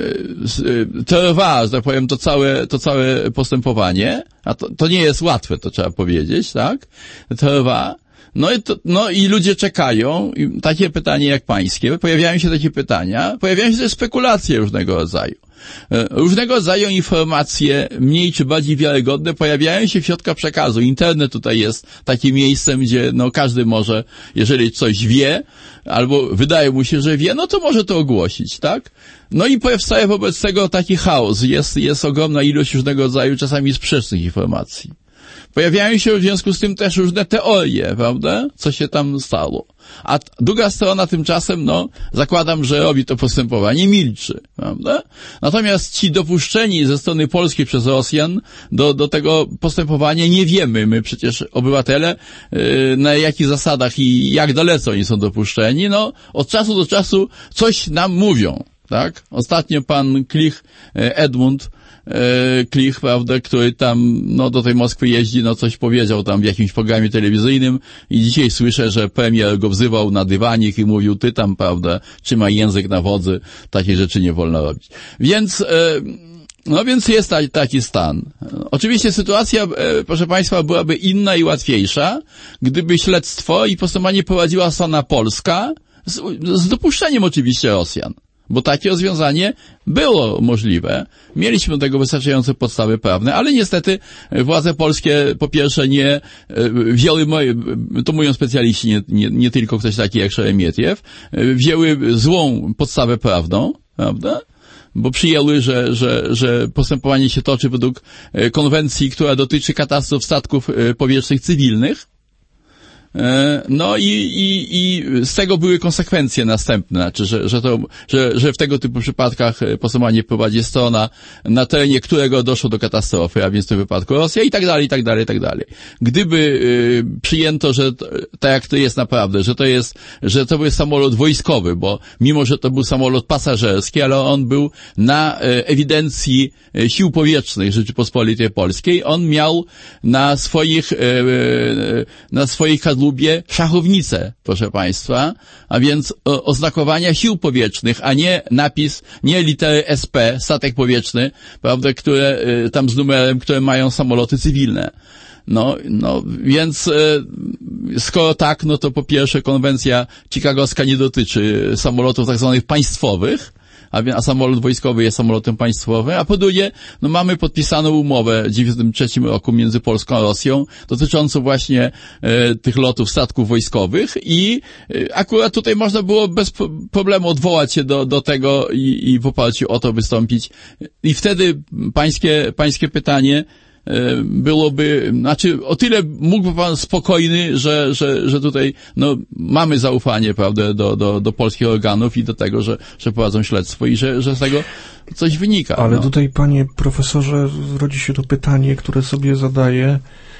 trwa, że tak powiem, to całe, to całe postępowanie, a to, to nie jest łatwe, to trzeba powiedzieć, tak? Trwa. No i, to, no i ludzie czekają, i takie pytanie jak pańskie, pojawiają się takie pytania, pojawiają się też spekulacje różnego rodzaju. Różnego rodzaju informacje, mniej czy bardziej wiarygodne, pojawiają się w środkach przekazu. Internet tutaj jest takim miejscem, gdzie no każdy może, jeżeli coś wie, albo wydaje mu się, że wie, no to może to ogłosić, tak? No i powstaje wobec tego taki chaos. Jest, jest ogromna ilość różnego rodzaju, czasami sprzecznych informacji. Pojawiają się w związku z tym też różne teorie, prawda? Co się tam stało. A druga strona tymczasem, no, zakładam, że robi to postępowanie, milczy, prawda? Natomiast ci dopuszczeni ze strony polskiej przez Rosjan do, do tego postępowania nie wiemy. My przecież, obywatele, yy, na jakich zasadach i jak dalece oni są dopuszczeni, no, od czasu do czasu coś nam mówią, tak? Ostatnio pan Klich, Edmund, Klich, prawda, który tam, no, do tej Moskwy jeździ, no, coś powiedział tam w jakimś programie telewizyjnym i dzisiaj słyszę, że premier go wzywał na dywanik i mówił, ty tam, prawda, trzymaj język na wodzy, takie rzeczy nie wolno robić. Więc, no, więc jest ta, taki stan. Oczywiście sytuacja, proszę państwa, byłaby inna i łatwiejsza, gdyby śledztwo i postępowanie prowadziła strona polska, z, z dopuszczeniem oczywiście Rosjan. Bo takie rozwiązanie było możliwe. Mieliśmy do tego wystarczające podstawy prawne, ale niestety władze polskie po pierwsze nie wzięły, to mówią specjaliści, nie, nie, nie tylko ktoś taki jak Szeremietiew, wzięły złą podstawę prawną, prawda? Bo przyjęły, że, że, że postępowanie się toczy według konwencji, która dotyczy katastrof statków powietrznych cywilnych. No i, i, i z tego były konsekwencje następne, znaczy, że, że, to, że, że w tego typu przypadkach postępowanie prowadzi strona, na terenie którego doszło do katastrofy, a więc w tym wypadku Rosja i tak dalej, i tak dalej, i tak dalej. Gdyby y, przyjęto, że tak jak to jest naprawdę, że to jest, że to był samolot wojskowy, bo mimo, że to był samolot pasażerski, ale on był na y, ewidencji y, sił powietrznych Rzeczypospolitej Polskiej, on miał na swoich, y, y, na swoich kadłubie szachownicę, proszę państwa, a więc o, oznakowania sił powietrznych, a nie napis, nie litery S P, statek powietrzny, prawda, które y, tam z numerem, które mają samoloty cywilne. No, no, więc y, skoro tak, no to po pierwsze konwencja chicagowska nie dotyczy samolotów tak zwanych państwowych, a, a samolot wojskowy jest samolotem państwowym, a po drugie, no mamy podpisaną umowę w dziewięćdziesiątym trzecim roku między Polską a Rosją dotyczącą właśnie e, tych lotów statków wojskowych i e, akurat tutaj można było bez problemu odwołać się do, do tego i, i w oparciu o to wystąpić. I wtedy pańskie, pańskie pytanie byłoby, znaczy o tyle mógłby pan spokojny, że, że, że tutaj no, mamy zaufanie, prawda, do, do, do polskich organów i do tego, że, że prowadzą śledztwo i że, że z tego coś wynika. Ale no. Tutaj, panie profesorze, rodzi się to pytanie, które sobie zadaję.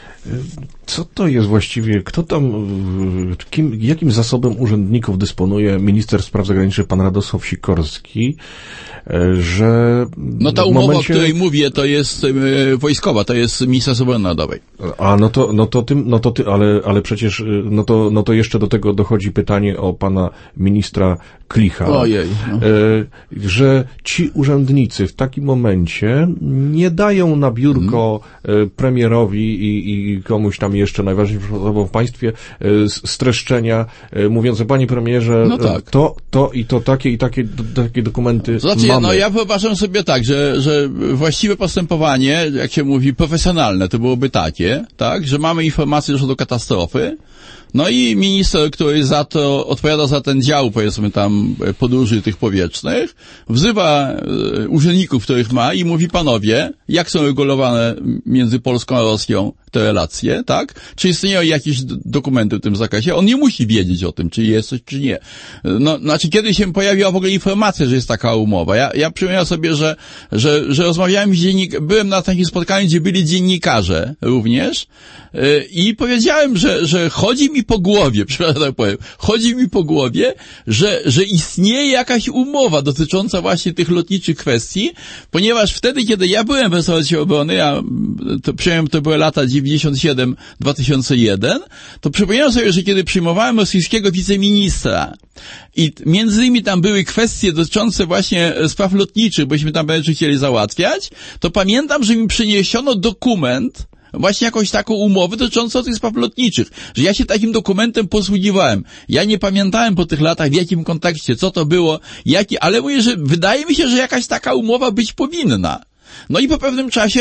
Co to jest właściwie, kto tam, kim, jakim zasobem urzędników dysponuje minister spraw zagranicznych pan Radosław Sikorski, że... No ta umowa, momencie... o której mówię, to jest e, wojskowa, to jest Ministerstwo Obrony Narodowej. A, no to, no to tym, no to ty, ale, ale przecież, no to, no to jeszcze do tego dochodzi pytanie o pana ministra Klicha. Ojej. No. E, że ci urzędnicy w takim momencie nie dają na biurko hmm. premierowi i, i komuś tam jeszcze najważniejszą osobą w państwie streszczenia mówiące, panie premierze, no tak. to, to i to takie i takie, takie dokumenty znaczy, mamy. No ja wyobrażam sobie tak, że, że właściwe postępowanie, jak się mówi, profesjonalne, to byłoby takie, tak, że mamy informacje, że doszło do katastrofy, no i minister, który za to odpowiada za ten dział, powiedzmy tam, podróży tych powietrznych, wzywa e, urzędników, których ma i mówi, panowie, jak są regulowane między Polską a Rosją te relacje, tak? Czy istnieją jakieś dokumenty w tym zakresie? On nie musi wiedzieć o tym, czy jest coś, czy nie. No, znaczy, kiedy się pojawiła w ogóle informacja, że jest taka umowa. Ja, ja przypominam sobie, że, że, że rozmawiałem z dziennik, byłem na takim spotkaniu, gdzie byli dziennikarze również yy, i powiedziałem, że, że chodzi mi po głowie, przepraszam, tak powiem, chodzi mi po głowie, że, że istnieje jakaś umowa dotycząca właśnie tych lotniczych kwestii, ponieważ wtedy, kiedy ja byłem w resorcie obrony, ja to przyjąłem, to były lata dziewięćdziesiąt siedem dwa tysiące jeden, to przypomniałem sobie, że kiedy przyjmowałem rosyjskiego wiceministra i między innymi tam były kwestie dotyczące właśnie spraw lotniczych, bośmy tam będziemy chcieli załatwiać, to pamiętam, że mi przyniesiono dokument właśnie jakąś taką umowę dotyczącą tych spraw lotniczych, że ja się takim dokumentem posługiwałem. Ja nie pamiętałem po tych latach, w jakim kontekście, co to było, jaki, ale mówię, że wydaje mi się, że jakaś taka umowa być powinna. No i po pewnym czasie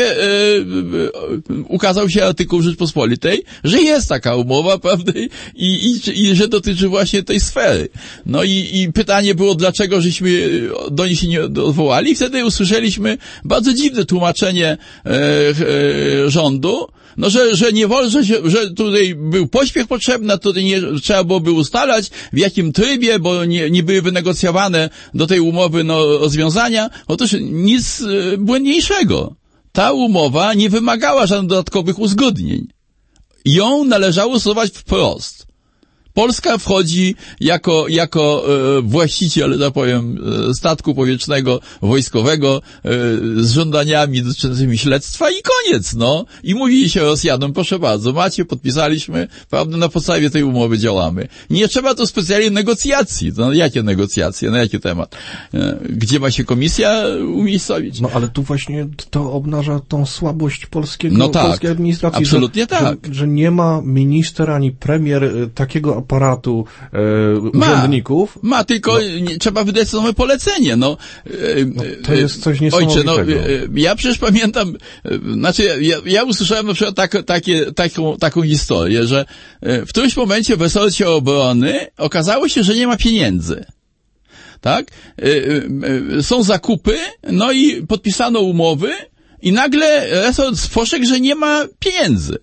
yy, yy, ukazał się artykuł Rzeczpospolitej, że jest taka umowa, prawda, i, i, i że dotyczy właśnie tej sfery. No i, i pytanie było, dlaczego żeśmy do niej się nie odwołali, i wtedy usłyszeliśmy bardzo dziwne tłumaczenie yy, yy, rządu, no, że, że nie wolno, że, że tutaj był pośpiech potrzebny, tutaj nie, trzeba byłoby ustalać, w jakim trybie, bo nie, nie były wynegocjowane do tej umowy, no, rozwiązania. Otóż nic y, błędniejszego. Ta umowa nie wymagała żadnych dodatkowych uzgodnień. Ją należało stosować wprost. Polska wchodzi jako, jako e, właściciel, tak powiem, e, statku powietrznego, wojskowego, e, z żądaniami dotyczącymi śledztwa i koniec, no. I mówi się Rosjanom, proszę bardzo, macie, podpisaliśmy, prawda, na podstawie tej umowy działamy. Nie trzeba tu specjalnie negocjacji. No, jakie negocjacje, na jaki temat? E, gdzie ma się komisja umiejscowić? No, ale tu właśnie to obnaża tą słabość polskiego, no tak, polskiej administracji. absolutnie że, tak. Że, że nie ma minister ani premier takiego aparatu e, urzędników. Ma, ma tylko no. nie, trzeba wydać nowe polecenie. No, e, no, to jest coś niesamowitego. Ojcze, no, ja przecież pamiętam, e, znaczy ja, ja usłyszałem na przykład tak, takie, taką, taką historię, że e, w którymś momencie w resorcie obrony okazało się, że nie ma pieniędzy. Tak? E, e, są zakupy, no i podpisano umowy i nagle resort spostrzegł, że nie ma pieniędzy.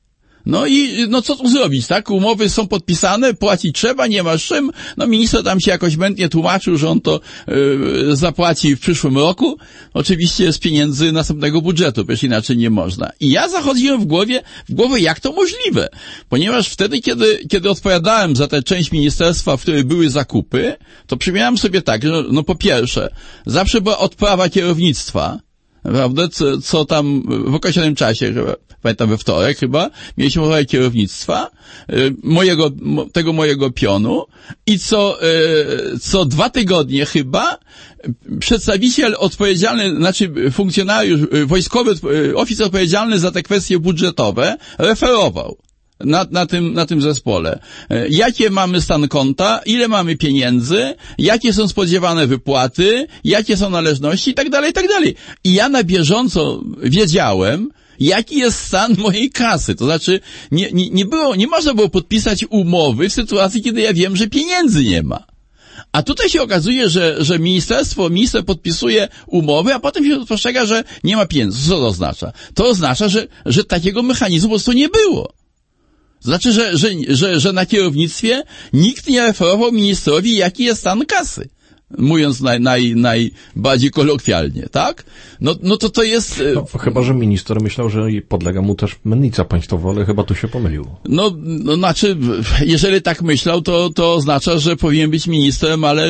No i, no co tu zrobić, tak? Umowy są podpisane, płacić trzeba, nie ma z czym. No minister tam się jakoś mętnie tłumaczył, że on to yy, zapłaci w przyszłym roku. Oczywiście z pieniędzy następnego budżetu, przecież inaczej nie można. I ja zachodziłem w głowie, w głowę, jak to możliwe? Ponieważ wtedy, kiedy, kiedy odpowiadałem za tę część ministerstwa, w której były zakupy, to przypominałem sobie tak, że no po pierwsze, zawsze była odprawa kierownictwa, prawda, co, co tam w określonym czasie, chyba, pamiętam we wtorek chyba, mieliśmy rozmowę kierownictwa, y, mojego, mo, tego mojego pionu i co, y, co dwa tygodnie chyba przedstawiciel odpowiedzialny, znaczy funkcjonariusz y, wojskowy, y, oficer odpowiedzialny za te kwestie budżetowe referował. Na, na tym, na tym zespole. Jakie mamy stan konta, ile mamy pieniędzy, jakie są spodziewane wypłaty, jakie są należności i tak dalej, i tak dalej. I ja na bieżąco wiedziałem, jaki jest stan mojej kasy. To znaczy, nie, nie, nie było, nie można było podpisać umowy w sytuacji, kiedy ja wiem, że pieniędzy nie ma. A tutaj się okazuje, że, że ministerstwo, minister podpisuje umowy, a potem się spostrzega, że nie ma pieniędzy. Co to oznacza? To oznacza, że, że takiego mechanizmu po prostu nie było. Znaczy, że, że, że, że na kierownictwie nikt nie referował ministrowi, jaki jest stan kasy. Mówiąc naj, naj, najbardziej kolokwialnie, tak? No, no to to jest... No, chyba, że minister myślał, że podlega mu też mennica państwowa, ale chyba tu się pomylił. No, no znaczy, jeżeli tak myślał, to, to oznacza, że powinien być ministrem, ale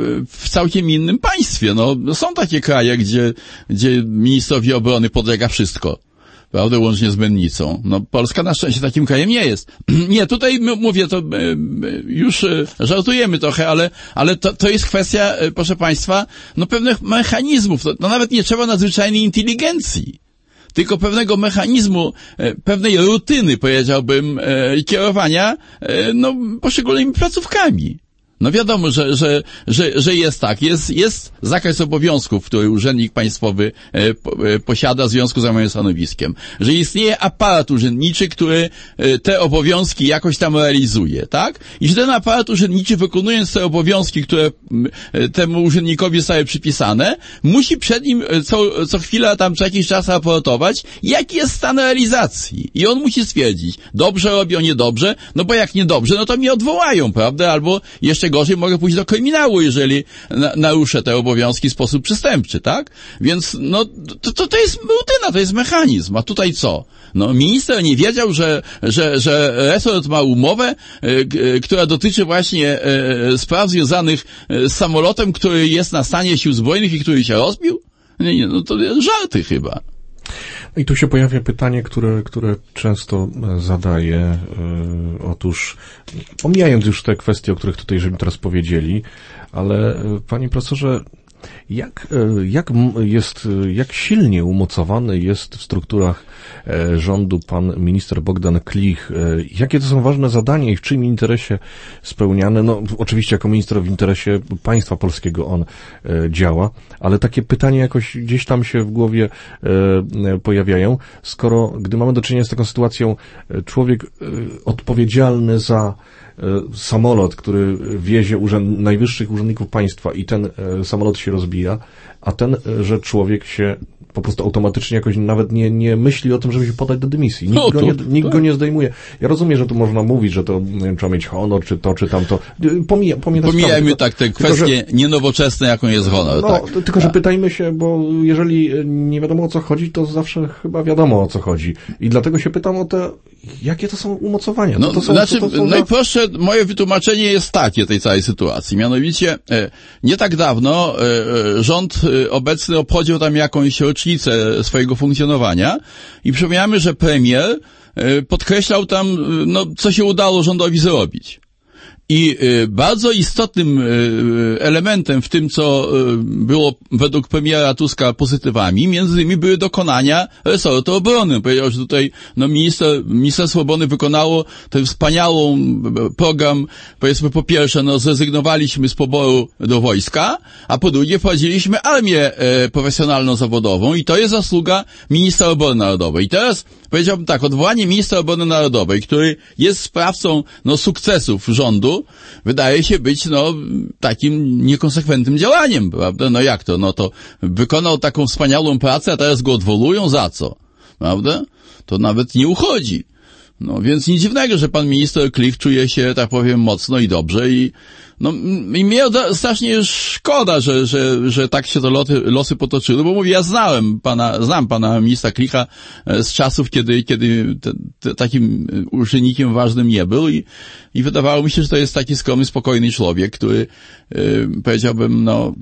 w całkiem innym państwie. No, są takie kraje, gdzie, gdzie ministrowi obrony podlega wszystko. Prawda, łącznie z mennicą. No, Polska na szczęście takim krajem nie jest. Nie, tutaj mówię, to już żartujemy trochę, ale, ale to, to jest kwestia, proszę Państwa, no pewnych mechanizmów. No nawet nie trzeba nadzwyczajnej inteligencji, tylko pewnego mechanizmu, pewnej rutyny, powiedziałbym, kierowania, no, poszczególnymi placówkami. No wiadomo, że, że, że, że jest tak. Jest, jest zakres obowiązków, który urzędnik państwowy e, po, e, posiada w związku z zajmowaniem stanowiskiem. Że istnieje aparat urzędniczy, który e, te obowiązki jakoś tam realizuje, tak? I że ten aparat urzędniczy, wykonując te obowiązki, które e, temu urzędnikowi zostały przypisane, musi przed nim co, co chwilę tam co jakiś czas raportować, jaki jest stan realizacji. I on musi stwierdzić, dobrze robią, niedobrze, no bo jak niedobrze, no to mnie odwołają, prawda? Albo jeszcze gorzej, mogę pójść do kryminału, jeżeli na, naruszę te obowiązki w sposób przestępczy, tak? Więc, no, to, to, to jest rutyna, to jest mechanizm. A tutaj co? No, minister nie wiedział, że, że, że resort ma umowę, y, która dotyczy właśnie y, spraw związanych z samolotem, który jest na stanie sił zbrojnych i który się rozbił? Nie, nie, no to żarty chyba. I tu się pojawia pytanie, które, które często zadaję. Yy, otóż, pomijając już te kwestie, o których tutaj żeśmy teraz powiedzieli, ale panie profesorze, Jak, jak jest, jak silnie umocowany jest w strukturach rządu pan minister Bogdan Klich? Jakie to są ważne zadania i w czyim interesie spełniane? No, oczywiście jako minister w interesie państwa polskiego on działa, ale takie pytania jakoś gdzieś tam się w głowie pojawiają, skoro, gdy mamy do czynienia z taką sytuacją, człowiek odpowiedzialny za samolot, który wiezie urzęd, najwyższych urzędników państwa i ten samolot się rozbija, a ten, że człowiek się po prostu automatycznie jakoś nawet nie, nie myśli o tym, żeby się podać do dymisji. Nikt, no, to, go, nie, nikt go nie zdejmuje. Ja rozumiem, że tu można mówić, że to nie wiem, trzeba mieć honor, czy to, czy tamto. Pomija, pomija Pomijajmy tylko, tak te kwestie tylko, że, nienowoczesne, jaką jest honor. No, tak. Tylko, że pytajmy się, bo jeżeli nie wiadomo o co chodzi, to zawsze chyba wiadomo o co chodzi. I dlatego się pytam o te, jakie to są umocowania. No, to są, znaczy, to, to są najprostsze za... moje wytłumaczenie jest takie tej całej sytuacji. Mianowicie, nie tak dawno rząd obecny obchodził tam jakąś rocznicę swojego funkcjonowania i przypomniamy, że premier podkreślał tam, no, co się udało rządowi zrobić. I bardzo istotnym elementem w tym, co było według premiera Tuska pozytywami, między innymi były dokonania resortu obrony. Powiedział, że tutaj no, minister, Ministerstwo Obrony wykonało ten wspaniałą program, powiedzmy po pierwsze, no zrezygnowaliśmy z poboru do wojska, a po drugie wprowadziliśmy armię e, profesjonalną zawodową i to jest zasługa ministra obrony narodowej. I teraz powiedziałbym tak, odwołanie ministra obrony narodowej, który jest sprawcą no, sukcesów rządu, wydaje się być, no, takim niekonsekwentnym działaniem, prawda? No jak to? No to wykonał taką wspaniałą pracę, a teraz go odwołują za co? Prawda? To nawet nie uchodzi. No, więc nic dziwnego, że pan minister Klich czuje się, tak powiem, mocno i dobrze i no, i mnie strasznie szkoda, że, że, że tak się to loty, losy potoczyły, bo mówię, ja znałem pana, znam pana ministra Klicha z czasów, kiedy, kiedy te, te, takim urzędnikiem ważnym nie był i, i wydawało mi się, że to jest taki skromny, spokojny człowiek, który, yy, powiedziałbym, no,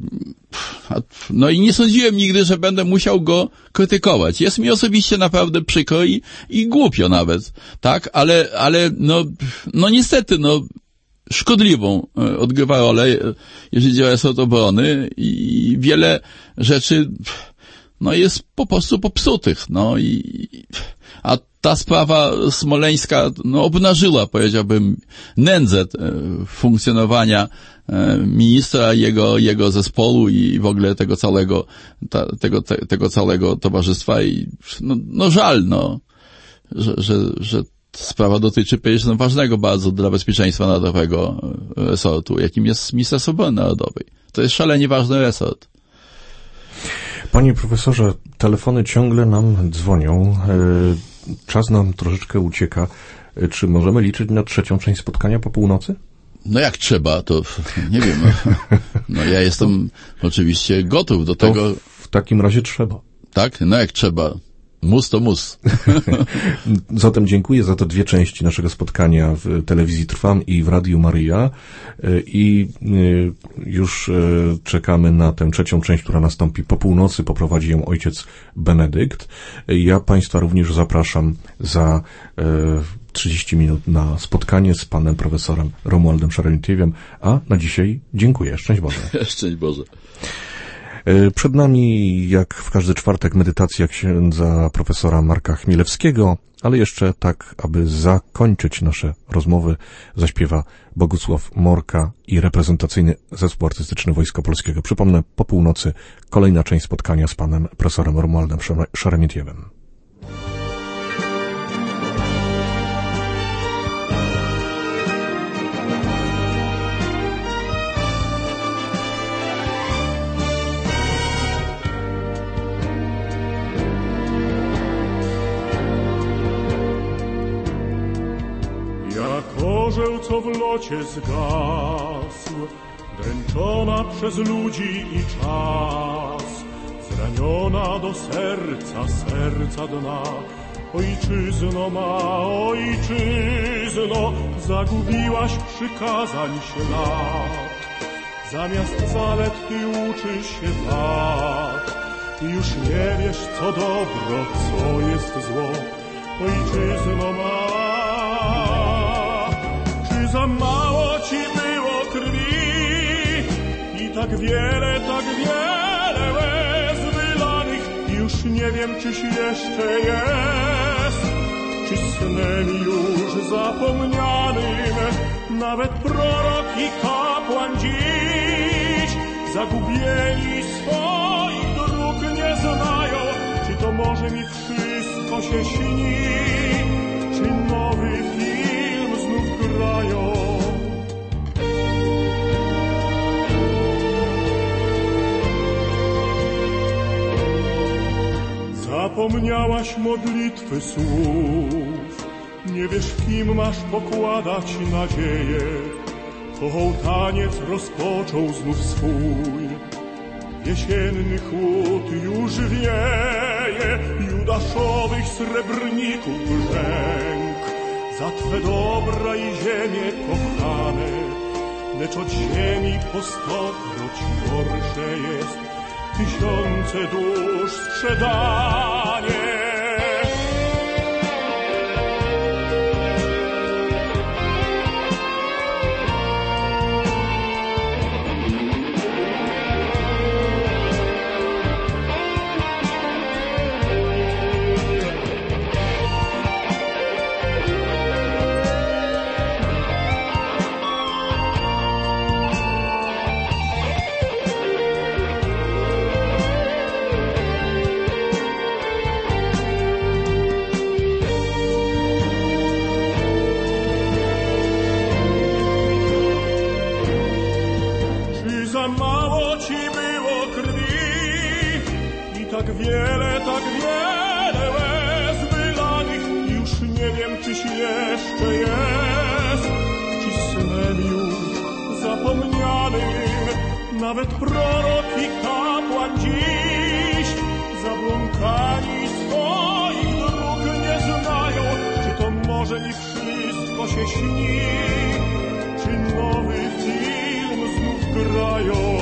no i nie sądziłem nigdy, że będę musiał go krytykować. Jest mi osobiście naprawdę przykro i, i głupio nawet, tak, ale, ale, no, no niestety, no, szkodliwą odgrywa rolę, jeżeli działa resort obrony i wiele rzeczy, no, jest po prostu popsutych, no i, a ta sprawa smoleńska, no, obnażyła, powiedziałbym, nędzę funkcjonowania ministra, jego, jego zespołu i w ogóle tego całego, ta, tego, te, tego całego towarzystwa i, no, no żal, no, że, że, że sprawa dotyczy przecież no, ważnego bardzo dla bezpieczeństwa narodowego resortu, jakim jest Ministerstwo Obrony Narodowej. To jest szalenie ważny resort. Panie profesorze, telefony ciągle nam dzwonią. Czas nam troszeczkę ucieka. Czy możemy liczyć na trzecią część spotkania po północy? No jak trzeba, to nie wiem. No, no ja jestem to, oczywiście gotów do tego. W takim razie trzeba. Tak? No jak trzeba. Mus to mus. Zatem dziękuję za te dwie części naszego spotkania w telewizji Trwam i w Radiu Maryja i już czekamy na tę trzecią część, która nastąpi po północy. Poprowadzi ją ojciec Benedykt. Ja Państwa również zapraszam za trzydzieści minut na spotkanie z panem profesorem Romualdem Szeremitiewem, a na dzisiaj dziękuję. Szczęść Boże. Szczęść Boże. Przed nami, jak w każdy czwartek, medytacja księdza profesora Marka Chmielewskiego, ale jeszcze tak, aby zakończyć nasze rozmowy, zaśpiewa Bogusław Morka i reprezentacyjny zespół artystyczny Wojska Polskiego. Przypomnę, po północy kolejna część spotkania z panem profesorem Romualdem Szeremitiewem. Orzeł, co w locie zgasł, dręczona przez ludzi i czas, zraniona do serca, serca dna. Ojczyzno ma, ojczyzno, zagubiłaś przykazań ślad. Zamiast zalet ty uczysz się wad i już nie wiesz, co dobro, co jest zło. Ojczyzno ma, za mało ci było krwi i tak wiele, tak wiele nie wiem, czyś jeszcze jest, czy snem już zapomnianym. Nawet prorok i kapłan dziś zagubieni swoich dróg nie znają. Czy to może mi wszystko się śni, czy nowy film znów grają? Zapomniałaś modlitwy słów, nie wiesz, w kim masz pokładać nadzieję. Kołtaniec rozpoczął znów swój, jesienny chłód już wieje, judaszowych srebrników brzęk. Za Twe dobra i ziemię kochane, lecz od ziemi po stokroć gorsze jest tysiące dusz sprzedanie. Tak wiele, tak wiele łez wylanych, już nie wiem, czyś jeszcze jest, czy snem już zapomnianym. Nawet prorok i kapłan dziś zabłąkani swoich dróg nie znają. Czy to może mi wszystko się śni, czy nowy film znów grają?